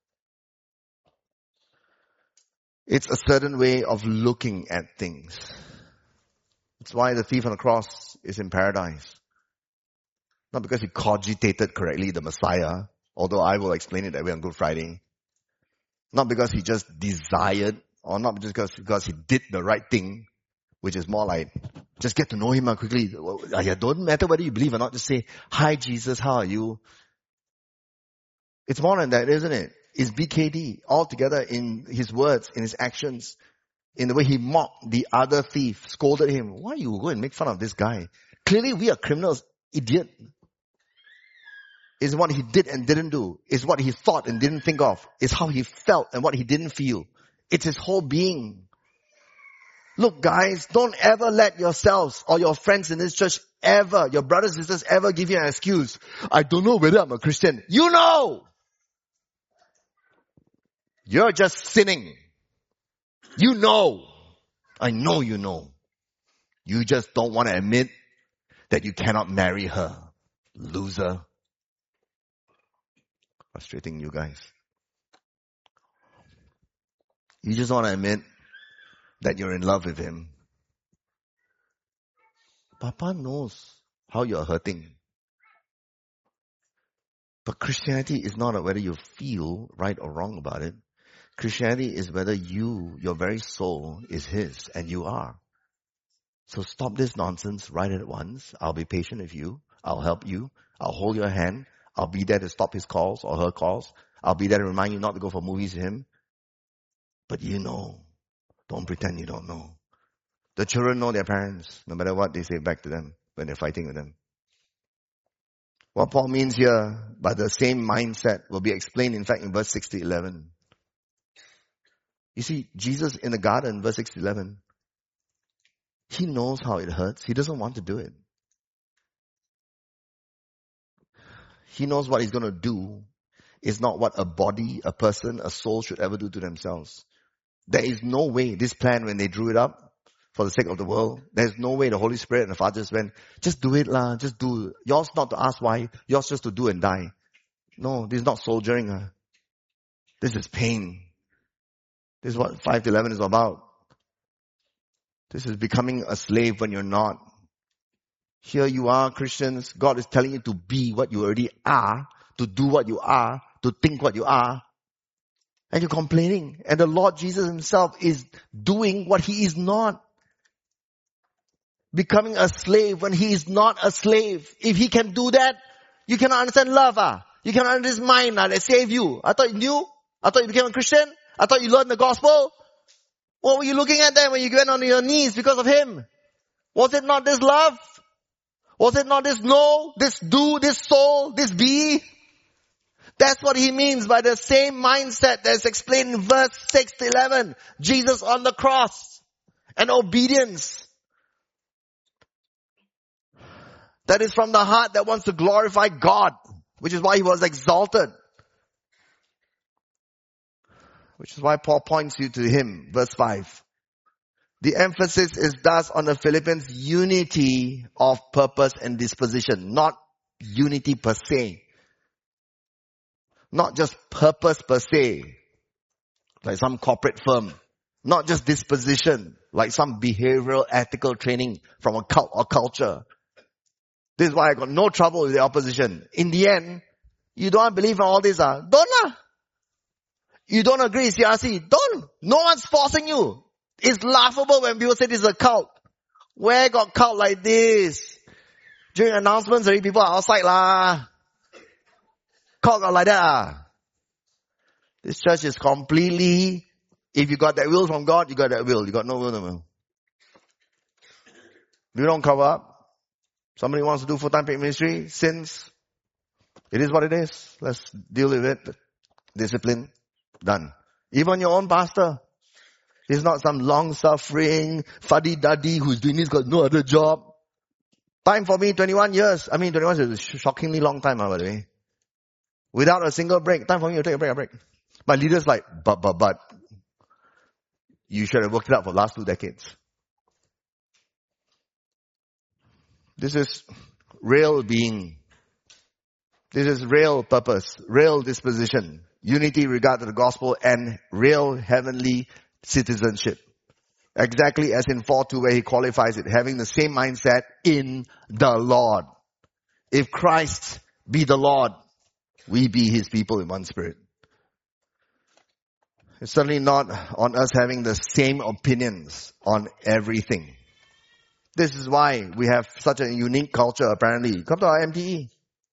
It's a certain way of looking at things. That's why the thief on the cross is in paradise. Not because he cogitated correctly the Messiah, although I will explain it that way on Good Friday. Not because he just desired, or not just because he did the right thing, which is more like, just get to know him quickly. Don't matter whether you believe or not, just say, hi Jesus, how are you? It's more than that, isn't it? It's BKD, altogether in his words, in his actions, in the way he mocked the other thief, scolded him. Why you go and make fun of this guy? Clearly we are criminals, idiot. It's what he did and didn't do. It's what he thought and didn't think of. It's how he felt and what he didn't feel. It's his whole being. Look guys, don't ever let yourselves or your friends in this church ever, your brothers and sisters ever give you an excuse. I don't know whether I'm a Christian. You know! You're just sinning. You know. I know you know. You just don't want to admit that you cannot marry her. Loser. Frustrating you guys. You just want to admit that you're in love with him. Papa knows how you're hurting. But Christianity is not whether you feel right or wrong about it. Christianity is whether your very soul is his, and you are. So stop this nonsense right at once. I'll be patient with you. I'll help you. I'll hold your hand. I'll be there to stop his calls or her calls. I'll be there to remind you not to go for movies with him. But you know. Don't pretend you don't know. The children know their parents, no matter what they say back to them when they're fighting with them. What Paul means here by the same mindset will be explained, in fact, in verse 6 to 11. You see, Jesus in the garden, verse 6 to 11, he knows how it hurts. He doesn't want to do it. He knows what he's going to do is not what a body, a person, a soul should ever do to themselves. There is no way this plan, when they drew it up for the sake of the world, there's no way the Holy Spirit and the Father just went, just do it lah, just do. Yours not to ask why, yours just to do and die. No, this is not soldiering. This is pain. This is what 5 to 11 is about. This is becoming a slave when you're not. Here you are, Christians. God is telling you to be what you already are, to do what you are, to think what you are. And you're complaining. And the Lord Jesus himself is doing what he is not. Becoming a slave when he is not a slave. If he can do that, you cannot understand love. You cannot understand his mind that saved you. I thought you knew. I thought you became a Christian. I thought you learned the gospel. What were you looking at then when you went on your knees because of him? Was it not this love? Was it not this know, this do, this soul, this be? That's what he means by the same mindset that's explained in verse 6 to 11. Jesus on the cross and obedience. That is from the heart that wants to glorify God, which is why he was exalted. Which is why Paul points you to him, verse 5. The emphasis is thus on the Philippians' unity of purpose and disposition, not unity per se. Not just purpose per se, like some corporate firm. Not just disposition, like some behavioral ethical training from a cult or culture. This is why I got no trouble with the opposition. In the end, you don't believe in all this, don't. You don't agree, CRC, don't. No one's forcing you. It's laughable when people say this is a cult. Where got cult like this? During announcements, already people are outside lah. Cult got like that. This church is completely, if you got that will from God, you got that will. You got no will, no will. We don't cover up. Somebody wants to do full-time paid ministry, sins. It is what it is. Let's deal with it. Discipline. Done. Even your own pastor. He's not some long-suffering, fuddy-duddy who's doing this because no other job. Time for me, 21 years. 21 years is a shockingly long time, by the way. Without a single break. Time for me to take a break. My leader's like, but. You should have worked it out for the last 2 decades. This is real being. This is real purpose, real disposition, unity regard to the gospel, and real heavenly citizenship. Exactly as in 4:2 where he qualifies it, having the same mindset in the Lord. If Christ be the Lord, we be his people in one spirit. It's certainly not on us having the same opinions on everything. This is why we have such a unique culture apparently. Come to our MTE.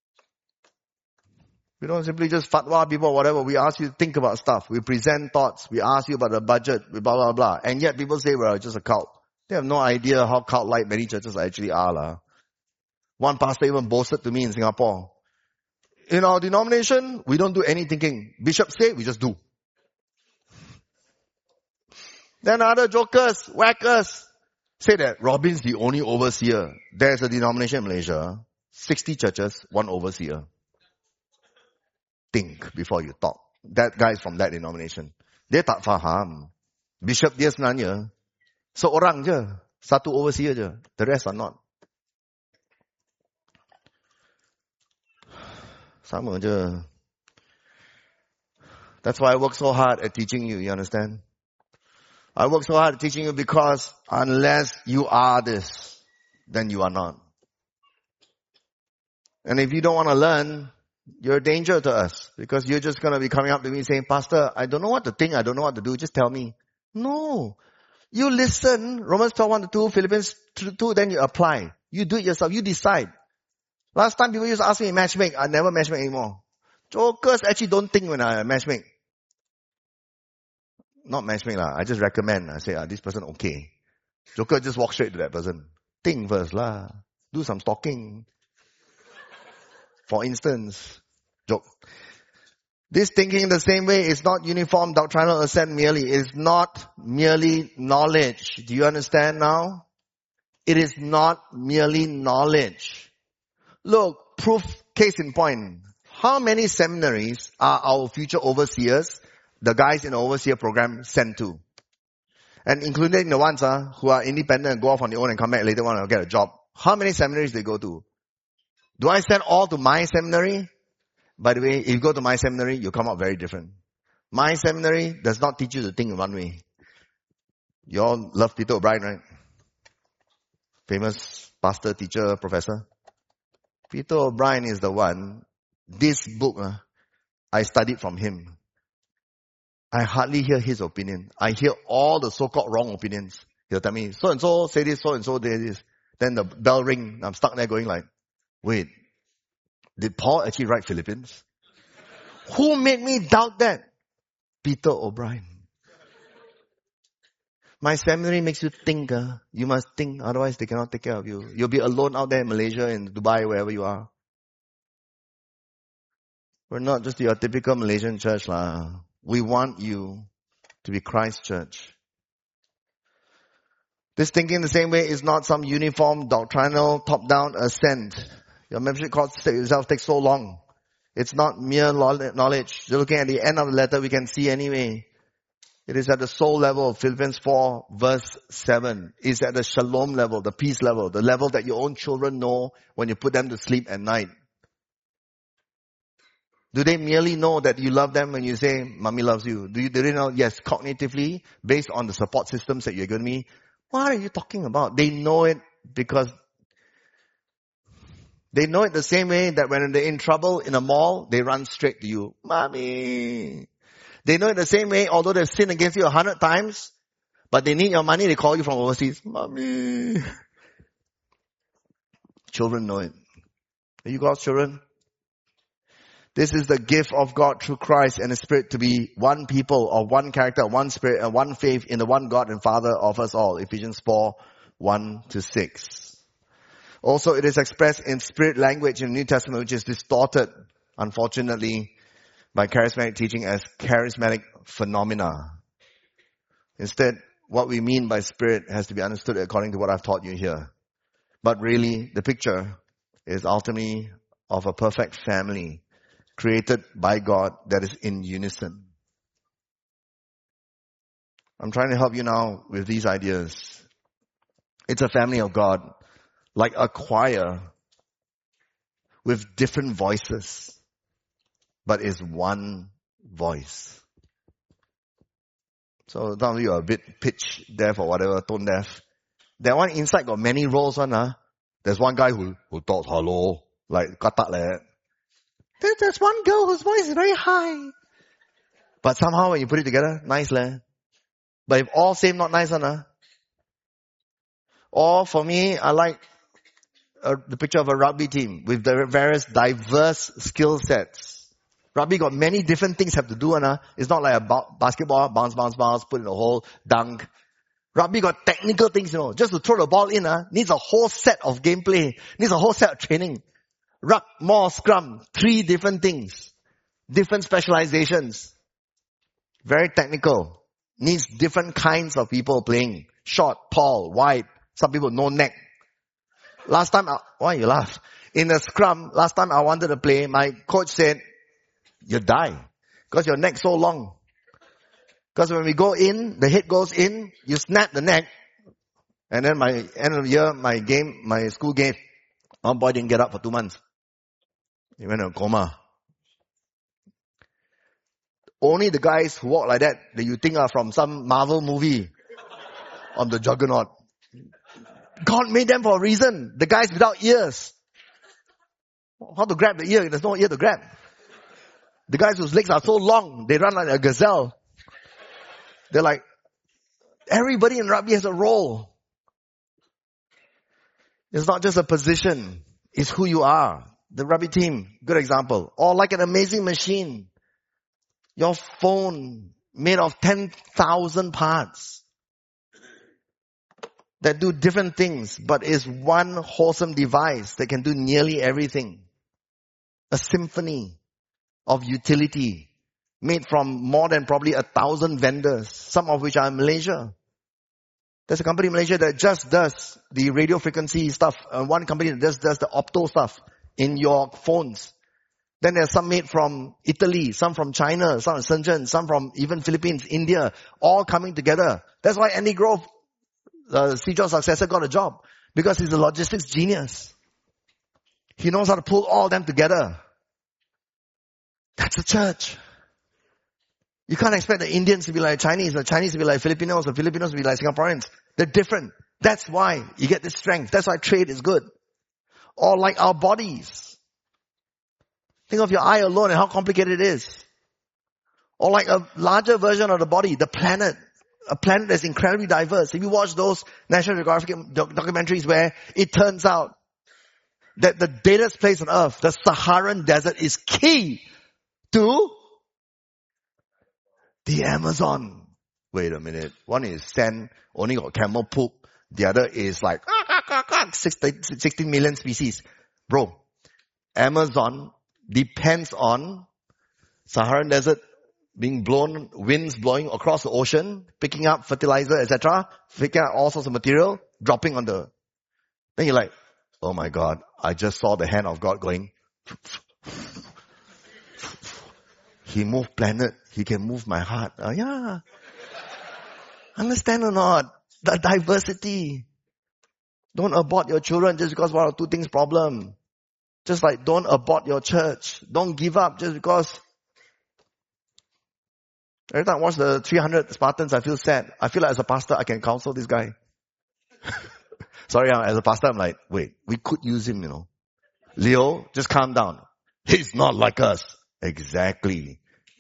We don't simply just fatwa people or whatever. We ask you to think about stuff. We present thoughts. We ask you about the budget, blah, blah, blah. And yet people say we're just a cult. They have no idea how cult-like many churches actually are. One pastor even boasted to me in Singapore. In our denomination, we don't do any thinking. Bishops say, we just do. Then other jokers, whackers, say that Robin's the only overseer. There's a denomination in Malaysia, 60 churches, 1 overseer. Think before you talk. That guy is from that denomination. Dia tak faham. Bishop dia sebenarnya seorang je. Satu overseer je. The rest are not. Sama je. That's why I work so hard at teaching you understand? I work so hard at teaching you because unless you are this, then you are not. And if you don't want to learn, you're a danger to us because you're just going to be coming up to me saying, Pastor, I don't know what to think. I don't know what to do. Just tell me. No. You listen. Romans 12:1-2, Philippians 2, then you apply. You do it yourself. You decide. Last time people used to ask me matchmake. I never matchmake anymore. Jokers actually don't think when I matchmake. Not matchmake lah. I just recommend. I say, this person okay. Joker just walk straight to that person. Think first lah. Do some stalking. For instance, joke. This thinking the same way is not uniform doctrinal assent merely. It is not merely knowledge. Do you understand now? It is not merely knowledge. Look, proof, case in point. How many seminaries are our future overseers, the guys in the overseer program, sent to? And including the ones who are independent and go off on their own and come back later on and get a job. How many seminaries they go to? Do I send all to my seminary? By the way, if you go to my seminary, you come out very different. My seminary does not teach you to think in one way. You all love Peter O'Brien, right? Famous pastor, teacher, professor. Peter O'Brien is the one. This book, I studied from him. I hardly hear his opinion. I hear all the so-called wrong opinions. He'll tell me, so-and-so say this, so-and-so say this. Then the bell ring. I'm stuck there going like, wait, did Paul actually write Philippians? Who made me doubt that? Peter O'Brien. My seminary makes you think. You must think, otherwise they cannot take care of you. You'll be alone out there in Malaysia, in Dubai, wherever you are. We're not just your typical Malaysian church lah. We want you to be Christ Church. This thinking the same way is not some uniform doctrinal top-down assent. Your membership cost itself takes so long. It's not mere knowledge. You're looking at the end of the letter, we can see anyway. It is at the soul level, Philippians 4 verse 7. It's at the shalom level, the peace level, the level that your own children know when you put them to sleep at night. Do they merely know that you love them when you say, Mommy loves you? Do they know? Yes, cognitively, based on the support systems that you're giving me. What are you talking about? They know it because they know it the same way that when they're in trouble in a mall, they run straight to you. Mommy. They know it the same way, although they've sinned against you 100 times, but they need your money, they call you from overseas. Mommy. Children know it. Are you God's children? This is the gift of God through Christ and the Spirit to be one people of one character, one Spirit, and one faith in the one God and Father of us all. Ephesians 4, 1-6. Also, it is expressed in spirit language in the New Testament, which is distorted, unfortunately, by charismatic teaching as charismatic phenomena. Instead, what we mean by spirit has to be understood according to what I've taught you here. But really, the picture is ultimately of a perfect family created by God that is in unison. I'm trying to help you now with these ideas. It's a family of God, like a choir with different voices, but is one voice. So some of you are a bit pitch deaf or whatever, tone deaf. That one inside got many roles one. There's one guy who talks hello, like katak like that. There's one girl whose voice is very high. But somehow when you put it together, nice leh. But if all same, not nice Or for me, I like the picture of a rugby team with the various diverse skill sets. Rugby got many different things have to do. It's not like a basketball, bounce, put in a hole, dunk. Rugby got technical things, just to throw the ball in, needs a whole set of gameplay, needs a whole set of training. Ruck, more, scrum, 3 different things. Different specializations. Very technical. Needs different kinds of people playing. Short, tall, wide. Some people no neck. Last time, why you laugh? In the scrum, last time I wanted to play, my coach said, you die. Because your neck's so long. Because when we go in, the head goes in, you snap the neck, and then my end of the year, my school game, one boy didn't get up for 2 months. He went in a coma. Only the guys who walk like that you think are from some Marvel movie on the Juggernaut. God made them for a reason. The guys without ears. How to grab the ear? There's no ear to grab. The guys whose legs are so long, they run like a gazelle. They're like, everybody in rugby has a role. It's not just a position. It's who you are. The rugby team, good example. Or like an amazing machine. Your phone made of 10,000 parts that do different things, but is one wholesome device that can do nearly everything. A symphony of utility made from more than probably 1,000 vendors, some of which are in Malaysia. There's a company in Malaysia that just does the radio frequency stuff. One company that just does the opto stuff in your phones. Then there's some made from Italy, some from China, some from Shenzhen, some from even Philippines, India, all coming together. That's why Andy Grove, Steve Jobs' successor, got a job. Because he's a logistics genius. He knows how to pull all of them together. That's a church. You can't expect the Indians to be like Chinese, the Chinese to be like Filipinos, the Filipinos to be like Singaporeans. They're different. That's why you get this strength. That's why trade is good. Or like our bodies. Think of your eye alone and how complicated it is. Or like a larger version of the body, the planet. A planet that's incredibly diverse. If you watch those National Geographic documentaries where it turns out that the deadest place on earth, the Saharan desert, is key to the Amazon. Wait a minute. One is sand, only got camel poop. The other is like 16 million species. Bro, Amazon depends on Saharan desert being blown, winds blowing across the ocean, picking up fertilizer, etc., picking up all sorts of material, dropping on the... Then you're like, oh my God, I just saw the hand of God going... He moved planet, He can move my heart. Yeah. Understand or not? The diversity. Don't abort your children just because one or two things problem. Just like don't abort your church. Don't give up just because. Every time I watch the 300 Spartans, I feel sad. I feel like as a pastor, I can counsel this guy. Sorry, as a pastor, I'm like, wait, we could use him, Leo, just calm down. He's not like us. Exactly.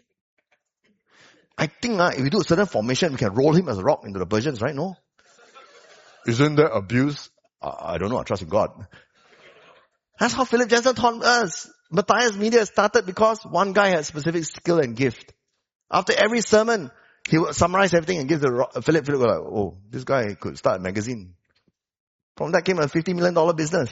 I think if we do a certain formation, we can roll him as a rock into the Persians, right? No? Isn't that abuse? I don't know. I trust in God. That's how Philip Jensen taught us. Matthias Media started because one guy had specific skill and gift. After every sermon, he would summarize everything and give Philip was like, oh, this guy could start a magazine. From that came a $50 million business.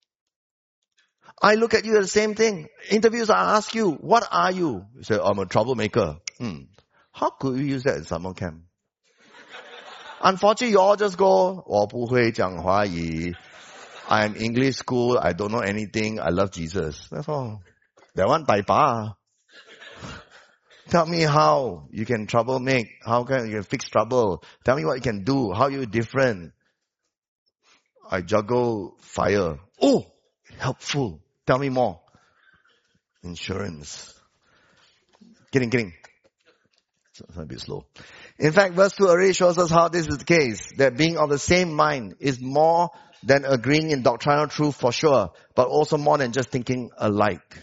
I look at you as the same thing. Interviews, I ask you, what are you? You say, I'm a troublemaker. How could you use that in summer camp? Unfortunately, you all just go, 我不会讲华语. I'm English school. I don't know anything. I love Jesus. That's all. That one, 大把. Tell me how you can trouble make. How can you fix trouble? Tell me what you can do. How you different. I juggle fire. Oh, helpful. Tell me more. Insurance. Getting. It's a bit slow. In fact, verse 2 already shows us how this is the case. That being of the same mind is more than agreeing in doctrinal truth for sure, but also more than just thinking alike.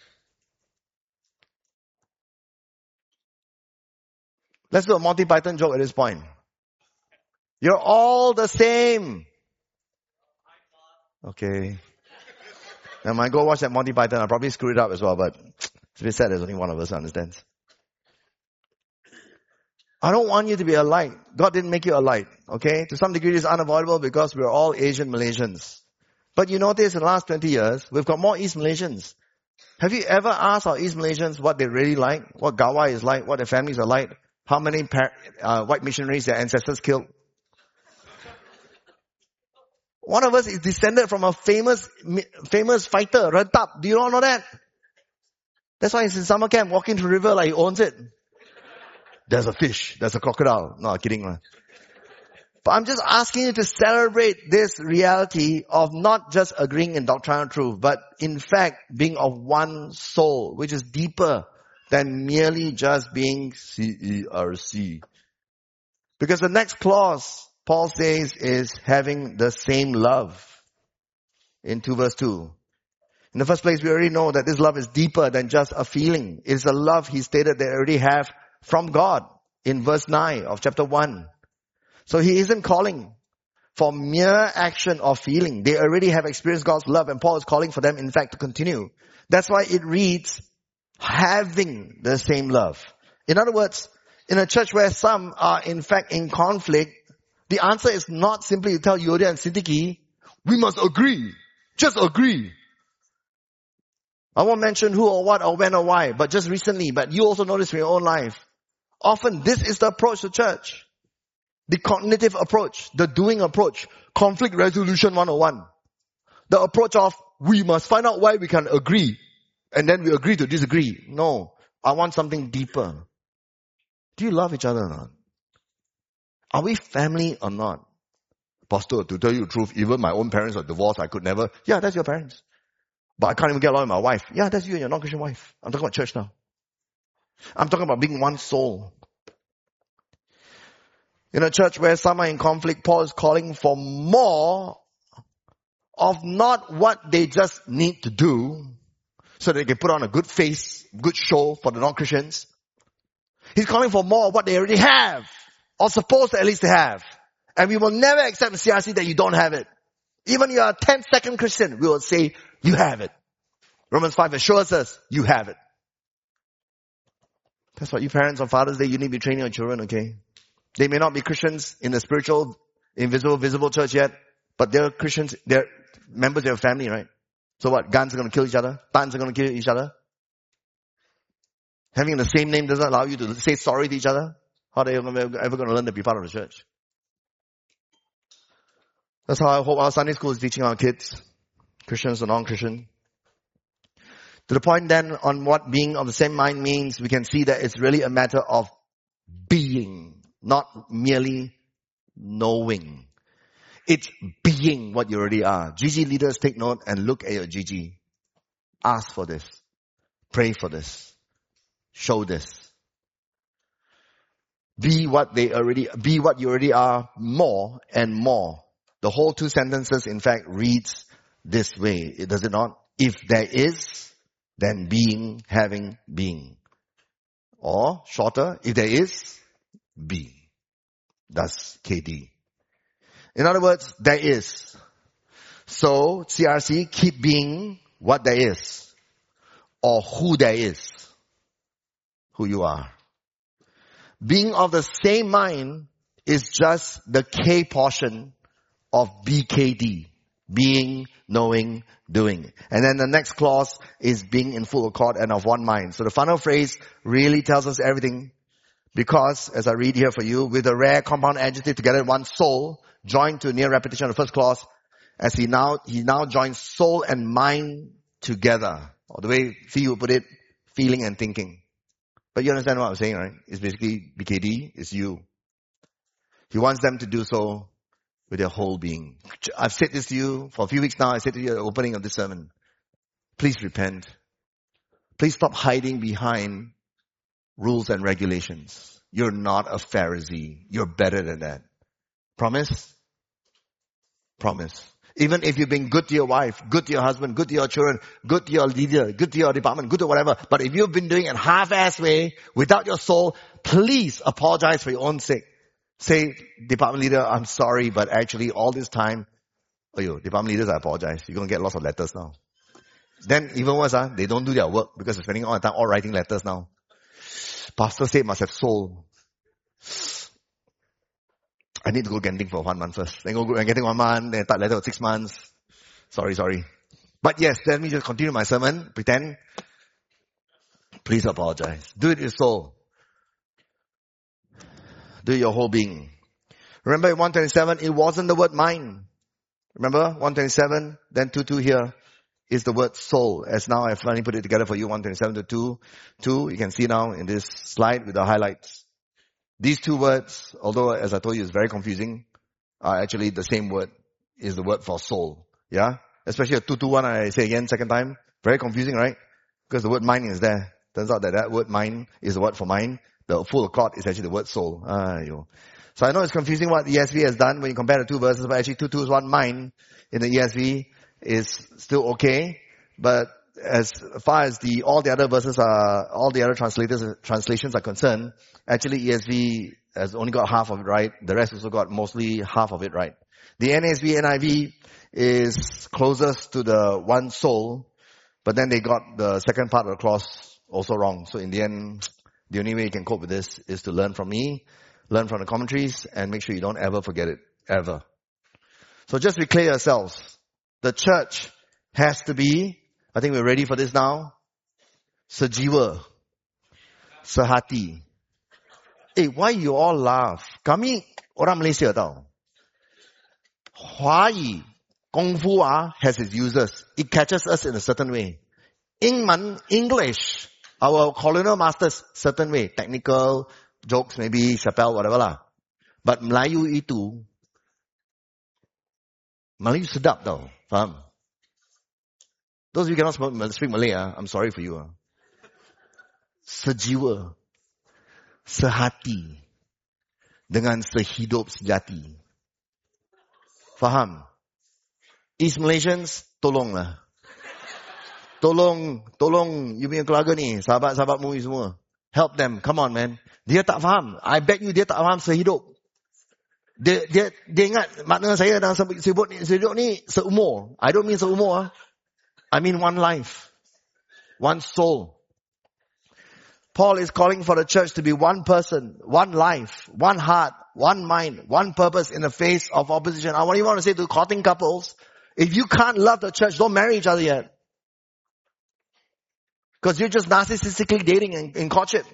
Let's do a Monty Python joke at this point. You're all the same. Okay. Now, mind, go watch that Monty Python. I'll probably screw it up as well, but it's a bit sad there's only one of us who understands. I don't want you to be alike. God didn't make you alike. Okay? To some degree, it's unavoidable because we're all Asian Malaysians. But you notice in the last 20 years, we've got more East Malaysians. Have you ever asked our East Malaysians what they really like? What Gawai is like? What their families are like? How many white missionaries their ancestors killed? One of us is descended from a famous fighter, Rentap. Do you all know that? That's why he's in summer camp walking through the river like he owns it. there's a fish, there's a crocodile. No, I'm kidding. Man. But I'm just asking you to celebrate this reality of not just agreeing in doctrinal truth, but in fact being of one soul, which is deeper than merely just being CERC. Because the next clause, Paul says, is having the same love. In 2 verse 2. In the first place, we already know that this love is deeper than just a feeling. It's a love, he stated, they already have from God in verse 9 of chapter 1. So he isn't calling for mere action or feeling. They already have experienced God's love, and Paul is calling for them, in fact, to continue. That's why it reads, having the same love. In other words, in a church where some are in fact in conflict, the answer is not simply to tell Yodia and Siddiqui, we must agree. Just agree. I won't mention who or what or when or why, but just recently, but you also notice in your own life. Often this is the approach to church. The cognitive approach, the doing approach, conflict resolution 101. The approach of, we must find out why we can agree, and then we agree to disagree. No, I want something deeper. Do you love each other or not? Are we family or not? Pastor, to tell you the truth, even my own parents are divorced, I could never. Yeah, that's your parents. But I can't even get along with my wife. Yeah, that's you and your non-Christian wife. I'm talking about church now. I'm talking about being one soul. In a church where some are in conflict, Paul is calling for more of not what they just need to do so they can put on a good face, good show for the non-Christians. He's calling for more of what they already have, or supposed to at least have. And we will never accept the CRC that you don't have it. Even if you're a 10-second Christian, we will say, you have it. Romans 5 assures us, you have it. That's what you parents on Father's Day, you need to be training your children, okay? They may not be Christians in the spiritual, invisible, visible church yet, but they're Christians, they're members of your family, right? So what, guns are going to kill each other? Tans are going to kill each other? Having the same name doesn't allow you to say sorry to each other? How are they ever going to learn to be part of the church? That's how I hope our Sunday school is teaching our kids, Christians or non-Christian. To the point then on what being of the same mind means, we can see that it's really a matter of being, not merely knowing. It's being what you already are. GG leaders, take note and look at your GG. Ask for this. Pray for this. Show this. Be what you already are more and more. The whole 2 sentences, in fact, reads this way. Does it not? If there is, then being, having, being. Or, shorter, if there is, be. That's KD. In other words, there is. So, CRC, keep being what there is. Or who there is. Who you are. Being of the same mind is just the K portion of BKD. Being, knowing, doing. And then the next clause is being in full accord and of one mind. So the final phrase really tells us everything. Because, as I read here for you, with a rare compound adjective together in one soul, joined to a near repetition of the first clause, as he now joins soul and mind together. Or the way Fee would put it, feeling and thinking. But you understand what I'm saying, right? It's basically BKD, it's you. He wants them to do so with their whole being. I've said this to you for a few weeks now. I said to you at the opening of this sermon. Please repent. Please stop hiding behind rules and regulations. You're not a Pharisee. You're better than that. Promise? Promise. Even if you've been good to your wife, good to your husband, good to your children, good to your leader, good to your department, good to whatever. But if you've been doing it half-ass way, without your soul, please apologize for your own sake. Say, department leader, I'm sorry, but actually all this time, department leaders, I apologize. You're going to get lots of letters now. Then even worse, they don't do their work because they're spending all the time all writing letters now. Pastor said must have soul. I need to go Genting for 1 month first. Then go Genting 1 month, then start letter for 6 months. Sorry. But yes, let me just continue my sermon. Pretend. Please apologize. Do it with soul. Do it your whole being. Remember in 127, it wasn't the word mind. Remember 127, then 2 here is the word soul. As now I've finally put it together for you, 127 to 2. You can see now in this slide with the highlights. These two words, although as I told you it's very confusing, are actually the same word, is the word for soul. Yeah? Especially a 221, I say again, second time. Very confusing, right? Because the word mind is there. Turns out that word mind is the word for mind. The full accord is actually the word soul. So I know it's confusing what the ESV has done when you compare the two verses, but actually 221 mind in the ESV is still okay. But as far as all the other verses are, all the other translations are concerned, actually ESV has only got half of it right. The rest also got mostly half of it right. The NASB, NIV is closest to the one soul, but then they got the second part of the clause also wrong. So in the end, the only way you can cope with this is to learn from me, learn from the commentaries, and make sure you don't ever forget it. Ever. So just be clear yourselves. The church has to be, I think we're ready for this now, sejiwa, sehati. Hey, why you all laugh? Kami orang Malaysia tau. Hua-yi, Kung Fu has its users. It catches us in a certain way. Ingman, English, our colonial masters, certain way. Technical, jokes maybe, Chappelle, whatever lah. But Melayu itu, Melayu sedap tau. Faham? Those of you who cannot speak Malay, I'm sorry for you. Sejiwa, sehati, dengan sehidup sejati. Faham? East Malaysians, tolonglah. Tolong, you punya keluarga ni, sahabat-sahabatmu ni semua. Help them, come on man. Dia tak faham. I bet you dia tak faham sehidup. Dia ingat makna saya dalam sehidup ni seumur. I don't mean seumur. I mean one life. One soul. Paul is calling for the church to be one person, one life, one heart, one mind, one purpose in the face of opposition. I want to say to courting couples, if you can't love the church, don't marry each other yet. Because you're just narcissistically dating in courtship.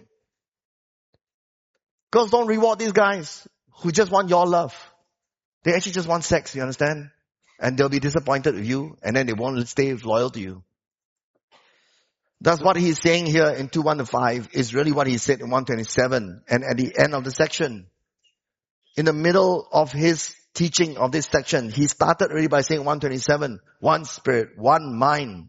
Girls don't reward these guys who just want your love. They actually just want sex, you understand? And they'll be disappointed with you, and then they won't stay loyal to you. That's what he's saying here in 2:1-5 is really what he said in 127 and at the end of the section. In the middle of his teaching of this section, he started already by saying 127, one spirit, one mind,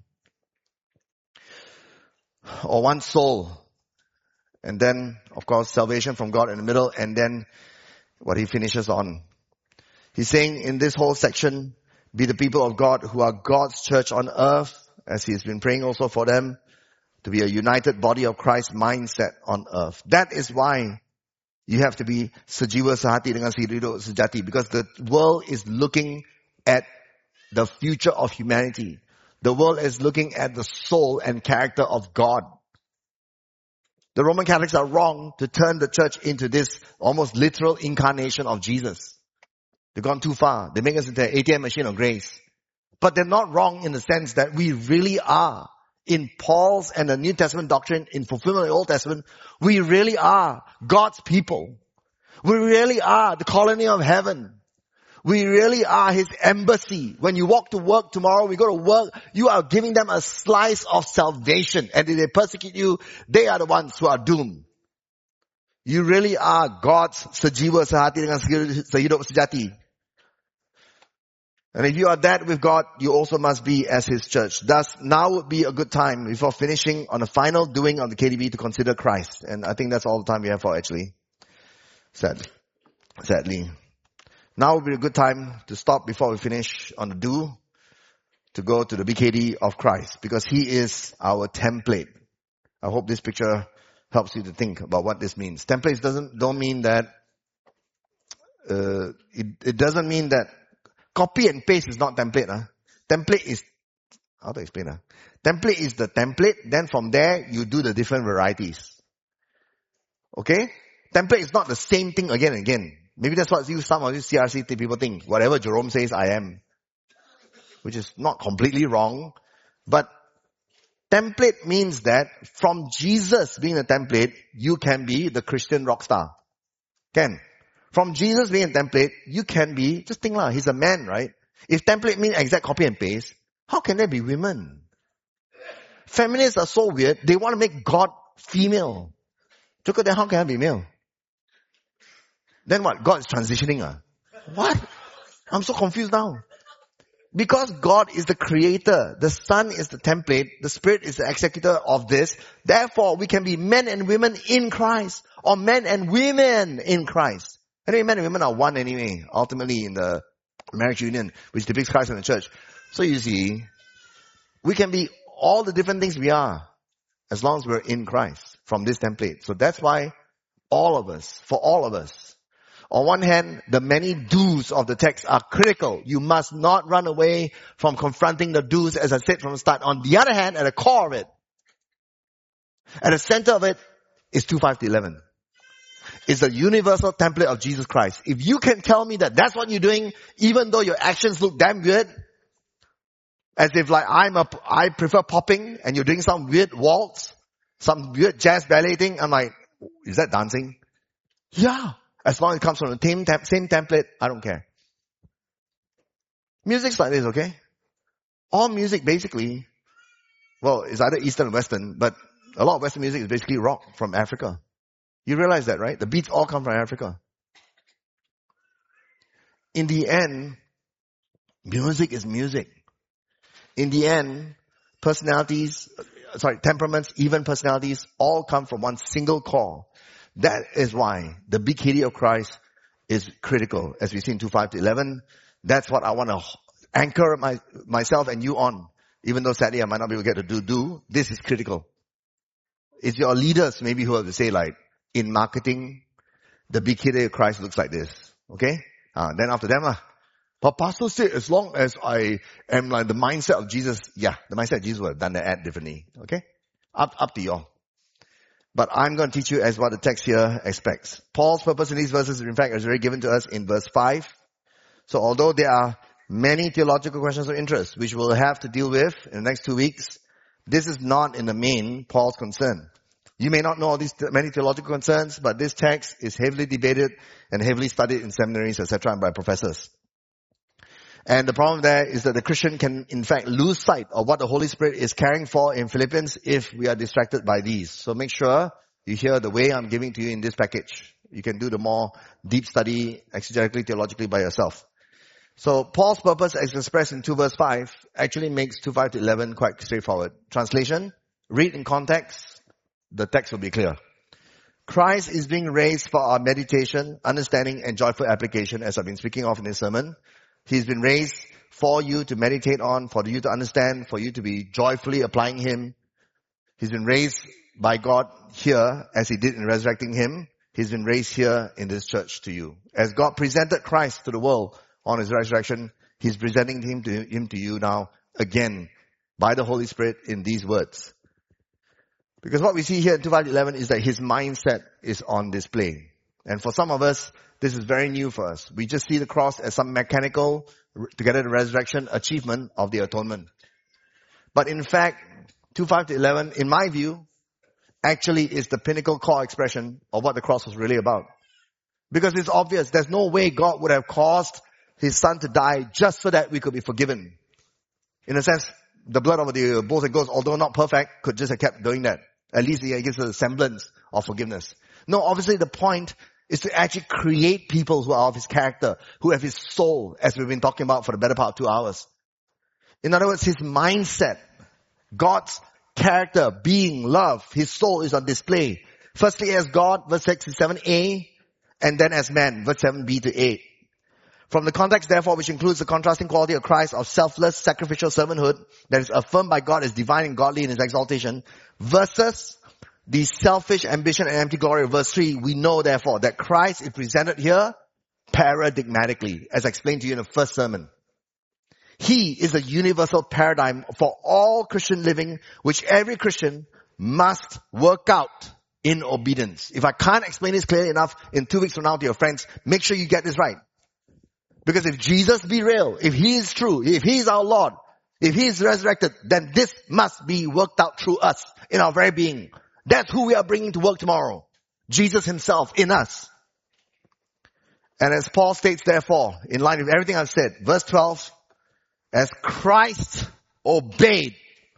or one soul. And then, of course, salvation from God in the middle, and then what he finishes on. He's saying in this whole section, be the people of God who are God's church on earth, as he's been praying also for them, to be a united body of Christ mindset on earth. That is why you have to be sejiwa sehati dengan sehidup sejati, because the world is looking at the future of humanity. The world is looking at the soul and character of God. The Roman Catholics are wrong to turn the church into this almost literal incarnation of Jesus. They've gone too far. They make us into an ATM machine of grace. But they're not wrong in the sense that we really are, in Paul's and the New Testament doctrine, in fulfillment of the Old Testament, we really are God's people. We really are the colony of heaven. We really are his embassy. When you walk to work tomorrow, we go to work, you are giving them a slice of salvation. And if they persecute you, they are the ones who are doomed. You really are God's sejiwa sehati dengan sehidup sejati. And if you are that with God, you also must be as his church. Thus, now would be a good time before finishing on the final doing of the KDB to consider Christ. And I think that's all the time we have for actually. Sadly. Now would be a good time to stop before we finish on the do, to go to the BKD of Christ, because he is our template. I hope this picture helps you to think about what this means. Templates don't mean that, it doesn't mean that copy and paste is not template. Template is, how to explain? Template is the template, then from there you do the different varieties. Okay? Template is not the same thing again and again. Maybe that's what some of you CRC people think. Whatever Jerome says, I am. Which is not completely wrong. But template means that from Jesus being a template, you can be the Christian rock star. Can. From Jesus being a template, you can be, just think lah, he's a man, right? If template means exact copy and paste, how can there be women? Feminists are so weird, they want to make God female. Then how can I be male? Then what? God is transitioning. What? I'm so confused now. Because God is the creator, the Son is the template, the Spirit is the executor of this, therefore we can be men and women in Christ, or men and women in Christ. Anyway, men and women are one anyway, ultimately in the marriage union, which depicts Christ in the church. So you see, we can be all the different things we are, as long as we're in Christ, from this template. So that's why for all of us, on one hand, the many do's of the text are critical. You must not run away from confronting the do's, as I said from the start. On the other hand, at the core of it, at the center of it, is 2:5-11. It's the universal template of Jesus Christ. If you can tell me that that's what you're doing, even though your actions look damn weird, as if like I prefer popping and you're doing some weird waltz, some weird jazz ballet thing, I'm like, is that dancing? Yeah. As long as it comes from the same template, I don't care. Music's like this, okay? All music basically, well, it's either Eastern or Western, but a lot of Western music is basically rock from Africa. You realize that, right? The beats all come from Africa. In the end, music is music. In the end, temperaments, even personalities, all come from one single core. That is why the big kitty of Christ is critical. As we see in 2:5-11, that's what I want to anchor myself and you on. Even though sadly I might not be able to get to do, this is critical. It's your leaders maybe who have to say like, in marketing, the big kitty of Christ looks like this. Okay? Then after them, but pastor said as long as I am like the mindset of Jesus, yeah, the mindset of Jesus would have done the ad differently. Okay? Up to you all. But I'm going to teach you as what the text here expects. Paul's purpose in these verses, in fact, is already given to us in verse 5. So although there are many theological questions of interest, which we'll have to deal with in the next 2 weeks, this is not in the main Paul's concern. You may not know all these many theological concerns, but this text is heavily debated and heavily studied in seminaries, etc., and by professors. And the problem there is that the Christian can in fact lose sight of what the Holy Spirit is caring for in Philippians if we are distracted by these. So make sure you hear the way I'm giving to you in this package. You can do the more deep study exegetically, theologically by yourself. So Paul's purpose as expressed in 2 verse 5 actually makes 2:5-11 quite straightforward. Translation, read in context, the text will be clear. Christ is being raised for our meditation, understanding and joyful application, as I've been speaking of in this sermon. He's been raised for you to meditate on, for you to understand, for you to be joyfully applying Him. He's been raised by God here as He did in resurrecting Him. He's been raised here in this church to you. As God presented Christ to the world on His resurrection, He's presenting Him to you now again by the Holy Spirit in these words. Because what we see here in 2:5-11 is that His mindset is on display. And for some of us, this is very new for us. We just see the cross as some mechanical, together the resurrection, achievement of the atonement. But in fact, 2:5-11, in my view, actually is the pinnacle core expression of what the cross was really about. Because it's obvious, there's no way God would have caused His Son to die just so that we could be forgiven. In a sense, the blood of the bulls and goats, although not perfect, could just have kept doing that. At least it gives us a semblance of forgiveness. No, obviously the point is to actually create people who are of His character, who have His soul, as we've been talking about for the better part of 2 hours. In other words, His mindset, God's character, being, love, His soul is on display. Firstly as God, verse 6-7a, and then as man, verse 7b to 8. From the context, therefore, which includes the contrasting quality of Christ of selfless, sacrificial servanthood that is affirmed by God as divine and godly in His exaltation, versus the selfish ambition and empty glory of verse 3, we know therefore that Christ is presented here paradigmatically, as I explained to you in the first sermon. He is a universal paradigm for all Christian living, which every Christian must work out in obedience. If I can't explain this clearly enough in 2 weeks from now to your friends, make sure you get this right. Because if Jesus be real, if He is true, if He is our Lord, if He is resurrected, then this must be worked out through us in our very being. That's who we are bringing to work tomorrow. Jesus Himself in us. And as Paul states, therefore, in line with everything I've said, verse 12, as Christ obeyed.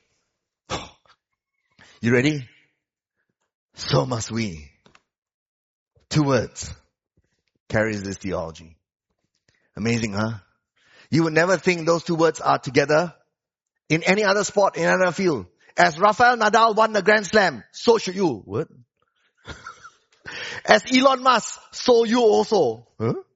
You ready? So must we. 2 words. carries this theology. Amazing, huh? You would never think those two words are together in any other sport, in another field. As Rafael Nadal won the Grand Slam, so should you. What? As Elon Musk, so you also.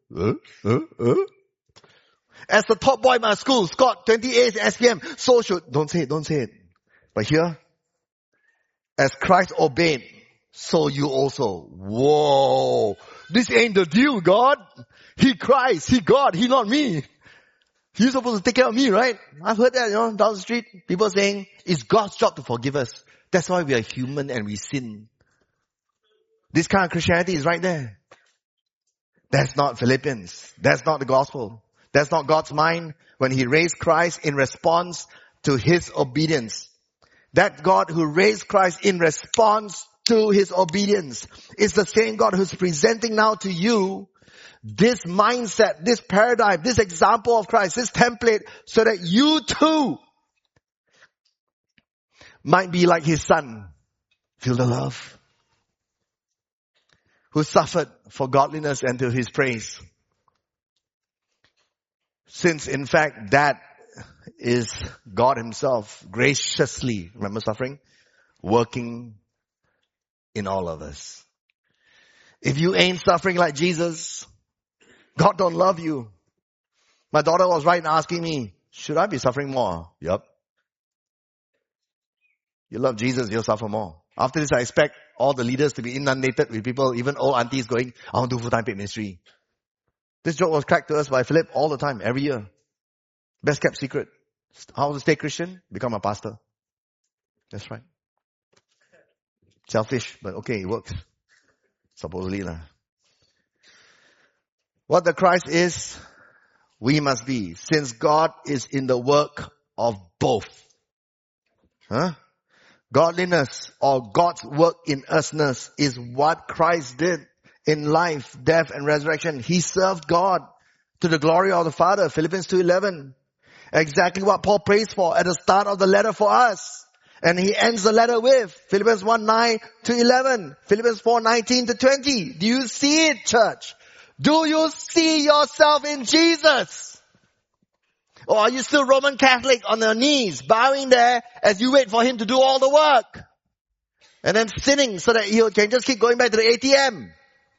As the top boy in my school scored 28 in SPM, so should. Don't say it. But here, as Christ obeyed, so you also. Whoa. This ain't the deal, God. He Christ, He God, He not me. He's supposed to take care of me, right? I've heard that, down the street. People saying, it's God's job to forgive us. That's why we are human and we sin. This kind of Christianity is right there. That's not Philippians. That's not the gospel. That's not God's mind when He raised Christ in response to His obedience. That God who raised Christ in response to His obedience is the same God who's presenting now to you this mindset, this paradigm, this example of Christ, this template, so that you too might be like His Son. Feel the love. Who suffered for godliness and to His praise. Since in fact that is God Himself graciously, remember suffering? Working in all of us. If you ain't suffering like Jesus, God don't love you. My daughter was right in asking me, should I be suffering more? Yup. You love Jesus, you'll suffer more. After this, I expect all the leaders to be inundated with people, even old aunties going, I want to do full-time paid ministry. This joke was cracked to us by Philip all the time, every year. Best kept secret. How to stay Christian? Become a pastor. That's right. Selfish, but okay, it works. Supposedly lah. What the Christ is, we must be, since God is in the work of both. Godliness or God's work in usness is what Christ did in life, death and resurrection. He served God to the glory of the Father. Philippians 2:11. Exactly what Paul prays for at the start of the letter for us. And he ends the letter with Philippians 1:9-11. Philippians 4:19-20. Do you see it, church? Do you see yourself in Jesus? Or are you still Roman Catholic on your knees, bowing there as you wait for Him to do all the work? And then sinning so that He can just keep going back to the ATM.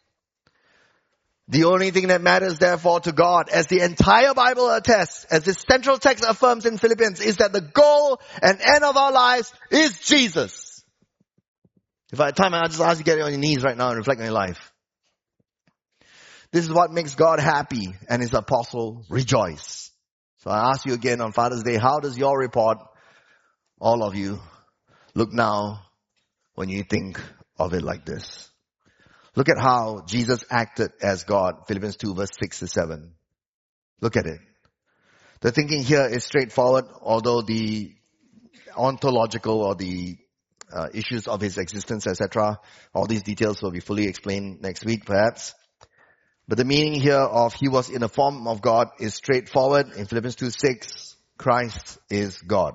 The only thing that matters therefore to God, as the entire Bible attests, as the central text affirms in Philippians, is that the goal and end of our lives is Jesus. If I had time, I'll just ask you to get on your knees right now and reflect on your life. This is what makes God happy and His apostle rejoice. So I ask you again on Father's Day, how does your report, all of you, look now when you think of it like this? Look at how Jesus acted as God, Philippians 2:6-7. Look at it. The thinking here is straightforward, although the ontological or the issues of His existence, etc., all these details will be fully explained next week perhaps. But the meaning here of He was in the form of God is straightforward. In Philippians 2:6, Christ is God.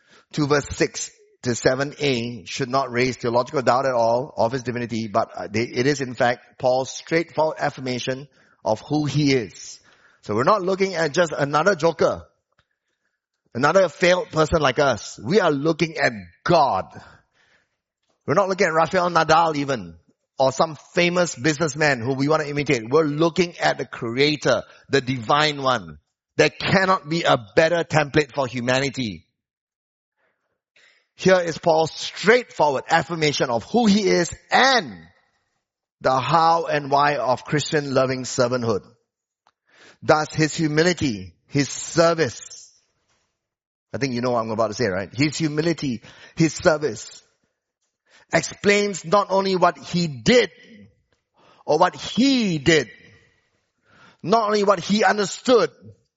2:6-7a should not raise theological doubt at all of His divinity, but it is in fact Paul's straightforward affirmation of who He is. So we're not looking at just another joker, another failed person like us. We are looking at God. We're not looking at Rafael Nadal even, or some famous businessman who we want to imitate. We're looking at the Creator, the Divine One. There cannot be a better template for humanity. Here is Paul's straightforward affirmation of who he is and the how and why of Christian loving servanthood. Thus His humility, His service. I think you know what I'm about to say, right? His humility, His service explains not only what He did or what He did, not only what He understood,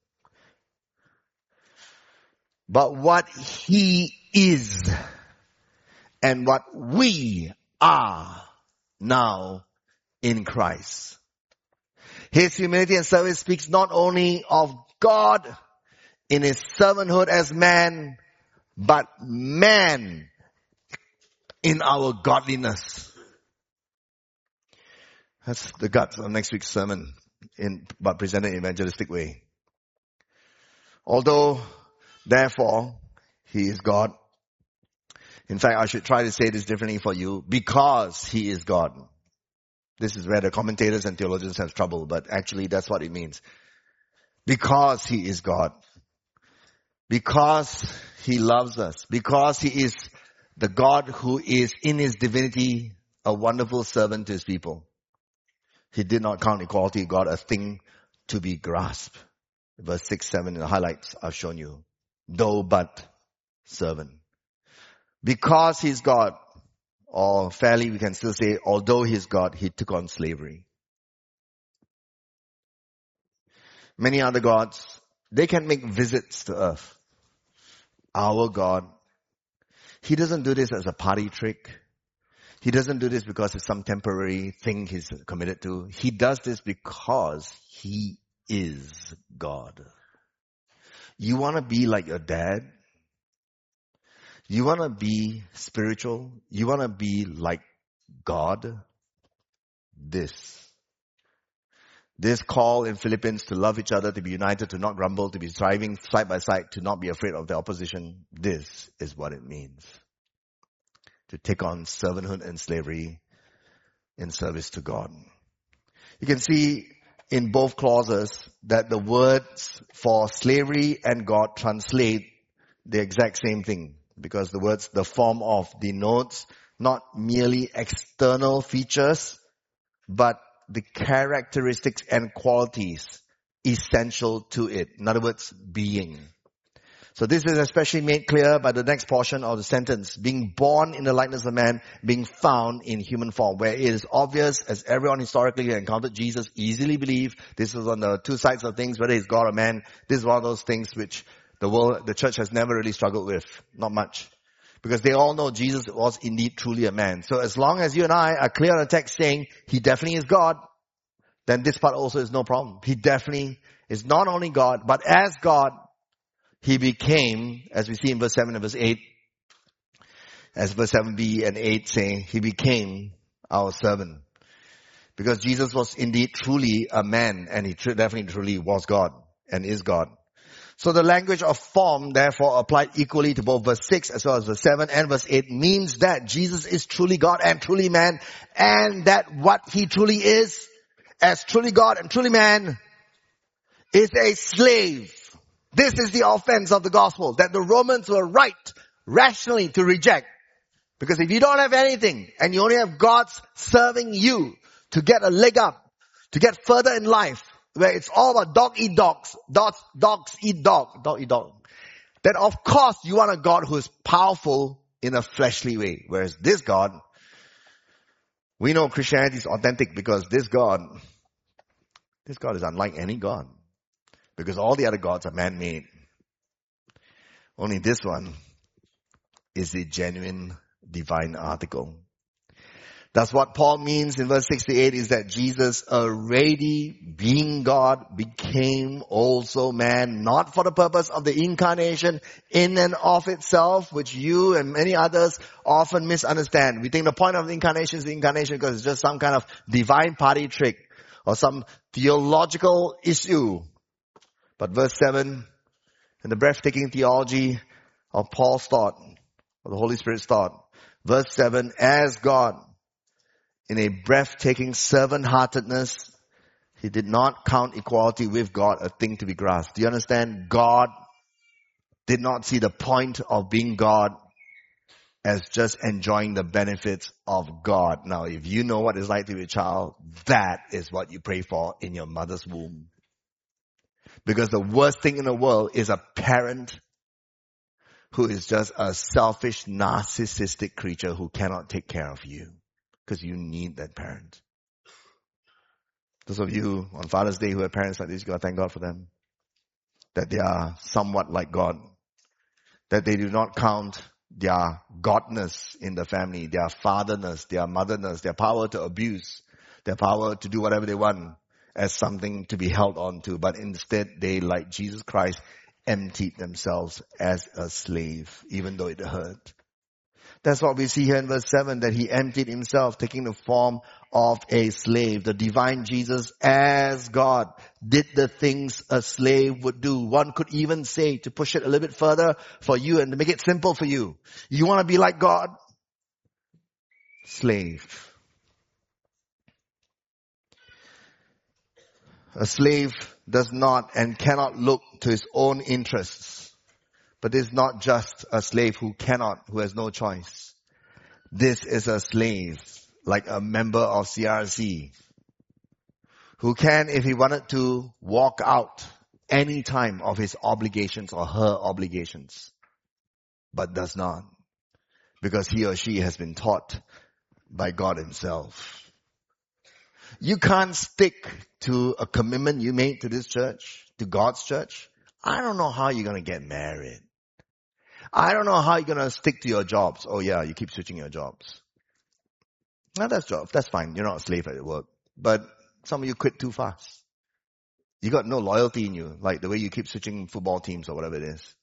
but what He is and what we are now in Christ. His humility and service speaks not only of God in His servanthood as man, but man in our godliness. That's the guts of next week's sermon. but presented in an evangelistic way. Although, therefore, He is God. In fact, I should try to say this differently for you. Because He is God. This is where the commentators and theologians have trouble, but actually that's what it means. Because He is God. Because He loves us. Because He is the God who is in His divinity a wonderful servant to His people. He did not count equality with God a thing to be grasped. Verse 6, 7 in the highlights I've shown you. Though but servant. Because He's God, or fairly we can still say, although He's God, He took on slavery. Many other gods, they can make visits to earth. Our God, He doesn't do this as a party trick. He doesn't do this because it's some temporary thing He's committed to. He does this because He is God. You want to be like your dad? You want to be spiritual? You want to be like God? This call in Philippians to love each other, to be united, to not grumble, to be striving side by side, to not be afraid of the opposition. This is what it means. To take on servanthood and slavery in service to God. You can see in both clauses that the words for slavery and God translate the exact same thing. Because the words, the form of denotes not merely external features, but the characteristics and qualities essential to it. In other words, being. So this is especially made clear by the next portion of the sentence. Being born in the likeness of man, being found in human form. Where it is obvious, as everyone historically who encountered Jesus easily believed, this is on the two sides of things, whether he's God or man. This is one of those things which the church has never really struggled with. Not much. Because they all know Jesus was indeed truly a man. So as long as you and I are clear on the text saying He definitely is God, then this part also is no problem. He definitely is not only God, but as God, He became, as we see in verse 7 and verse 8, as verse 7b and 8 say, He became our servant. Because Jesus was indeed truly a man, and He definitely truly was God and is God. So the language of form, therefore, applied equally to both verse 6 as well as verse 7 and verse 8 means that Jesus is truly God and truly man, and that what He truly is, as truly God and truly man, is a slave. This is the offense of the gospel, that the Romans were right, rationally, to reject. Because if you don't have anything, and you only have gods serving you to get a leg up, to get further in life, where it's all about dog eat dogs, dogs eat dog, then of course you want a God who is powerful in a fleshly way. Whereas this God, we know Christianity is authentic because this God is unlike any God. Because all the other gods are man-made. Only this one is a genuine divine article. That's what Paul means in verse 68 is that Jesus, already being God, became also man, not for the purpose of the incarnation in and of itself, which you and many others often misunderstand. We think the point of the incarnation is the incarnation because it's just some kind of divine party trick or some theological issue. But verse 7, in the breathtaking theology of Paul's thought, or the Holy Spirit's thought, verse 7, as God, in a breathtaking servant-heartedness, He did not count equality with God a thing to be grasped. Do you understand? God did not see the point of being God as just enjoying the benefits of God. Now, if you know what it's like to be a child, that is what you pray for in your mother's womb. Because the worst thing in the world is a parent who is just a selfish, narcissistic creature who cannot take care of you. Because you need that parent. Those of you on Father's Day who have parents like this, you gotta thank God for them. That they are somewhat like God. That they do not count their godness in the family, their fatherness, their motherness, their power to abuse, their power to do whatever they want as something to be held on to. But instead they, like Jesus Christ, emptied themselves as a slave, even though it hurt. That's what we see here in verse 7, that he emptied himself, taking the form of a slave. The divine Jesus, as God, did the things a slave would do. One could even say, to push it a little bit further for you and to make it simple for you, you want to be like God? Slave. A slave does not and cannot look to his own interests. But this is not just a slave who has no choice. This is a slave, like a member of CRC, who can, if he wanted to, walk out any time of his obligations or her obligations, but does not, because he or she has been taught by God himself. You can't stick to a commitment you made to this church, to God's church. I don't know how you're going to get married. I don't know how you're going to stick to your jobs. Oh yeah, you keep switching your jobs. Now that's fine. You're not a slave at your work. But some of you quit too fast. You got no loyalty in you, like the way you keep switching football teams or whatever it is.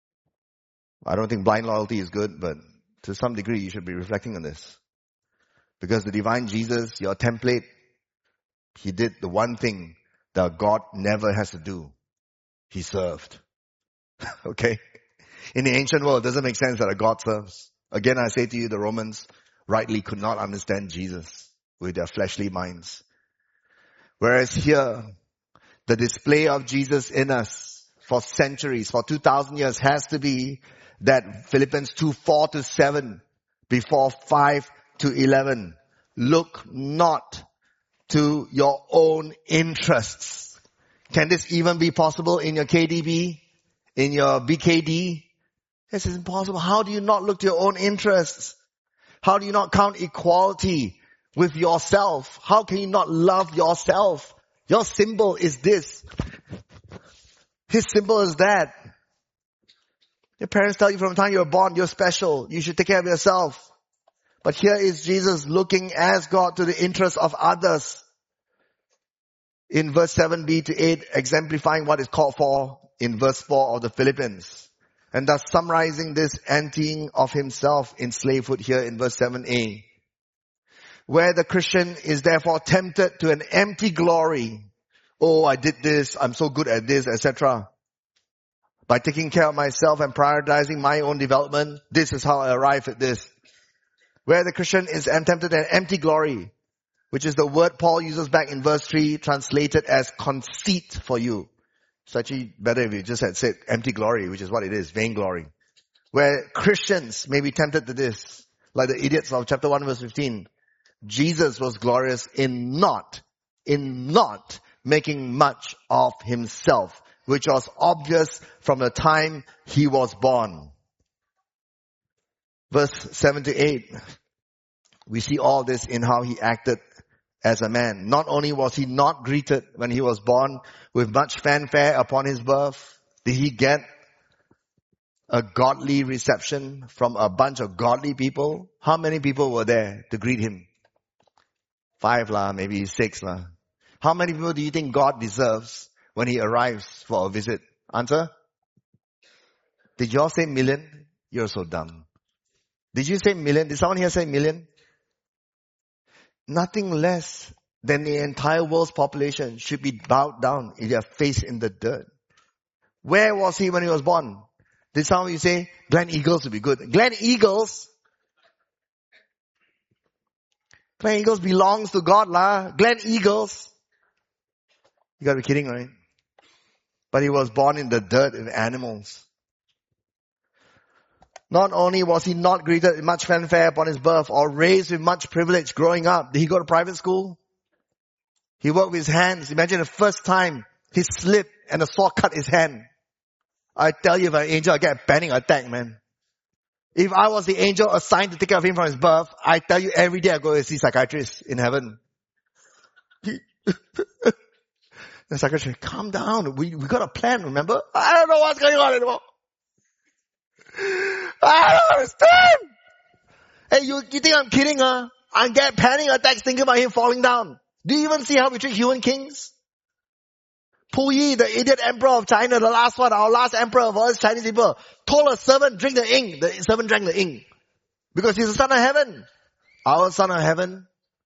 I don't think blind loyalty is good, but to some degree you should be reflecting on this. Because the divine Jesus, your template, he did the one thing that God never has to do. He served. Okay? In the ancient world, it doesn't make sense that a God serves. Again, I say to you, the Romans rightly could not understand Jesus with their fleshly minds. Whereas here, the display of Jesus in us for centuries, for 2,000 years, has to be that Philippians 2:4-7, before 5-11. Look not to your own interests. Can this even be possible in your KDB? In your BKD? This is impossible. How do you not look to your own interests? How do you not count equality with yourself? How can you not love yourself? Your symbol is this. His symbol is that. Your parents tell you from the time you're born, you're special. You should take care of yourself. But here is Jesus looking as God to the interests of others. In verse 7b-8, exemplifying what is called for in verse 4 of the Philippians. And thus summarizing this emptying of himself in slavehood here in verse 7a. Where the Christian is therefore tempted to an empty glory. Oh, I did this, I'm so good at this, etc. By taking care of myself and prioritizing my own development, this is how I arrive at this. Where the Christian is tempted to an empty glory, which is the word Paul uses back in verse 3, translated as conceit for you. It's actually better if you just had said empty glory, which is what it is, vainglory. Where Christians may be tempted to this, like the idiots of chapter 1 verse 15. Jesus was glorious in not making much of himself, which was obvious from the time he was born. Verse 7-8, we see all this in how he acted as a man. Not only was he not greeted when he was born with much fanfare upon his birth, did he get a godly reception from a bunch of godly people? How many people were there to greet him? 5 lah, maybe 6 lah. How many people do you think God deserves when he arrives for a visit? Answer? Did you all say million? You're so dumb. Did you say million? Did someone here say million? Nothing less than the entire world's population should be bowed down in their face in the dirt. Where was he when he was born? Did some of you say, Glen Eagles would be good? Glen Eagles belongs to God lah. Glen Eagles. You gotta be kidding, right? But he was born in the dirt with animals. Not only was he not greeted with much fanfare upon his birth or raised with much privilege growing up. Did he go to private school? He worked with his hands. Imagine the first time he slipped and a saw cut his hand. I tell you, if I'm an angel, I get a panic attack, man. If I was the angel assigned to take care of him from his birth, I tell you every day I go to see psychiatrists in heaven. The psychiatrist, calm down. We got a plan, remember? I don't know what's going on anymore. I don't understand. Hey, you think I'm kidding, huh? I get panic attacks thinking about him falling down. Do you even see how we treat human kings? Pu Yi, the idiot emperor of China, the last one, our last emperor of all Chinese people, told a servant, drink the ink. The servant drank the ink. Because He's the Son of Heaven. Our Son of Heaven.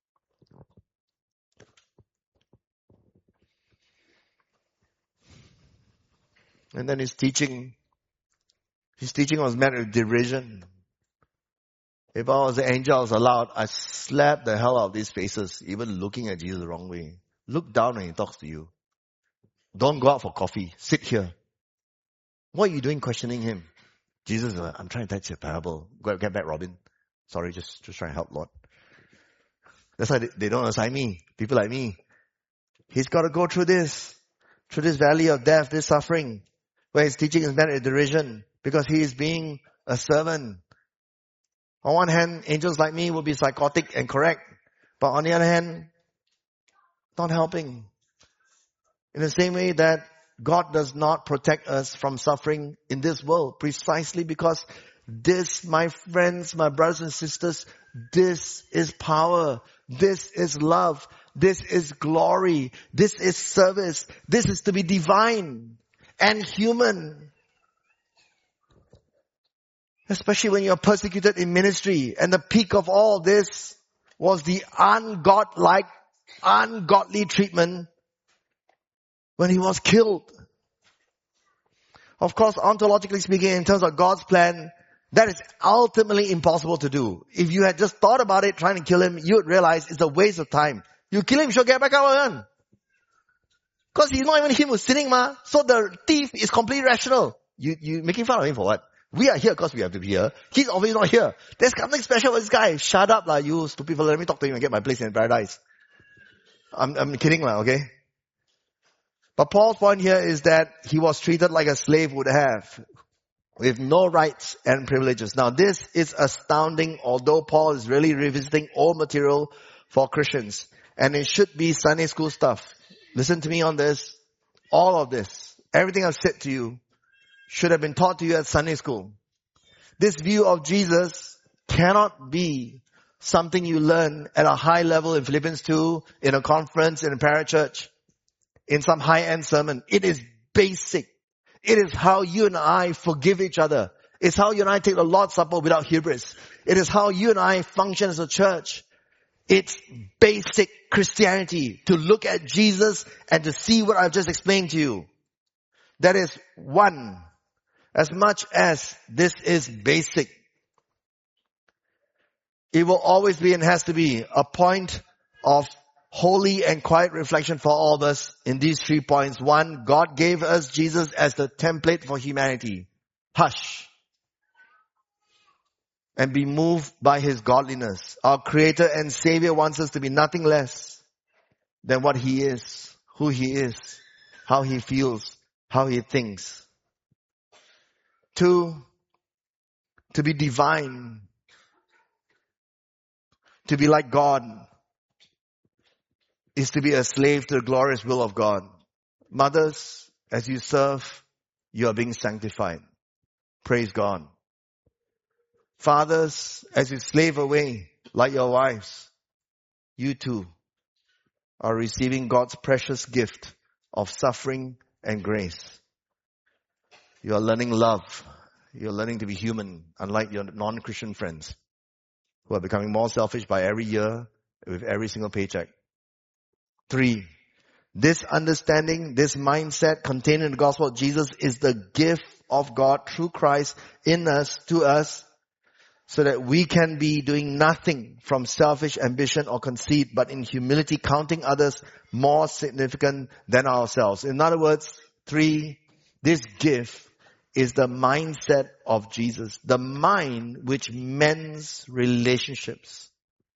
And then His teaching was met with derision. If I was the angel, I was allowed, I slapped the hell out of these faces, even looking at Jesus the wrong way. Look down when He talks to you. Don't go out for coffee. Sit here. What are you doing questioning Him? Jesus, I'm trying to teach you a parable. Get back, Robin. Sorry, just trying to help, Lord. That's why they don't assign me. People like me. He's got to go through this valley of death, this suffering, where His teaching is met with derision, because He is being a servant. On one hand, angels like me will be psychotic and correct, but on the other hand, not helping. In the same way that God does not protect us from suffering in this world, precisely because this, my friends, my brothers and sisters, this is power, this is love, this is glory, this is service, this is to be divine and human. Especially when you're persecuted in ministry, and the peak of all this was the ungodly treatment when He was killed. Of course, ontologically speaking, in terms of God's plan, that is ultimately impossible to do. If you had just thought about it, trying to kill Him, you would realize it's a waste of time. You kill Him, she'll get back up again. Because He's not even Him who's sinning, ma. So the thief is completely rational. You making fun of Him for what? We are here because we have to be here. He's obviously not here. There's something special with this guy. Shut up lah, you stupid fellow. Let me talk to him and get my place in paradise. I'm kidding lah, okay? But Paul's point here is that he was treated like a slave would have, with no rights and privileges. Now this is astounding, although Paul is really revisiting old material for Christians. And it should be Sunday school stuff. Listen to me on this. All of this, everything I've said to you, should have been taught to you at Sunday school. This view of Jesus cannot be something you learn at a high level in Philippians 2, in a conference, in a parachurch, in some high-end sermon. It is basic. It is how you and I forgive each other. It's how you and I take the Lord's Supper without hubris. It is how you and I function as a church. It's basic Christianity to look at Jesus and to see what I've just explained to you. That is one. As much as this is basic, it will always be and has to be a point of holy and quiet reflection for all of us in these 3 points. 1, God gave us Jesus as the template for humanity. Hush. And be moved by His godliness. Our Creator and Savior wants us to be nothing less than what He is, who He is, how He feels, how He thinks. 2, to be divine, to be like God, is to be a slave to the glorious will of God. Mothers, as you serve, you are being sanctified. Praise God. Fathers, as you slave away, like your wives, you too are receiving God's precious gift of suffering and grace. You are learning love. You're learning to be human, unlike your non-Christian friends who are becoming more selfish by every year with every single paycheck. 3, this understanding, this mindset contained in the gospel of Jesus is the gift of God through Christ in us, to us, so that we can be doing nothing from selfish ambition or conceit, but in humility counting others more significant than ourselves. In other words, 3, this gift is the mindset of Jesus, the mind which mends relationships,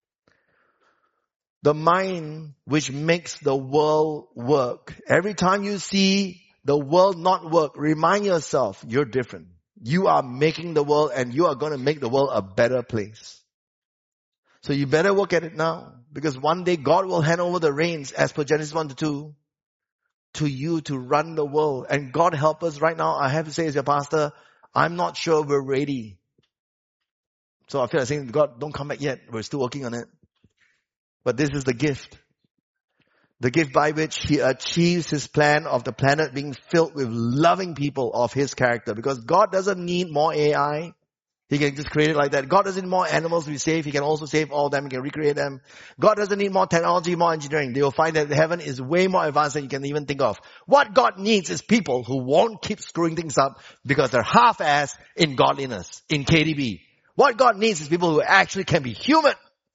the mind which makes the world work. Every time you see the world not work, remind yourself you're different. You are making the world, and you are going to make the world a better place. So you better work at it now, because one day God will hand over the reins, as per Genesis 1-2, to you to run the world. And God help us right now. I have to say as your pastor, I'm not sure we're ready. So I feel like saying, God, don't come back yet. We're still working on it. But this is the gift. The gift by which He achieves His plan of the planet being filled with loving people of His character. Because God doesn't need more AI. He can just create it like that. God doesn't need more animals to be saved. He can also save all of them. He can recreate them. God doesn't need more technology, more engineering. They will find that heaven is way more advanced than you can even think of. What God needs is people who won't keep screwing things up because they're half-assed in godliness, in KDB. What God needs is people who actually can be human,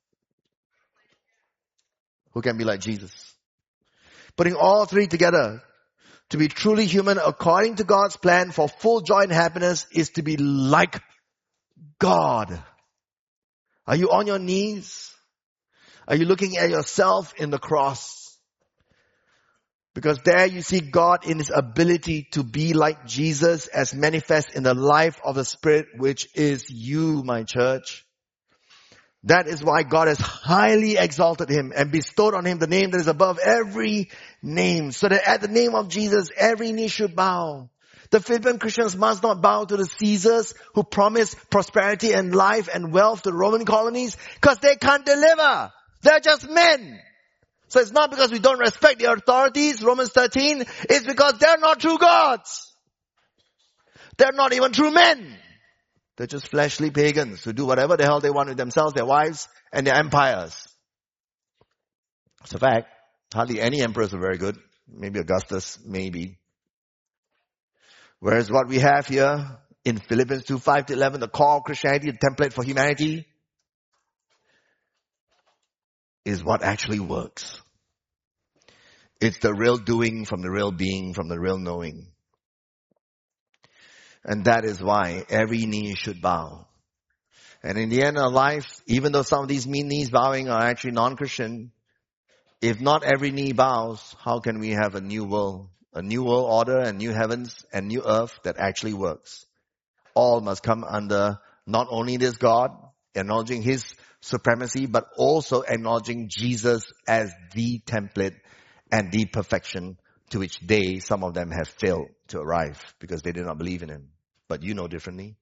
who can be like Jesus. Putting all three together, to be truly human according to God's plan for full joy and happiness is to be like God. Are you on your knees? Are you looking at yourself in the cross? Because there you see God in His ability to be like Jesus as manifest in the life of the Spirit, which is you, my church. That is why God has highly exalted Him and bestowed on Him the name that is above every name, so that at the name of Jesus, every knee should bow. The Philippine Christians must not bow to the Caesars who promise prosperity and life and wealth to the Roman colonies because they can't deliver. They're just men. So it's not because we don't respect the authorities, Romans 13, it's because they're not true gods. They're not even true men. They're just fleshly pagans who do whatever the hell they want with themselves, their wives, and their empires. It's a fact. Hardly any emperors are very good. Maybe Augustus, maybe. Whereas what we have here in Philippians 2, 5-11, the core of Christianity, the template for humanity, is what actually works. It's the real doing from the real being, from the real knowing. And that is why every knee should bow. And in the end of life, even though some of these knees bowing are actually non-Christian, if not every knee bows, how can we have a new world order and new heavens and new earth that actually works? All must come under not only this God, acknowledging His supremacy, but also acknowledging Jesus as the template and the perfection to which some of them have failed to arrive because they did not believe in Him. But you know differently.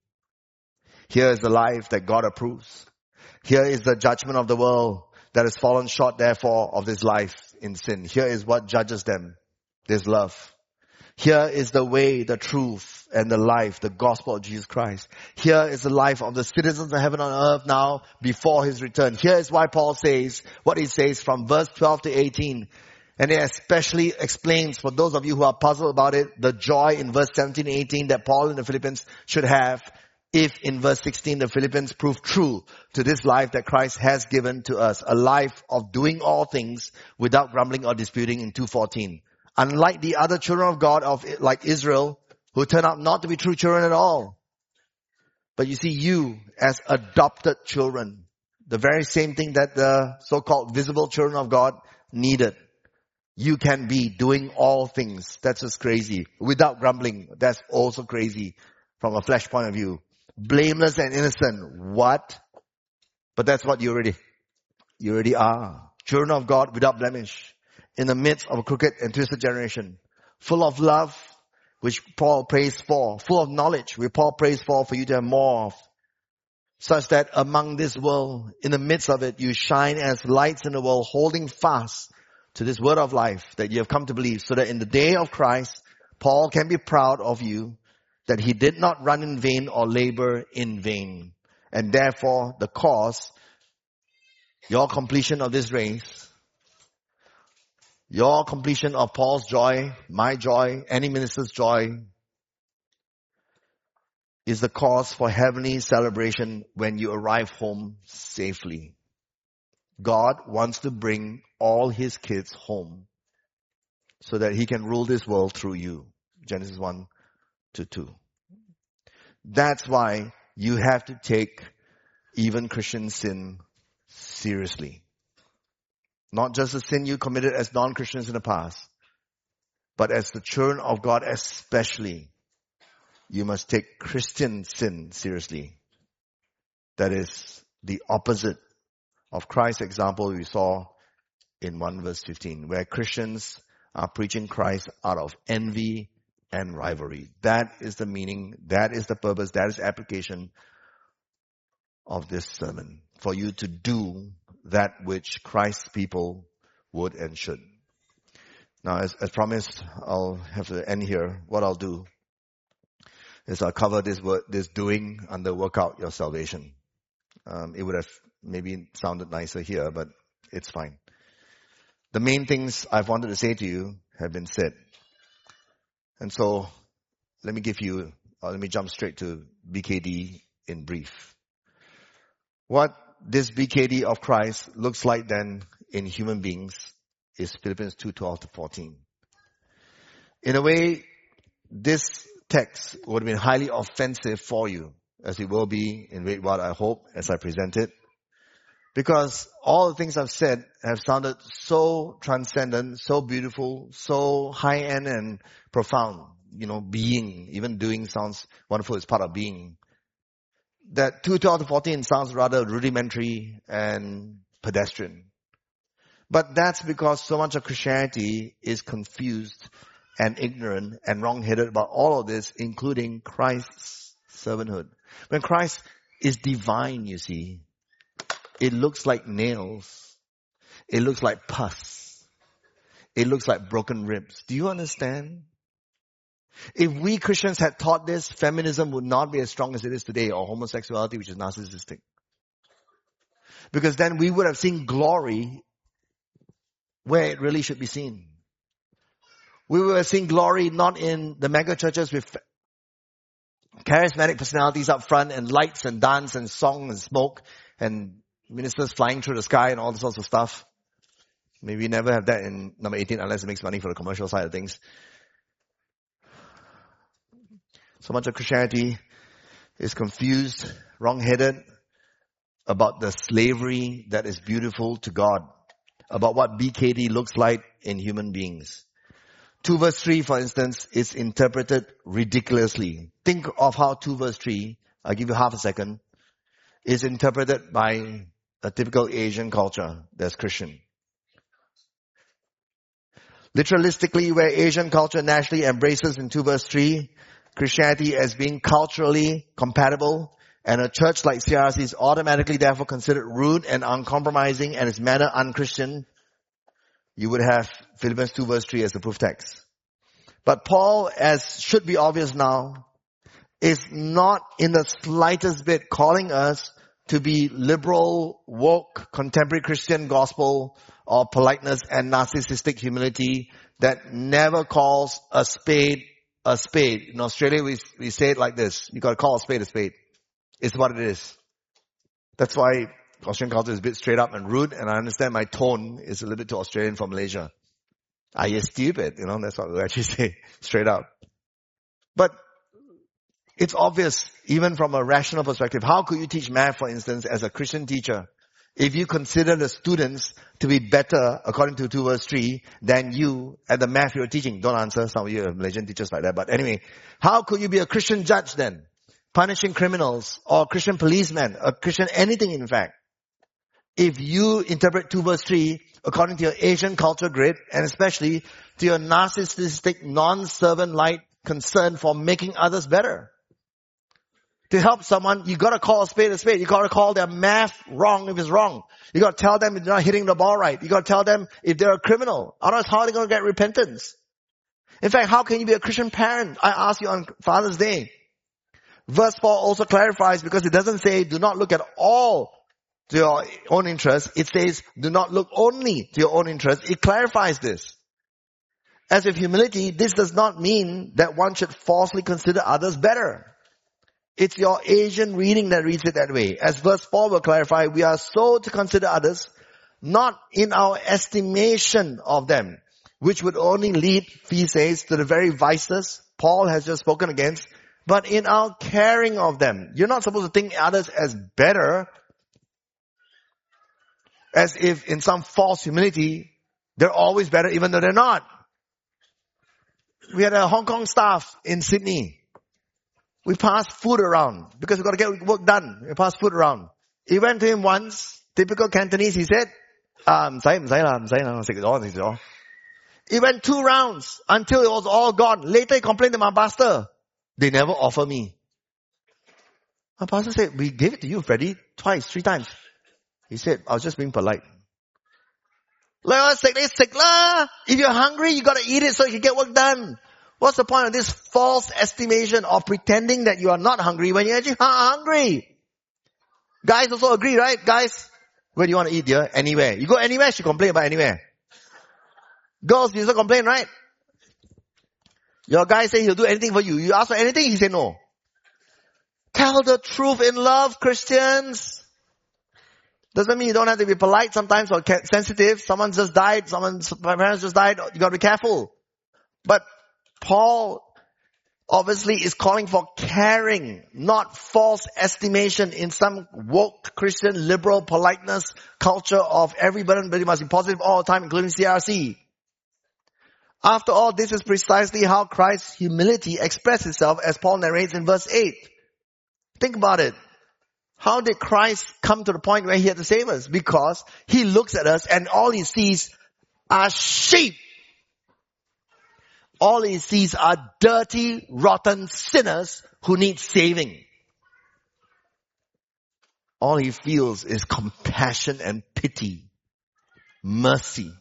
Here is the life that God approves. Here is the judgment of the world that has fallen short, therefore, of this life in sin. Here is what judges them. This love. Here is the way, the truth, and the life, the gospel of Jesus Christ. Here is the life of the citizens of heaven on earth now before His return. Here is why Paul says what he says from verse 12 to 18. And it especially explains, for those of you who are puzzled about it, the joy in verse 17 and 18 that Paul in the Philippians should have if in verse 16 the Philippians prove true to this life that Christ has given to us. A life of doing all things without grumbling or disputing in 2:14. Unlike the other children of God, like Israel, who turn out not to be true children at all. But you see, you as adopted children, the very same thing that the so-called visible children of God needed. You can be doing all things. That's just crazy. Without grumbling, that's also crazy from a flesh point of view. Blameless and innocent. What? But that's what you already are. Children of God without blemish. In the midst of a crooked and twisted generation. Full of love, which Paul prays for. Full of knowledge, which Paul prays for you to have more of. Such that among this world, in the midst of it, you shine as lights in the world, holding fast to this word of life that you have come to believe, so that in the day of Christ, Paul can be proud of you, that he did not run in vain or labor in vain. And therefore, the cause, your completion of this race, your completion of Paul's joy, my joy, any minister's joy, is the cause for heavenly celebration when you arrive home safely. God wants to bring all His kids home so that He can rule this world through you. Genesis 1-2. That's why you have to take even Christian sin seriously. Not just the sin you committed as non-Christians in the past, but as the children of God especially, you must take Christian sin seriously. That is the opposite of Christ's example we saw in 1 verse 15, where Christians are preaching Christ out of envy and rivalry. That is the meaning, that is the purpose, that is the application of this sermon. For you to do that which Christ's people would and should. Now, as promised, I'll have to end here. What I'll do is I'll cover this doing under work out your salvation. It would have maybe sounded nicer here, but it's fine. The main things I've wanted to say to you have been said. And so, let me jump straight to BKD in brief. What this BKD of Christ looks like then in human beings is Philippians 2:12-14. In a way, this text would have been highly offensive for you, as it will be in Red Wild, I hope, as I present it. Because all the things I've said have sounded so transcendent, so beautiful, so high-end and profound. Being, even doing sounds wonderful. It's part of being. That 2:12-14 sounds rather rudimentary and pedestrian. But that's because so much of Christianity is confused and ignorant and wrong-headed about all of this, including Christ's servanthood. When Christ is divine, you see, it looks like nails. It looks like pus. It looks like broken ribs. Do you understand? If we Christians had taught this, feminism would not be as strong as it is today, or homosexuality, which is narcissistic. Because then we would have seen glory where it really should be seen. We would have seen glory not in the mega churches with charismatic personalities up front and lights and dance and song and smoke and ministers flying through the sky and all sorts of stuff. Maybe we never have that in number 18 unless it makes money for the commercial side of things. So much of Christianity is confused, wrong-headed about the slavery that is beautiful to God, about what BKD looks like in human beings. 2 verse 3, for instance, is interpreted ridiculously. Think of how 2 verse 3, I'll give you half a second, is interpreted by a typical Asian culture that's Christian. Literalistically, where Asian culture naturally embraces in 2 verse 3, Christianity as being culturally compatible, and a church like CRC is automatically therefore considered rude and uncompromising and its manner unchristian, you would have Philippians 2 verse 3 as the proof text. But Paul, as should be obvious now, is not in the slightest bit calling us to be liberal, woke, contemporary Christian gospel or politeness and narcissistic humility that never calls a spade a spade. In Australia, we say it like this. You gotta call a spade a spade. It's what it is. That's why Australian culture is a bit straight up and rude, and I understand my tone is a little bit too Australian for Malaysia. Are you stupid? That's what we actually say, straight up. But it's obvious, even from a rational perspective. How could you teach math, for instance, as a Christian teacher, if you consider the students to be better, according to 2 verse 3, than you at the math you're teaching? Don't answer. Some of you are Malaysian teachers like that. But anyway, how could you be a Christian judge then? Punishing criminals, or Christian policeman, a Christian anything in fact. If you interpret 2 verse 3 according to your Asian culture grid, and especially to your narcissistic, non-servant-like concern for making others better. To help someone, you gotta call a spade a spade. You gotta call their math wrong if it's wrong. You gotta tell them if they're not hitting the ball right. You gotta tell them if they're a criminal. Otherwise, how are they gonna get repentance? In fact, how can you be a Christian parent? I asked you on Father's Day. Verse 4 also clarifies, because it doesn't say, do not look at all to your own interest. It says, do not look only to your own interest. It clarifies this. As with humility, this does not mean that one should falsely consider others better. It's your Asian reading that reads it that way. As verse 4 will clarify, we are so to consider others, not in our estimation of them, which would only lead, he says, to the very vices Paul has just spoken against, but in our caring of them. You're not supposed to think others as better, as if in some false humility, they're always better even though they're not. We had a Hong Kong staff in Sydney. We passed food around because we got to get work done. We passed food around. He went to him once, typical Cantonese, he said, He went 2 rounds until it was all gone. Later he complained to my pastor. They never offer me. My pastor said, we gave it to you, Freddie, twice, 3 times. He said, I was just being polite. If you're hungry, you gotta eat it so you can get work done. What's the point of this false estimation of pretending that you are not hungry when you're actually hungry? Guys also agree, right? Guys, where do you want to eat, dear? Anywhere. You go anywhere, she complain about anywhere. Girls, you also complain, right? Your guy say he'll do anything for you. You ask for anything, he say no. Tell the truth in love, Christians. Doesn't mean you don't have to be polite sometimes or sensitive. Someone just died, my parents just died. You gotta be careful. But Paul obviously is calling for caring, not false estimation in some woke Christian liberal politeness culture of everybody must be positive all the time, including CRC. After all, this is precisely how Christ's humility expressed itself, as Paul narrates in verse 8. Think about it. How did Christ come to the point where he had to save us? Because he looks at us and all he sees are sheep. All he sees are dirty, rotten sinners who need saving. All he feels is compassion and pity, mercy.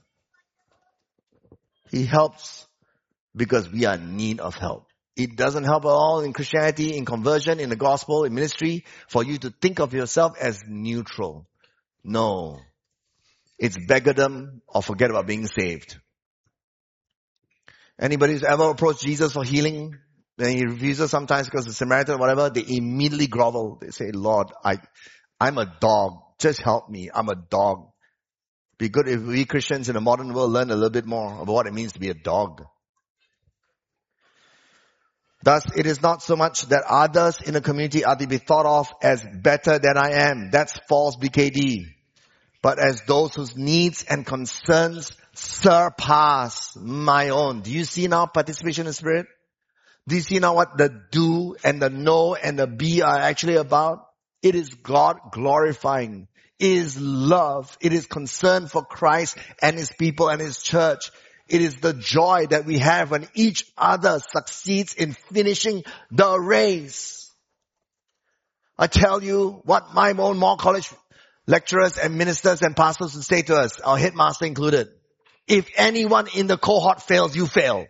He helps because we are in need of help. It doesn't help at all in Christianity, in conversion, in the gospel, in ministry, for you to think of yourself as neutral. No. It's beggardom or forget about being saved. Anybody who's ever approached Jesus for healing, then he refuses sometimes because the Samaritan or whatever, they immediately grovel. They say, Lord, I'm a dog. Just help me. I'm a dog. Be good if we Christians in the modern world learn a little bit more about what it means to be a dog. Thus, it is not so much that others in the community are to be thought of as better than I am. That's false BKD. But as those whose needs and concerns surpass my own. Do you see now participation in spirit? Do you see now what the do and the know and the be are actually about? It is God glorifying. It is love. It is concern for Christ and His people and His church. It is the joy that we have when each other succeeds in finishing the race. I tell you what my own Moore College lecturers and ministers and pastors would say to us, our headmaster included. If anyone in the cohort fails, you fail.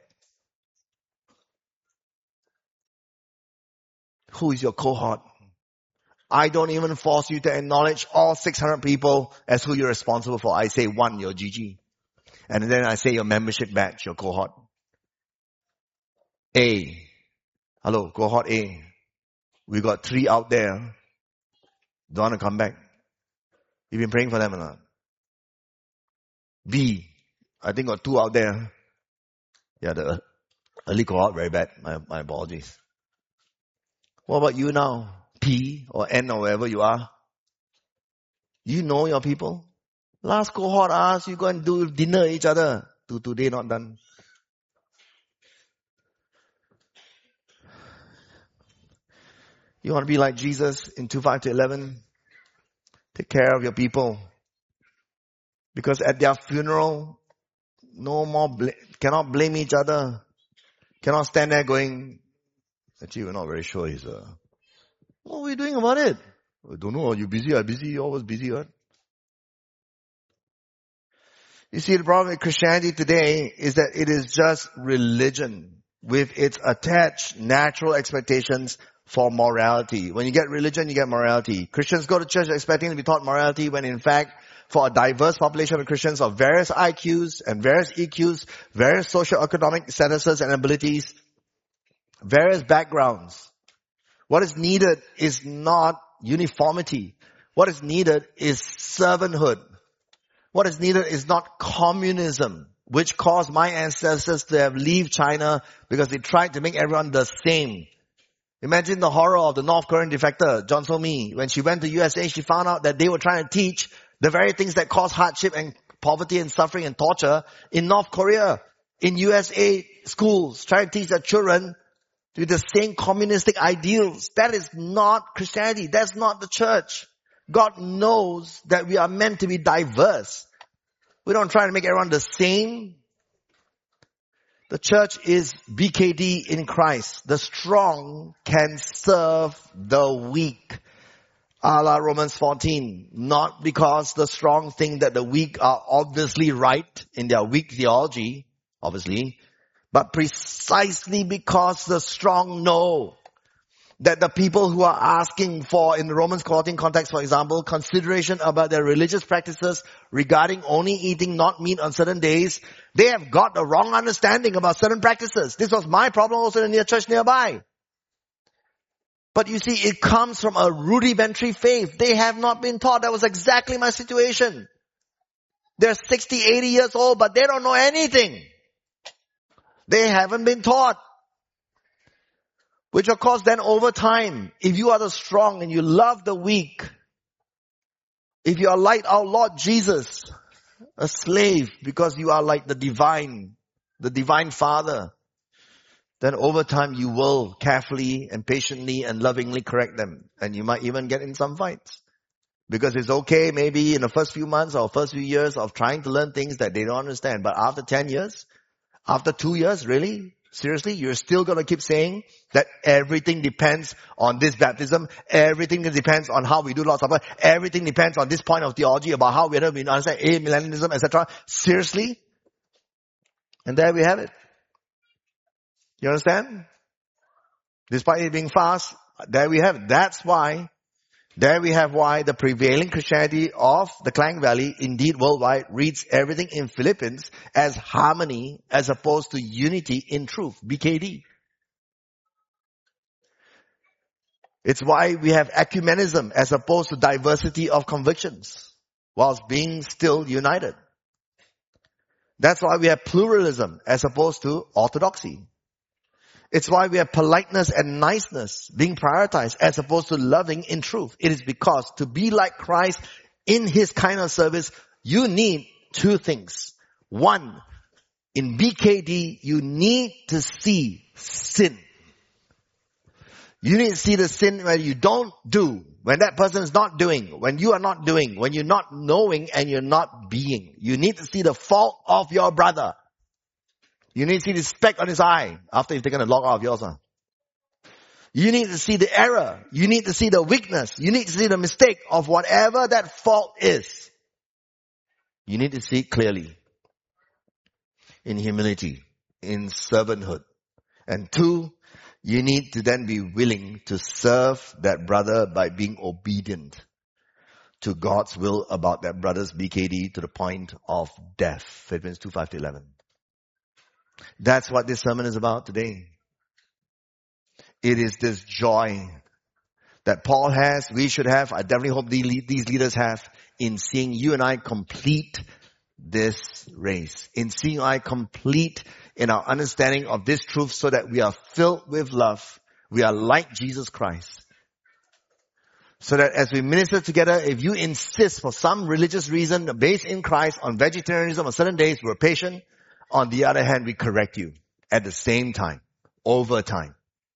Who is your cohort? I don't even force you to acknowledge all 600 people as who you're responsible for. I say one, your GG. And then I say your membership badge, your cohort. A. Hello, cohort A. We got 3 out there. Don't want to come back. You've been praying for them or not? B. I think got 2 out there. Yeah, the early cohort, very bad. My apologies. What about you now? P or N or wherever you are. You know your people. Last cohort asked you go and do dinner each other. To today not done. You want to be like Jesus in 2:5-11? Take care of your people. Because at their funeral, no more cannot blame each other. Cannot stand there going, actually we're not very sure he's what are we doing about it? I don't know. Are you busy? I'm busy. You're always busy, right? You see, the problem with Christianity today is that it is just religion with its attached natural expectations for morality. When you get religion, you get morality. Christians go to church expecting to be taught morality when in fact, for a diverse population of Christians of various IQs and various EQs, various socio-economic statuses and abilities, various backgrounds, what is needed is not uniformity. What is needed is servanthood. What is needed is not communism, which caused my ancestors to have leave China because they tried to make everyone the same. Imagine the horror of the North Korean defector, John So-mi. When she went to USA, she found out that they were trying to teach the very things that cause hardship and poverty and suffering and torture in North Korea, in USA schools, trying to teach their children with the same communistic ideals. That is not Christianity. That's not the church. God knows that we are meant to be diverse. We don't try to make everyone the same. The church is BKD in Christ. The strong can serve the weak. A la Romans 14. Not because the strong think that the weak are obviously right in their weak theology, obviously, But precisely because the strong know that the people who are asking for, in the Romans 14 context, for example, consideration about their religious practices regarding only eating not meat on certain days, they have got the wrong understanding about certain practices. This was my problem also in the church nearby. But you see, it comes from a rudimentary faith. They have not been taught. That was exactly my situation. They're 60, 80 years old, but they don't know anything. They haven't been taught. Which of course then over time, if you are the strong and you love the weak, if you are like our Lord Jesus, a slave because you are like the divine Father, then over time you will carefully and patiently and lovingly correct them. And you might even get in some fights. Because it's okay maybe in the first few months or first few years of trying to learn things that they don't understand. But after 10 years, after 2 years, really? Seriously? You're still going to keep saying that everything depends on this baptism. Everything depends on how we do Lord's Supper. Everything depends on this point of theology about how we understand amillennialism, etc. Seriously? And there we have it. You understand? Despite it being fast, there we have it. There we have why the prevailing Christianity of the Klang Valley, indeed worldwide, reads everything in Philippians as harmony as opposed to unity in truth. BKD. It's why we have ecumenism as opposed to diversity of convictions, whilst being still united. That's why we have pluralism as opposed to orthodoxy. It's why we have politeness and niceness being prioritized as opposed to loving in truth. It is because to be like Christ in His kind of service, you need two things. One, in BKD, you need to see sin. You need to see the sin where you don't do, when that person is not doing, when you are not doing, when you're not knowing and you're not being. You need to see the fault of your brother. You need to see the speck on his eye after you've taken a log out of yours. You need to see the error. You need to see the weakness. You need to see the mistake of whatever that fault is. You need to see it clearly. In humility. In servanthood. And two, you need to then be willing to serve that brother by being obedient to God's will about that brother's BKD to the point of death. Philippians 2, 5-11. That's what this sermon is about today. It is this joy that Paul has, we should have, I definitely hope these leaders have, in seeing you and I complete this race. In seeing I complete in our understanding of this truth so that we are filled with love. We are like Jesus Christ. So that as we minister together, if you insist for some religious reason based in Christ on vegetarianism on certain days, we're patient. On the other hand, we correct you at the same time, over time.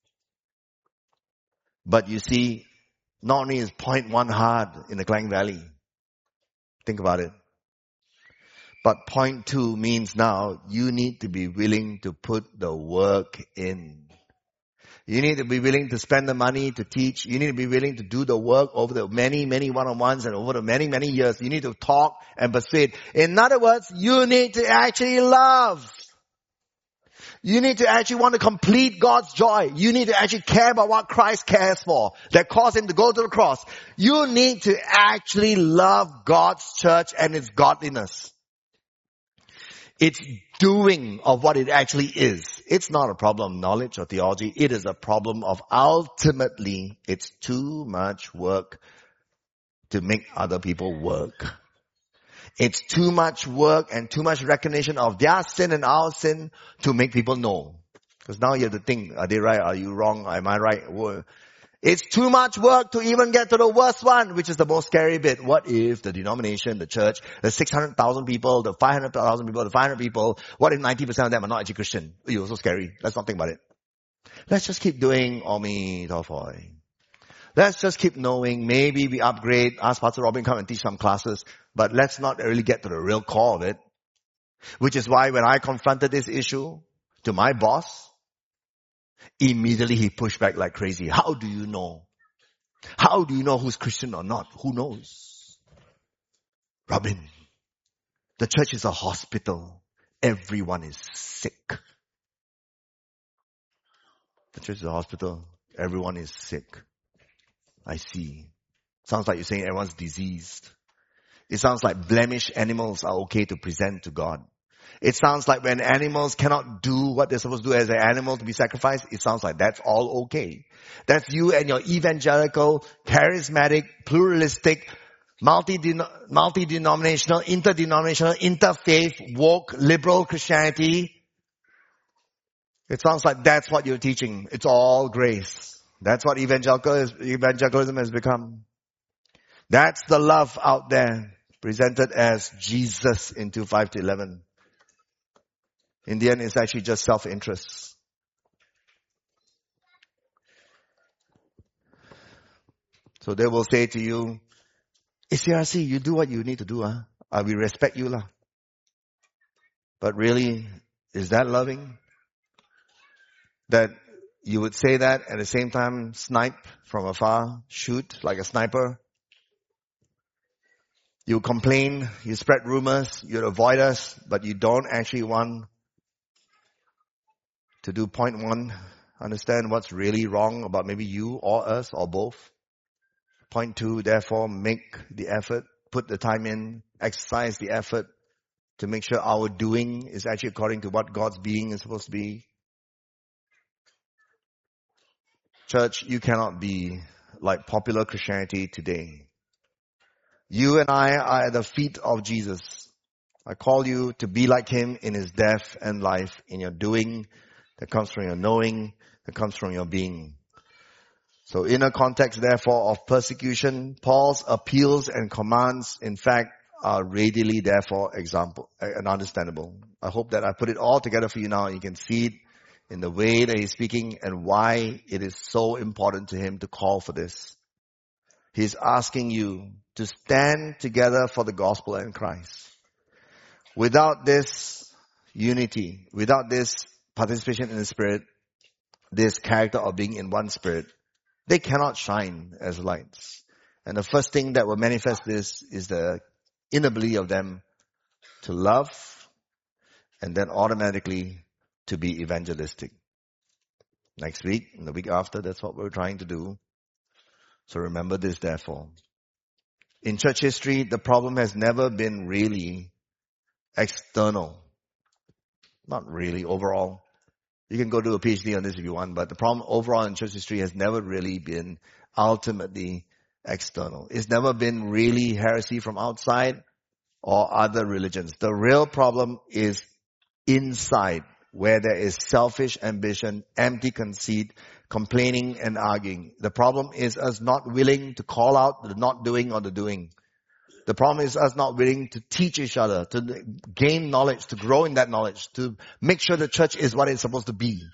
But you see, not only is point one hard in the Klang Valley, think about it, but point two means now you need to be willing to put the work in. You need to be willing to spend the money to teach. You need to be willing to do the work over the many, many one-on-ones and over the many, many years. You need to talk and persuade. In other words, you need to actually love. You need to actually want to complete God's joy. You need to actually care about what Christ cares for, that caused Him to go to the cross. You need to actually love God's church and its godliness. It's doing of what it actually is. It's not a problem of knowledge or theology. It is a problem of ultimately it's too much work to make other people work. It's too much work and too much recognition of their sin and our sin to make people know. Because now you have to think, are they right? Are you wrong? Am I right? It's too much work to even get to the worst one, which is the most scary bit. What if the denomination, the church, the 600,000 people, the 500,000 people, the 500 people, what if 90% of them are not actually Christian? It's so scary. Let's not think about it. Let's just keep doing Omi Tofoi. Let's just keep knowing. Maybe we upgrade, ask Pastor Robin come and teach some classes, but let's not really get to the real core of it. Which is why when I confronted this issue to my boss, immediately he pushed back like crazy. How do you know? How do you know who's Christian or not? Who knows? Robin, the church is a hospital. Everyone is sick. The church is a hospital. Everyone is sick. I see. Sounds like you're saying everyone's diseased. It sounds like blemished animals are okay to present to God. It sounds like when animals cannot do what they're supposed to do as an animal to be sacrificed, it sounds like that's all okay. That's you and your evangelical, charismatic, pluralistic, multi-denominational, interdenominational, interfaith, woke, liberal Christianity. It sounds like that's what you're teaching. It's all grace. That's what evangelicalism has become. That's the love out there, presented as Jesus in 2:5-11. In the end, it's actually just self-interest. So they will say to you, ACRC, you do what you need to do, huh? We respect you, lah. But really, is that loving? That you would say that at the same time snipe from afar, shoot like a sniper? You complain, you spread rumors, you avoid us, but you don't actually want to do point one, understand what's really wrong about maybe you or us or both. Point two, therefore, make the effort, put the time in, exercise the effort to make sure our doing is actually according to what God's being is supposed to be. Church, you cannot be like popular Christianity today. You and I are at the feet of Jesus. I call you to be like Him in His death and life, in your doing that comes from your knowing, that comes from your being. So in a context, therefore, of persecution, Paul's appeals and commands, in fact, are readily, therefore, example and understandable. I hope that I put it all together for you now. You can see it in the way that he's speaking and why it is so important to him to call for this. He's asking you to stand together for the gospel and Christ. Without this unity, without this participation in the Spirit, this character of being in one Spirit, they cannot shine as lights. And the first thing that will manifest this is the inability of them to love and then automatically to be evangelistic. Next week and the week after, that's what we're trying to do. So remember this, therefore. In church history, the problem has never been really external. Not really overall. You can go do a PhD on this if you want, but the problem overall in church history has never really been ultimately external. It's never been really heresy from outside or other religions. The real problem is inside, where there is selfish ambition, empty conceit, complaining and arguing. The problem is us not willing to call out the not doing or the doing. The problem is us not willing to teach each other, to gain knowledge, to grow in that knowledge, to make sure the church is what it's supposed to be.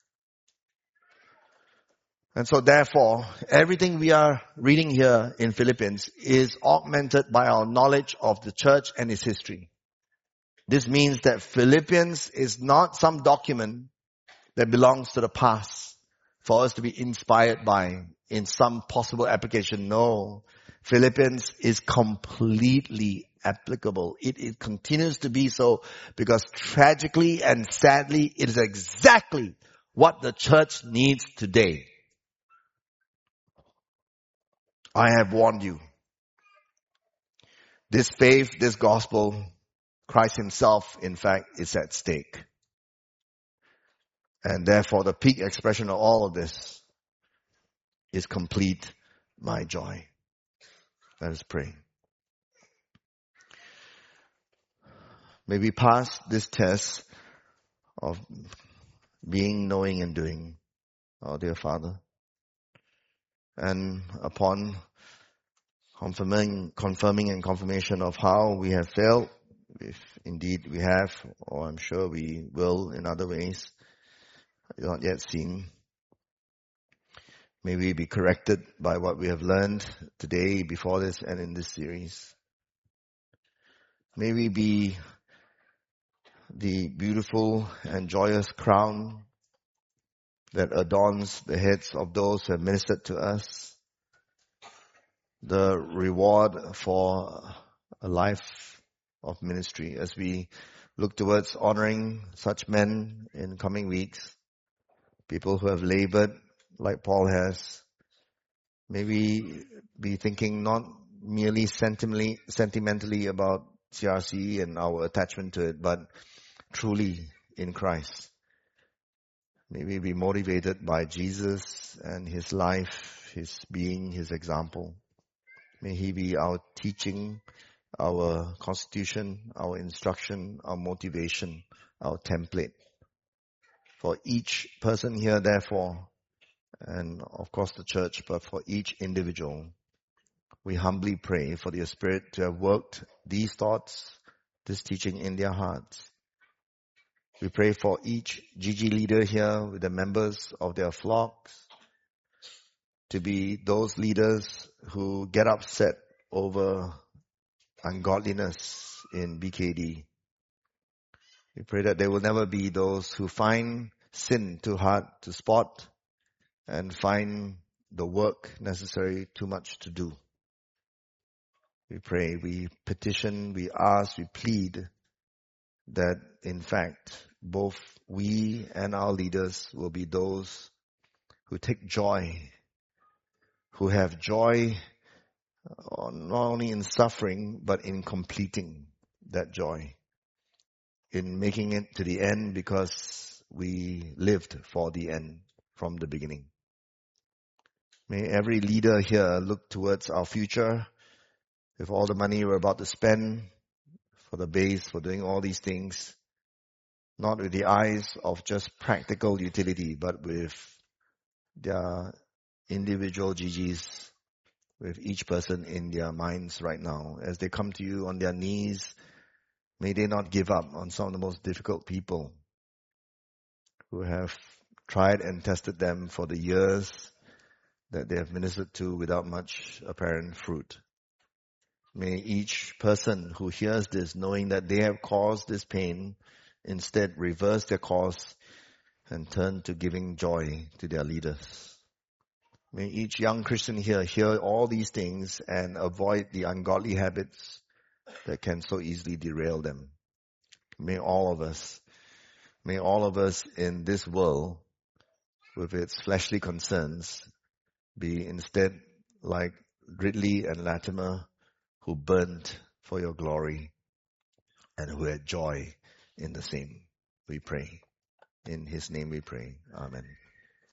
And so therefore, everything we are reading here in Philippians is augmented by our knowledge of the church and its history. This means that Philippians is not some document that belongs to the past for us to be inspired by in some possible application. No. Philippians is completely applicable. It continues to be so because tragically and sadly, it is exactly what the church needs today. I have warned you. This faith, this gospel, Christ himself, in fact, is at stake. And therefore, the peak expression of all of this is complete my joy. Let us pray. May we pass this test of being, knowing, and doing, our dear Father. And upon confirming and confirmation of how we have failed, if indeed we have, or I'm sure we will in other ways, not yet seen, may we be corrected by what we have learned today, before this, and in this series. May we be the beautiful and joyous crown that adorns the heads of those who have ministered to us, the reward for a life of ministry as we look towards honoring such men in coming weeks. People who have labored like Paul has. May we be thinking not merely sentimentally about CRC and our attachment to it, but truly in Christ. May we be motivated by Jesus and His life, His being, His example. May He be our teaching, our constitution, our instruction, our motivation, our template. For each person here, therefore, and of course the church, but for each individual, we humbly pray for the Spirit to have worked these thoughts, this teaching in their hearts. We pray for each GG leader here with the members of their flocks to be those leaders who get upset over ungodliness in BKD. We pray that there will never be those who find sin too hard to spot and find the work necessary too much to do. We pray, we petition, we ask, we plead that in fact both we and our leaders will be those who take joy, who have joy not only in suffering but in completing that joy, in making it to the end because we lived for the end from the beginning. May every leader here look towards our future with all the money we're about to spend for the base, for doing all these things, not with the eyes of just practical utility, but with their individual GGs, with each person in their minds right now. As they come to you on their knees, may they not give up on some of the most difficult people who have tried and tested them for the years that they have ministered to without much apparent fruit. May each person who hears this, knowing that they have caused this pain, instead reverse their course and turn to giving joy to their leaders. May each young Christian here hear all these things and avoid the ungodly habits that can so easily derail them. May all of us in this world with its fleshly concerns be instead like Ridley and Latimer, who burnt for your glory and who had joy in the same. We pray. In His name we pray. Amen.